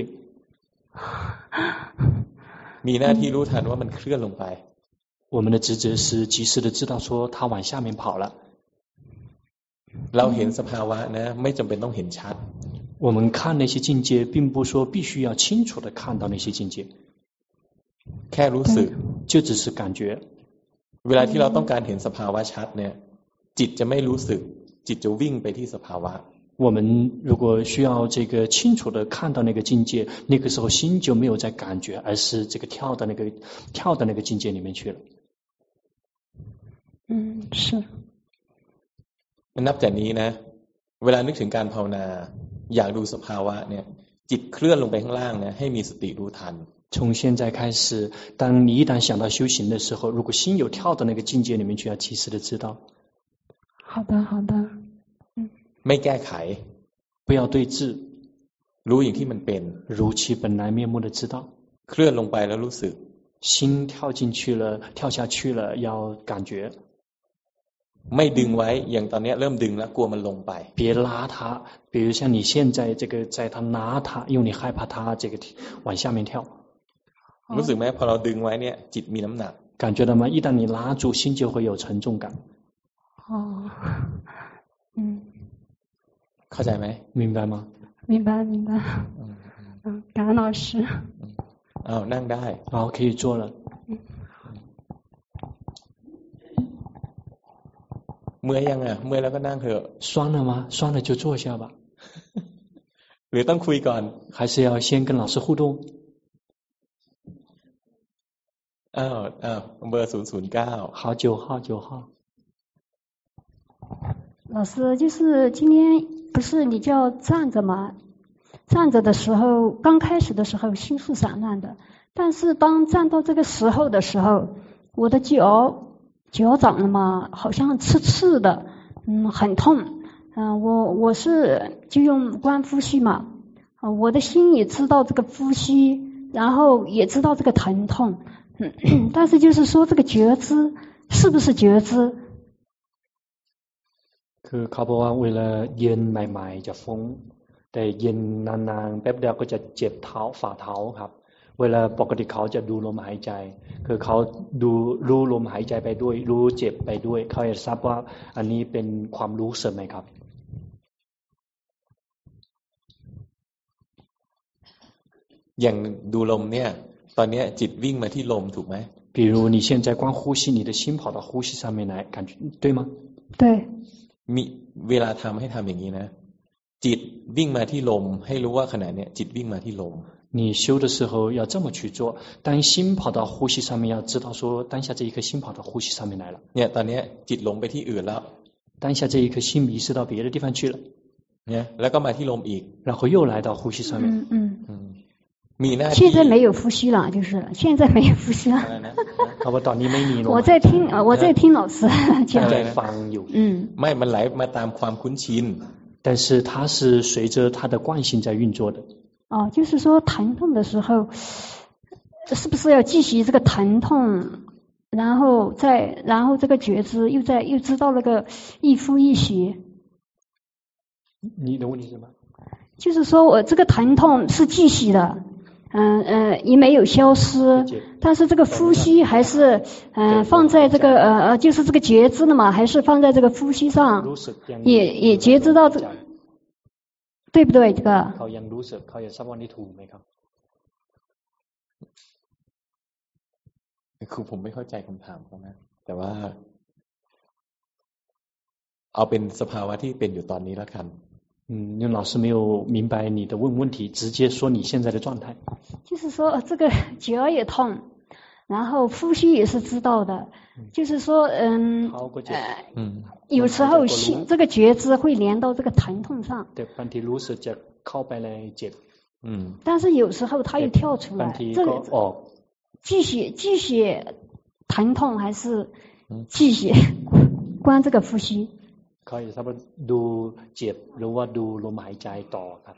มีหน้าที่รู้ทันว่ามันเคลื่อนลงไป我们的职责是及时的知道说它往下面跑了เราเห็นสภาวะนะไม่จำเป็นต้องเห็นชัด我们看那些境界并不说必须要清楚的看到那些境界แค่รู้สึก就只是感觉เวลาที่เราต้องการเห็นสภาวะชัดเนี่ยจิตจะไม่รู้สึกจิตจะวิ่งไปที่สภาวะ我们如果需要这个清楚的看到那个境界那个时候心就没有在感觉而是这个跳到那个境界里面去了是นับจากนี้นะเวลานึกถึงการภาวนาอยากดูสภาวะเนี่ยจิตเคลื่อนลงไปข้างล่างนะให้มีสติรู้ทัน从现在开始当你一旦想到修行的时候如果心有跳到那个境界里面去要及时的知道好的好的ไม่แก้ไข不要对峙รู้อย่างที่มันเป็น如其本来面目的知道เคลื่อนลงไปแล้วรู้สึก心跳进去了跳下去了要感觉ไม่ดึงไว้อย่างตอนนี้เริ่มดึงแล้วกลัวมันลงไป别拉它比如像你现在这个在它拉它因为你害怕它这个往下面跳รู้สึกไหมพอเราดึงไว้เนี่ยจิตมีน้ำหนัก感觉到吗一旦你拉住心就会有沉重感哦， เข้าใจไหม明白吗？ 明白明白。感恩老师。 นั่งได้。 好，可以坐了。 เมื่อยยังเมื่อยแล้วก็นั่งเถอะ酸了吗？酸了就坐下吧。 หรือต้องคุยก่อน还是要先跟老师互动？ เบอร์009 好9号9号。 老师，就是今天不是你叫站着吗？站着的时候，刚开始的时候心是散乱的，但是当站到这个时候的时候，我的脚掌了嘛，好像刺的，很痛。我是就用观呼吸嘛，我的心也知道这个呼吸，然后也知道这个疼痛，但是就是说这个觉知是不是觉知？ คือเขาบอกว่าเวลาเย็นใหม่ๆจะฟุ้งแต่เย็นนานๆแป๊บเดียวก็จะเจ็บเท้าฝ่าเท้าครับเวลาปกติเขาจะดูลมหายใจคือเขารู้ลมหายใจไปด้วยรู้เจ็บไปด้วยเขาอยากทราบว่าอันนี้เป็นความรู้เสริมไหมครับอย่างดูลมเนี่ยตอนนี้จิตวิ่งมาที่ลมถูกไหม比如你现在光呼吸你的心跑到呼吸上面来感觉对吗对มีเวลาทำให้ทำอย่างนี้นะจิตวิ่งมาที่ลมให้รู้ว่าขณะนี้จิตวิ่งมาที่ลม你修的时候要这么去做当心跑到呼吸上面要知道说当下这一颗心跑到呼吸上面来了เนี่ยตอนนี้จิตหลงไปที่อื่นแล้ว当下这一颗心迷失到别的地方去了เนี่ยแล้วก็มาที่ลมอีก然后又来到呼吸上面มีหน้าที่现在没有呼吸了就是现在没有呼吸了เขาบอกตอนนี้ไม่มีลม我在听老师讲在ฟังอยู่ไม่มันไหลมาตามความคุ้นชิน但是它是随着它的惯性在运作的就是说疼痛的时候是不是要继续这个疼痛然后这个觉知又知道那个一呼一吸你的问题是什么就是说我这个疼痛是继续的也没有消失但是这个呼吸还是放在这个就是这个觉知了嘛还是放在这个呼吸上也觉知到这个对不对这个เขายังรู้สึกเขาอยากทราบว่านี่ถูกไหมครับคือผมไม่เข้าใจคำถามเขานะแต่ว่าเอาเป็นสภาวะที่เป็นอยู่ตอนนี้แล้วกัน因为老师没有明白你的问题直接说你现在的状态就是说这个脚也痛然后呼吸也是知道的就是说有时候心这个觉知会连到这个疼痛上对บางทีรู้สึกจะเข้าไปในเจ็บ但是有时候它又跳出来这个继续疼痛还是继续关这个呼吸เขาอยากทราบว่าดูเจ็บหรือว่าดูลมหายใจต่อครับ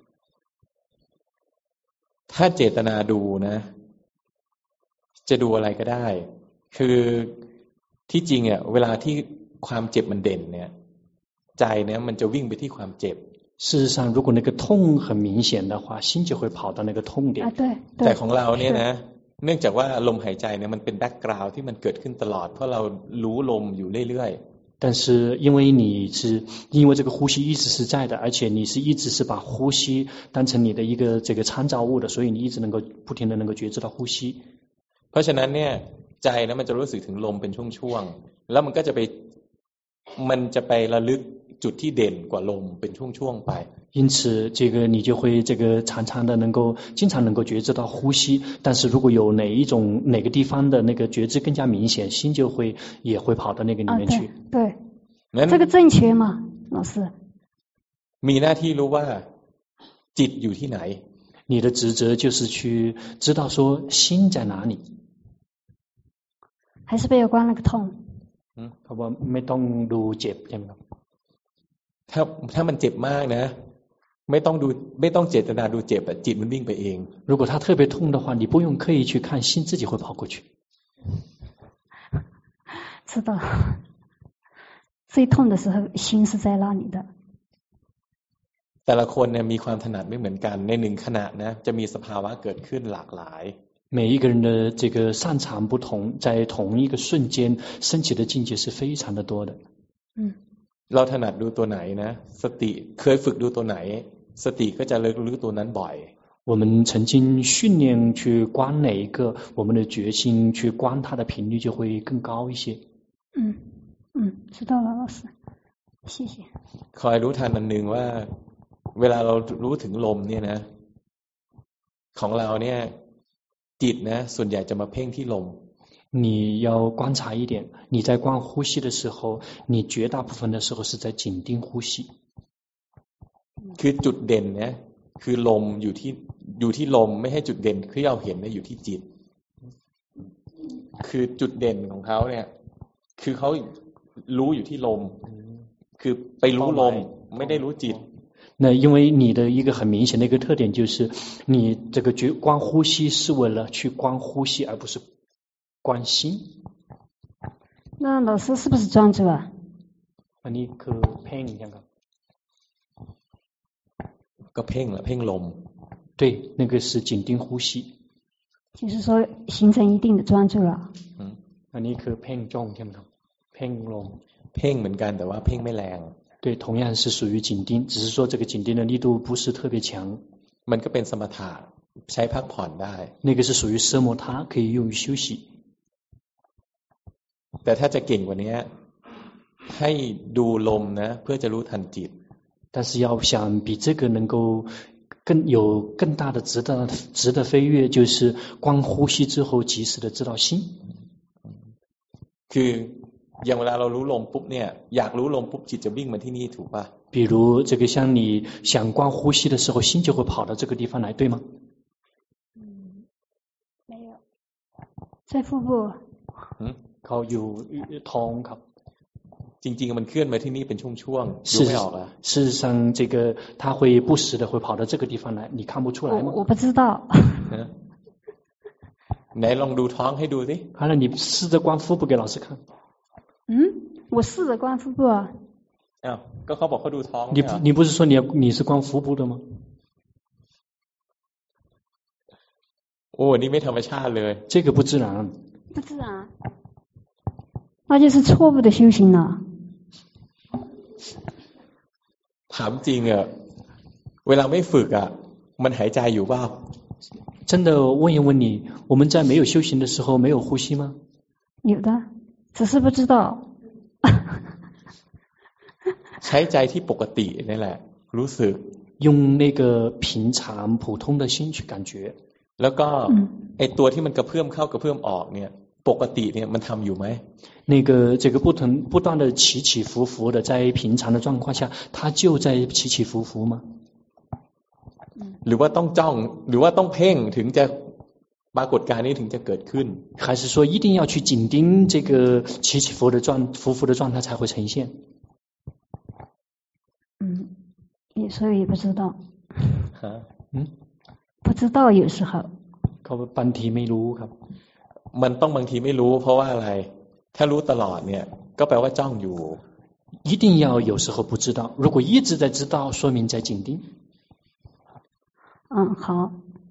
ถ้าเจตนาดูนะจะดูอะไรก็ได้คือที่จริงเวลาที่ความเจ็บมันเด่นเนี่ยใจเนี่ยมันจะวิ่งไปที่ความเจ็บ事实上如果那个痛很明显的话心就会跑到那个痛点แต่ของเราเนี่ยนะเนื่องจากว่าลมหายใจเนี่ยมันเป็นแบ็คกราวด์ที่มันเกิดขึ้นตลอดเพราะเรารู้ลมอยู่เรื่อย但是因为这个呼吸一直是在的而且你是一直是把呼吸当成你的一个这个参照物的所以你一直能够不停的能够觉知到呼吸เพราะฉะนั้นเนี่ยใจนะมันจะรู้สึกถึงลมเป็นช่วงๆแล้วมันจะไประลึกจุดที่เด่นกว่าลมเป็นช่วงๆไป因此这个你就会这个常常的经常能够觉知到呼吸但是如果有哪个地方的那个觉知更加明显心也会跑到那个里面去对这个正确吗老师มีหน้าที่รู้ว่าจิตอยู่ที่ไหน你的职责就是去知道说心在哪里还是不要关那个痛เขาบอกไม่ต้องดูเจ็บใช่ไหมครับถ้ามันเจ็บมากนะไม่ต้องเจตนาดูเจ็บจิตมันวิ่งไปเอง如果它特别痛的话你不用刻意去看心自己会跑过去知道最痛的时候心是在那里的แต่ละคนเนี่ยมีความถนัดไม่เหมือนกันในหนึ่งขณะนะจะมีสภาวะเกิดขึ้นหลากหลาย每一个人的这个擅长不同在同一个瞬间升起的境界是非常的多的เราถนัดดูตัวไหนนะสติเคยฝึกดูตัวไหนสติก็จะรู้ตัวนั้นบ่อย我们曾经训练去观哪一个，我们的决心去观它的频率就会更高一些。 知道了，老师，谢谢。 คอยรู้ทันอันหนึ่งว่าเวลาเรารู้ถึงลมเนี่ยนะของเราเนี่ยจิตนะส่วนใหญ่จะมาเพ่งที่ลม你要观察一点，你在观呼吸的时候，你绝大部分的时候是在紧盯呼吸。 คือจุดเด่นนะคือลมอยู่ที่ลมไม่ให้จุดเด่นที่เราเห็นเนี่ยอยู่ที่จิตคือจุดเด่นของเขาเนี่ยคือเขารู้อยู่ที่ลมคือไปรู้ลมไม่ได้รู้จิต那因为你的一个很明显的一个特点就是你这个观呼吸是为了去观呼吸而不是观心。 那老师是不是专注啊？ อันนี้คือเพ่งยังครับก็เพ่งละเพ่งลม对那个是紧盯呼吸就是说形成一定的专注了อันนี้คือเพ่งจ้องใช่ไหมครับเพ่งลมเพ่งเหมือนกันแต่ว่าเพ่งไม่แรง对同样是属于紧盯只是说这个紧盯的力度不是特别强มันก็เป็นสมถะใช้พักผ่อนได้那个是属于奢摩他可以用于休息แต่ถ้าจะเก่งกว่านี้ให้ดูลมนะเพื่อจะรู้ทันจิต但是要想比这个能够有更大的值得飞跃就是观呼吸之后及时的知道心คืออย่างเวลาเรารู้ลมปุ๊บเนี่ยอยากรู้ลมปุ๊บจิตจะวิ่งมาที่นี่ถูกป่ะ比如这个像你想观呼吸的时候心就会跑到这个地方来对吗没有在腹部เขาอยู่ท้องครับจริงๆมันเคลื่อนมาที่นี่เป็นช่วงๆรู้ไม่ออกอ่ะ事实上这个它会不时的会跑到这个地方来你看不出来吗我不知道ไหนลองดูท้องให้ดูสิ好了你试着观腹部给老师看我试着观腹部啊อ้าวก็เขาบอกเขาดูท้อง你不是说你是观腹部的吗โอ้นี่ไม่ธรรมชาติเลย这个不自然不自然那就是错误的修行了ถามจริงอ่ะเวลาไม่ฝึกอ่ะมันหายใจอยู่เปล่า真的问一问你我们在没有修行的时候没有呼吸吗有的只是不知道ใช้ใจที่ปกตินี่แหละรู้สึก用那个平常普通的心去感觉แล้วก็ไอ้ตัวที่มันกระเพื่อมเข้ากระเพื่อมออกเนี่ยปกติเนี่ยมันทำอยู่ไหม那个这个不断的起起伏伏的在平常的状况下它就在起起伏伏吗หรือว่าต้องจ้องหรือว่าต้องเพ่งถึงจะปรากฏการณ์นี้ถึงจะเกิดขึ้น还是说一定要去紧盯这个起起伏伏的状态才会呈现所以也不知道不知道有时候เขาบางทีไม่รู้ครับมันต้องบางทีไม่รู้เพราะว่าอะไรถ้ารู้ตลอดเนี่ยก็แปลว่าจ้องอยู่一定要有时候不知道如果一直在知道说明在紧盯好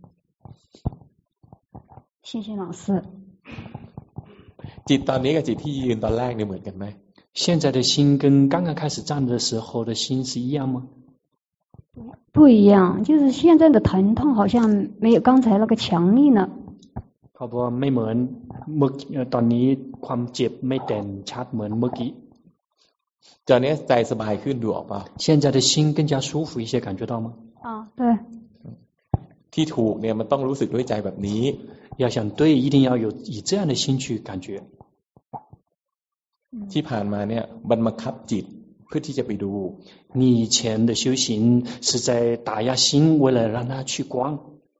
谢谢老师จิตตอนนี้กับจิตที่ยืนตอนแรกเนี่ยเหมือนกันไหม现在的心跟刚刚开始站的时候的心是一样吗不一样就是现在的疼痛好像没有刚才那个强力呢เขาบอกว่าไม่เหมือนตอนนี้ความเจ็บไม่เด่นชัดเหมือนเมื่อกี้ตอนนี้ใจสบายขึ้นดูออกป่ะ现在的心更加舒服一些感觉到吗对ที่ถูกเนี่ยมันต้องรู้สึกด้วยใจแบบนี้要想对一定要有以这样的心去感觉ที่ผ่านมาเนี่ยมันบังคับจิตเพื่อที่จะไปดู你以前的修行是在打压心为了让它去观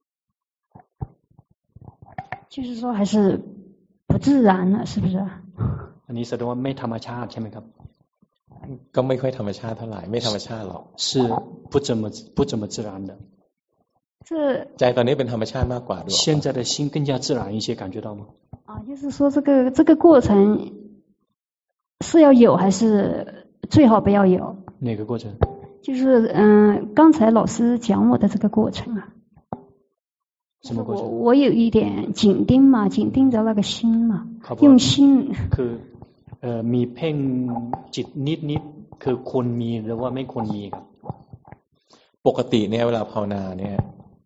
就是说还是不自然了是不是อันนี้แสดงว่าไม่ธรรมชาติใช่ไหมครับก็ไม่ค่อยธรรมชาติเท่าไหร่ไม่ธรรมชาติหรอก是不怎么自然的ใจตอนนี้เป็นธรรมชาติมากกว่าด้วย现在的心更加自然一些感觉到吗就是说这个过程是要有还是最好不要有哪个过程就是刚才老师讲我的这个过程啊什么过程我有一点紧盯嘛紧盯着那个心嘛用心คือมีเพ่งจิตนิดๆคือควรมีหรือว่าไม่ควรมีครับปกติเนี่ยเวลาภาวนาเนี่ย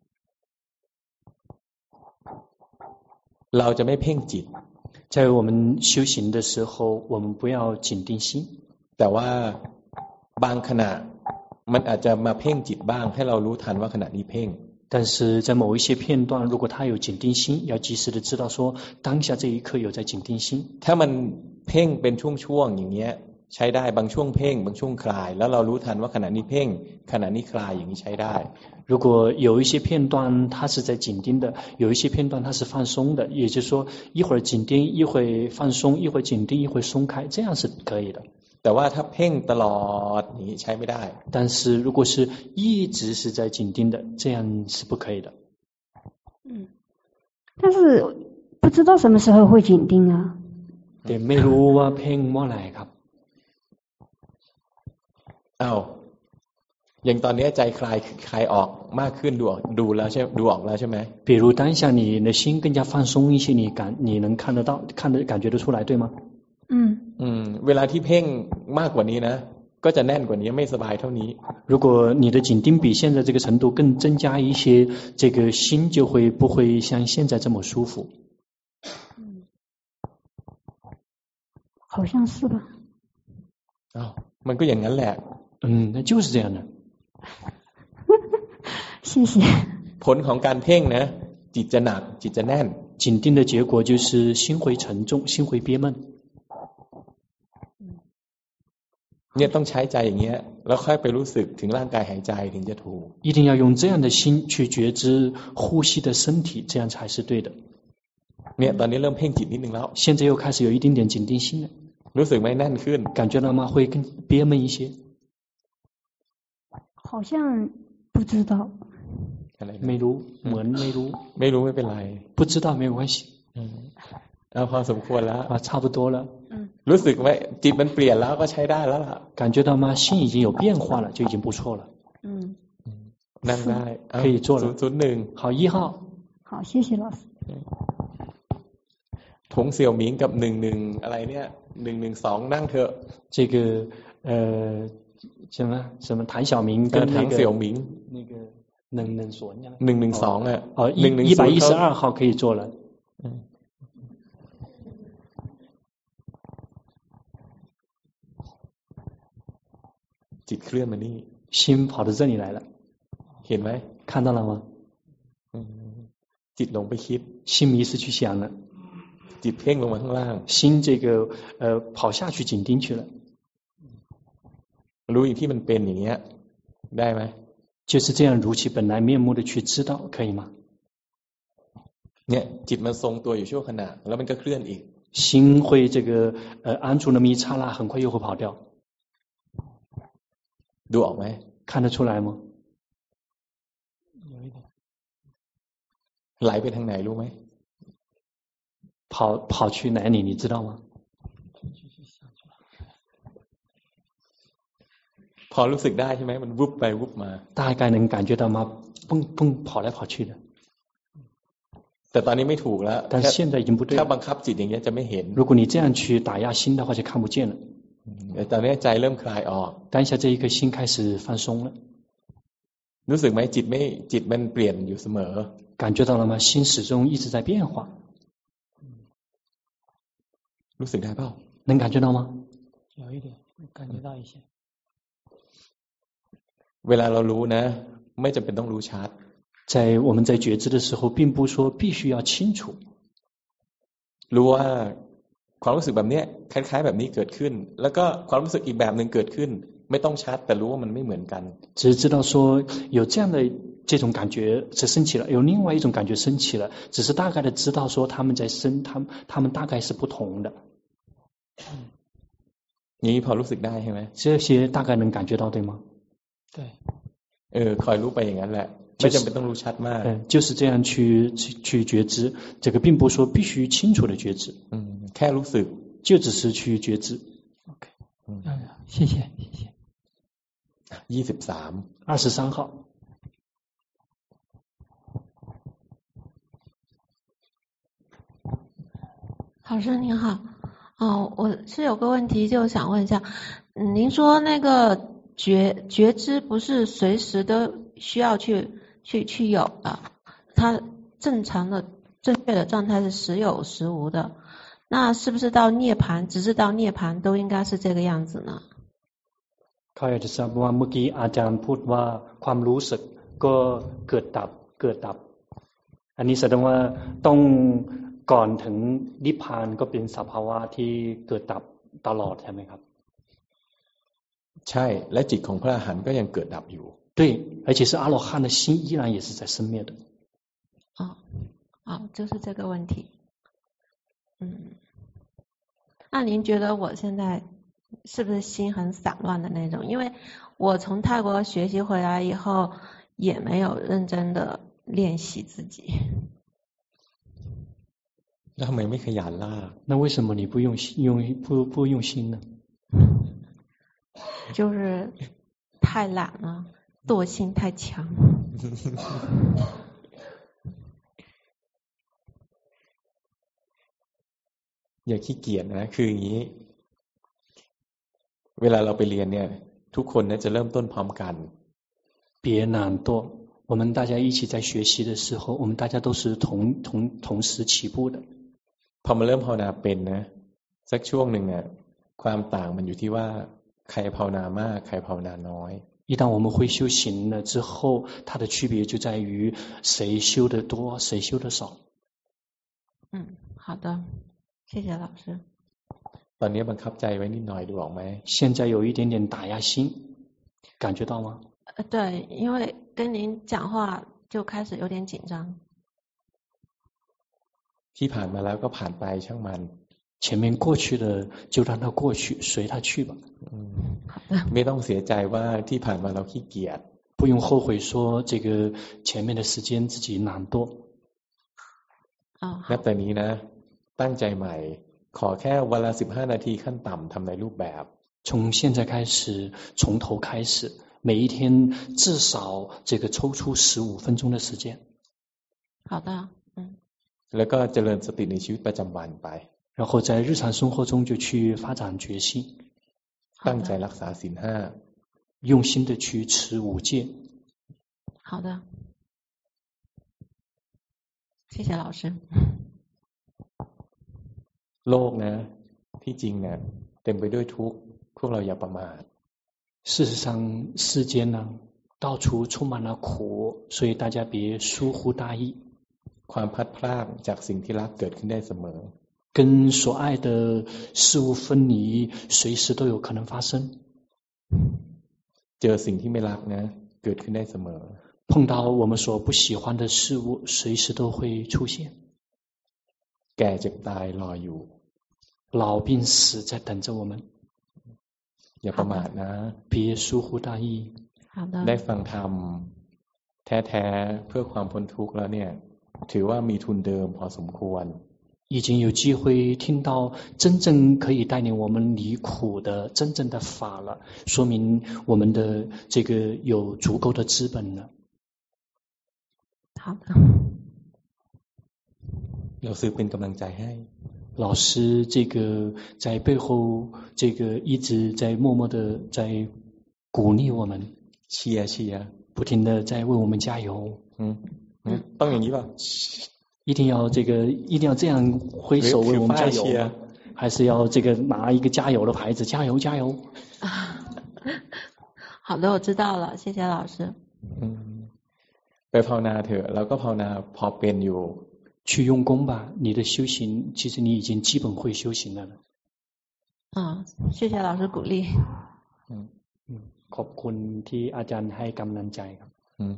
เราจะไม่เพ่งจิต在我们修行的时候我们不要紧定心แต่ว่าบางขณะมันอาจจะมาเพ่งจิตบ้างให้เรารู้ทันว่าขณะนี้เพ่ง但是在某一些片段如果他有紧定心要及时的知道说当下这一刻有在紧定心ถ้ามันเพ่งเป็นช่วงๆอย่างเงี้ยใช้ได้บางช่วงเพ่งบางช่วงคลายแล้วเรารู้ทันว่าขณะนี้เพ่งขณะนี้คลายอย่างนี้ใช้ได้如果有一些片段它是在紧盯的有一些片段它是放松的也就是说一会儿紧盯一会儿放松一会儿紧盯一会儿松开这样是可以的แต่ว่าถ้าเพ่งตลอดนี้ใช้ไม่ได้但是如果是一直是在紧盯的这样是不可以的但是不知道什么时候会紧盯啊对ไม่รู้ว่าเพ่งเมื่อไหร่ครับอ้าวอย่างตอนนี้ใจคลายออกมากขึ้นดูแล้วใช่ดูออกแล้วใช่ไหม比如当下你的心更加放松一些你能看得到感觉得出来对吗เวลาที่เพ่งมากกว่านี้นะก็จะแน่นกว่านี้ไม่สบายเท่านี้如果你的紧盯比现在这个程度更增加一些这个心就会不会像现在这么舒服好像是吧อ้าวมันก็อย่างนั้นแหละ那就是这样的谢谢ผลของการเพ่งนะจิตจะหนักจิตจะแน่น紧盯的结果就是心会沉重心会憋闷เนี่ยต้องใช้ใจอย่างเงี้ยแล้วค่อยไปรู้สึกถึงร่างกายหายใจถึงจะถูก一定要用这样的心去觉知呼吸的身体这样才是对的เนี่ยตอนนี้เริ่มเพ่งจิตนิดนึงแล้ว现在又开始有一点点紧定心了รู้สึกไหมแน่นขึ้น感觉到吗会更憋闷一些好像不知道ไม่รู้เหมือนไม่รู้ไม่เป็นไร不知道没有关系เอาพอสมควรแล้ว差不多了รู้สึกไหมจิตมันเปลี่ยนแล้วก็ใช้ได้แล้วล่ะ感觉到吗心已经有变化了就已经不错了นั่งได้可以做了 001 好1号好谢谢老师ถงเสี่ยวหมิงกับ11อะไรเนี่ย112นั่งเถอะ这个什么谭小明跟那个唐小明那个能说 112啊 112号可以做了จิตเคลื่อนมานี่心跑到这里来了เห็นไหม看到了吗จิตลงไปคิด心迷失去想了จิตเพ่งลงมาข้างล่าง心这个跑下去紧盯去了รู้อย่างที่มันเป็นอย่างเงี้ยได้ไหม就是这样如其本来面目的去知道可以吗เนี่ยจิตมันทรงตัวอยู่ชั่วขณะแล้วมันก็เคลื่อนอีก心会这个安住那么一刹那很快又会跑掉ดูออกไหม看得出来吗ไหลไปทางไหนรู้ไหม跑去哪里你知道吗พอรู้สึกได้ใช่ไหมมันวุบไปวุบมา大概能感觉到吗蹦跑来跑去的แต่ตอนนี้ไม่ถูกแล้ว但现在已经不对ถ้าบังคับจิตอย่างเงี้ยจะไม่เห็น如果你这样去打压心的话就看不见了แต่ตอนนี้ใจเริ่มคลายออก当下这一颗心开始放松了รู้สึกไหมจิตมันเปลี่ยนอยู่เสมอ感觉到了吗心始终一直在变化รู้สึกได้เปล่า能感觉到吗有一点感觉到一些เวลาเรารู้นะไม่จำเป็นต้องรู้ชัด在我们在觉知的时候并不说必须要清楚รู้ว่าความรู้สึกแบบนี้คล้ายๆแบบนี้เกิดขึ้นแล้วก็ความรู้สึกอีกแบบนึงเกิดขึ้นไม่ต้องชัดแต่รู้ว่ามันไม่เหมือนกัน只知道说有这样的这种感觉是升起了有另外一种感觉升起了只是大概的知道说他们在升他们大概是不同的อย่างนี้พอรู้สึกได้ใช่ไหม这些大概能感觉到对吗对คอยรู้ไปอย่างนั้นแหละไม่จำเป็นต้องรู้ชัดมาก就是这样去觉知这个并不说必须清楚的觉知แค่รู้สึก就只是去觉知 OK 谢谢 23号老师您好我是有个问题，就想问一下，您说那个觉知不是随时都需要去有的，它正常的正确的状态是时有时无的，那是不是到涅槃，直至到涅槃都应该是这个样子呢？ เขาอยากจะทราบว่าเมื่อกี้อาจารย์พูดว่าความรู้สึกก็เกิดดับอันนี้แสดงว่าต้องก่อนถึงนิพพานก็เป็นสภาวะที่เกิดดับตลอดใช่ไหมครับใช่และจิตของพระอรหันต์ก็ยังเกิดดับอยู่对而且是阿罗汉的心依然也是在生灭的就是这个问题那您觉得我现在是不是心很散乱的那种？因为我从泰国学习回来以后也没有认真的练习自己。 那ทำไมไม่ขยันล่ะ？ 那为什么你不用心呢？ 就是太懒了，惰性太强。 อย่าขี้เกียจนะคืออย่างนี้เวลาเราไปเรียนเนี่ยทุกคนเนี่ยจะเริ่มต้นพร้อมกัน别懒惰我们大家一起在学习的时候我们大家都是同时起步的พอมาเริ่มภาวนาเป็นนะสักช่วงหนึ่งเนี่ยความต่างมันอยู่ที่ว่าใครภาวนามากใครภาวนาน้อย一旦我们会修行了之后它的区别就在于谁修得多谁修得少好的谢谢老师ตอนนี้บังคับใจไว้นิดหน่อยดูออกไหม现在有一点点打压心感觉到吗对因为跟您讲话就开始有点紧张ที่ผ่านมาแล้วก็ผ่านไปช่างมัน前面过去的就让它过去随它去吧ไม่ต้องเสียใจว่าที่ผ่านมาเราขี้เกียจ不用后悔说这个前面的时间自己懒惰นับแต่นี้นะตั้งใจใหม่ขอแค่วันละ15นาทีขั้นต่ำทำในรูปแบบ从现在开始从头开始每一天至少这个抽出15分钟的时间好的แล้วก็เจริญสติในชีวิตประจำวันไป然后在日常生活中就去发展决心ตั้งใจรักษาศีล5 用心的去持5戒好的谢谢老师โลกนะที่จริงเนี่ยเต็มไปด้วยทุกข์พวกเราอย่าประมาท事实上世间呢到处充满了苦所以大家别疏忽大意ความพลัดพรากจากสิ่งที่รักเกิดขึ้นได้เสมอ跟所爱的事物分离随时都有可能发生เจอสิ่งที่ไม่รักนะเกิดขึ้นได้เสมอ碰到我们所不喜欢的事物随时都会出现แก่เจ็บตายรออยู่老病死在等着我们อย่าประมาทนะ别疏忽大意ได้ฟังธรรมแท้ๆเพื่อความพ้นทุกข์แล้วเนี่ยถือว่ามีทุนเดิมพอสมควร已经有机会听到真正可以带领我们离苦的真正的法了说明我们的这个有足够的资本了好的เราซื้อเป็นกำลังใจให้老师这个在背后这个一直在默默的在鼓励我们เชียร์不停的在为我们加油ต้องอย่างนี้ป่ะ一定要这样挥手为我们加油还是要这个拿一个加油的牌子加油加油好的我知道了谢谢老师ไปภาวนาเถอะเราก็ภาวนาพอเป็นอยู่去用功吧你的修行其实你已经基本会修行了谢谢老师鼓励ขอบคุณที่อาจารย์ให้กำลังใจครับ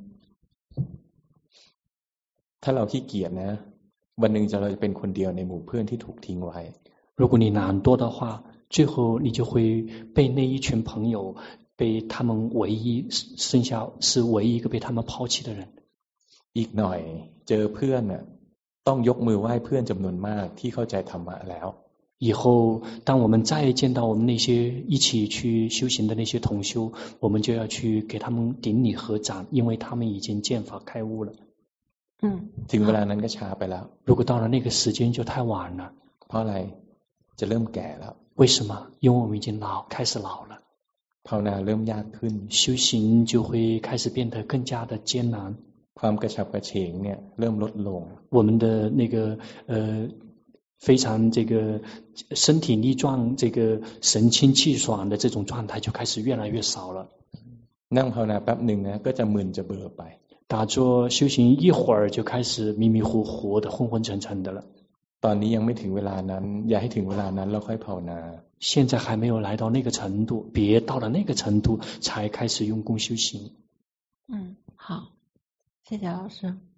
ถ้าเราขี้เกียจนะวันหนึ่งเราจะเป็นคนเดียวในหมู่เพื่อนที่ถูกทิ้งไว้如果你懒惰的话最后你就会被那一群朋友被他们唯一剩下是唯一一个被他们抛弃的人อีกหน่อยเจอเพื่อนน่ะต้องยกมือไหว้เพื่อนจำนวนมากที่เข้าใจธรรมะแล้ว以后当我们再见到我们那些一起去修行的那些同修我们就要去给他们顶礼合掌因为他们已经见法开悟了ถึงเวลานั้นก็ช้าไปแล้ว如果到了那个时间就太晚了เพราะอะไรจะเริ่มแก่แล้ว为什么？因为我们已经开始老了。 ภาวนาเริ่มยากขึ้น修行就会开始变得更加的艰难。 ความกระฉับกระเฉงเนี่ยเริ่มลดลง我们的那个非常这个身体力壮，这个神清气爽的这种状态就开始越来越少了。 นั่งภาวนาแป๊บหนึ่งนะก็จะมึนจะเบลอไป打坐修行一会儿就开始迷迷糊糊的昏昏沉沉的了。 ตอนนี้ยังไม่ถึงเวลานั้นอย่าให้ถึงเวลานั้นแล้วค่อยภาวนา现在还没有来到那个程度，别到了那个程度才开始用功修行。 好，谢谢老师。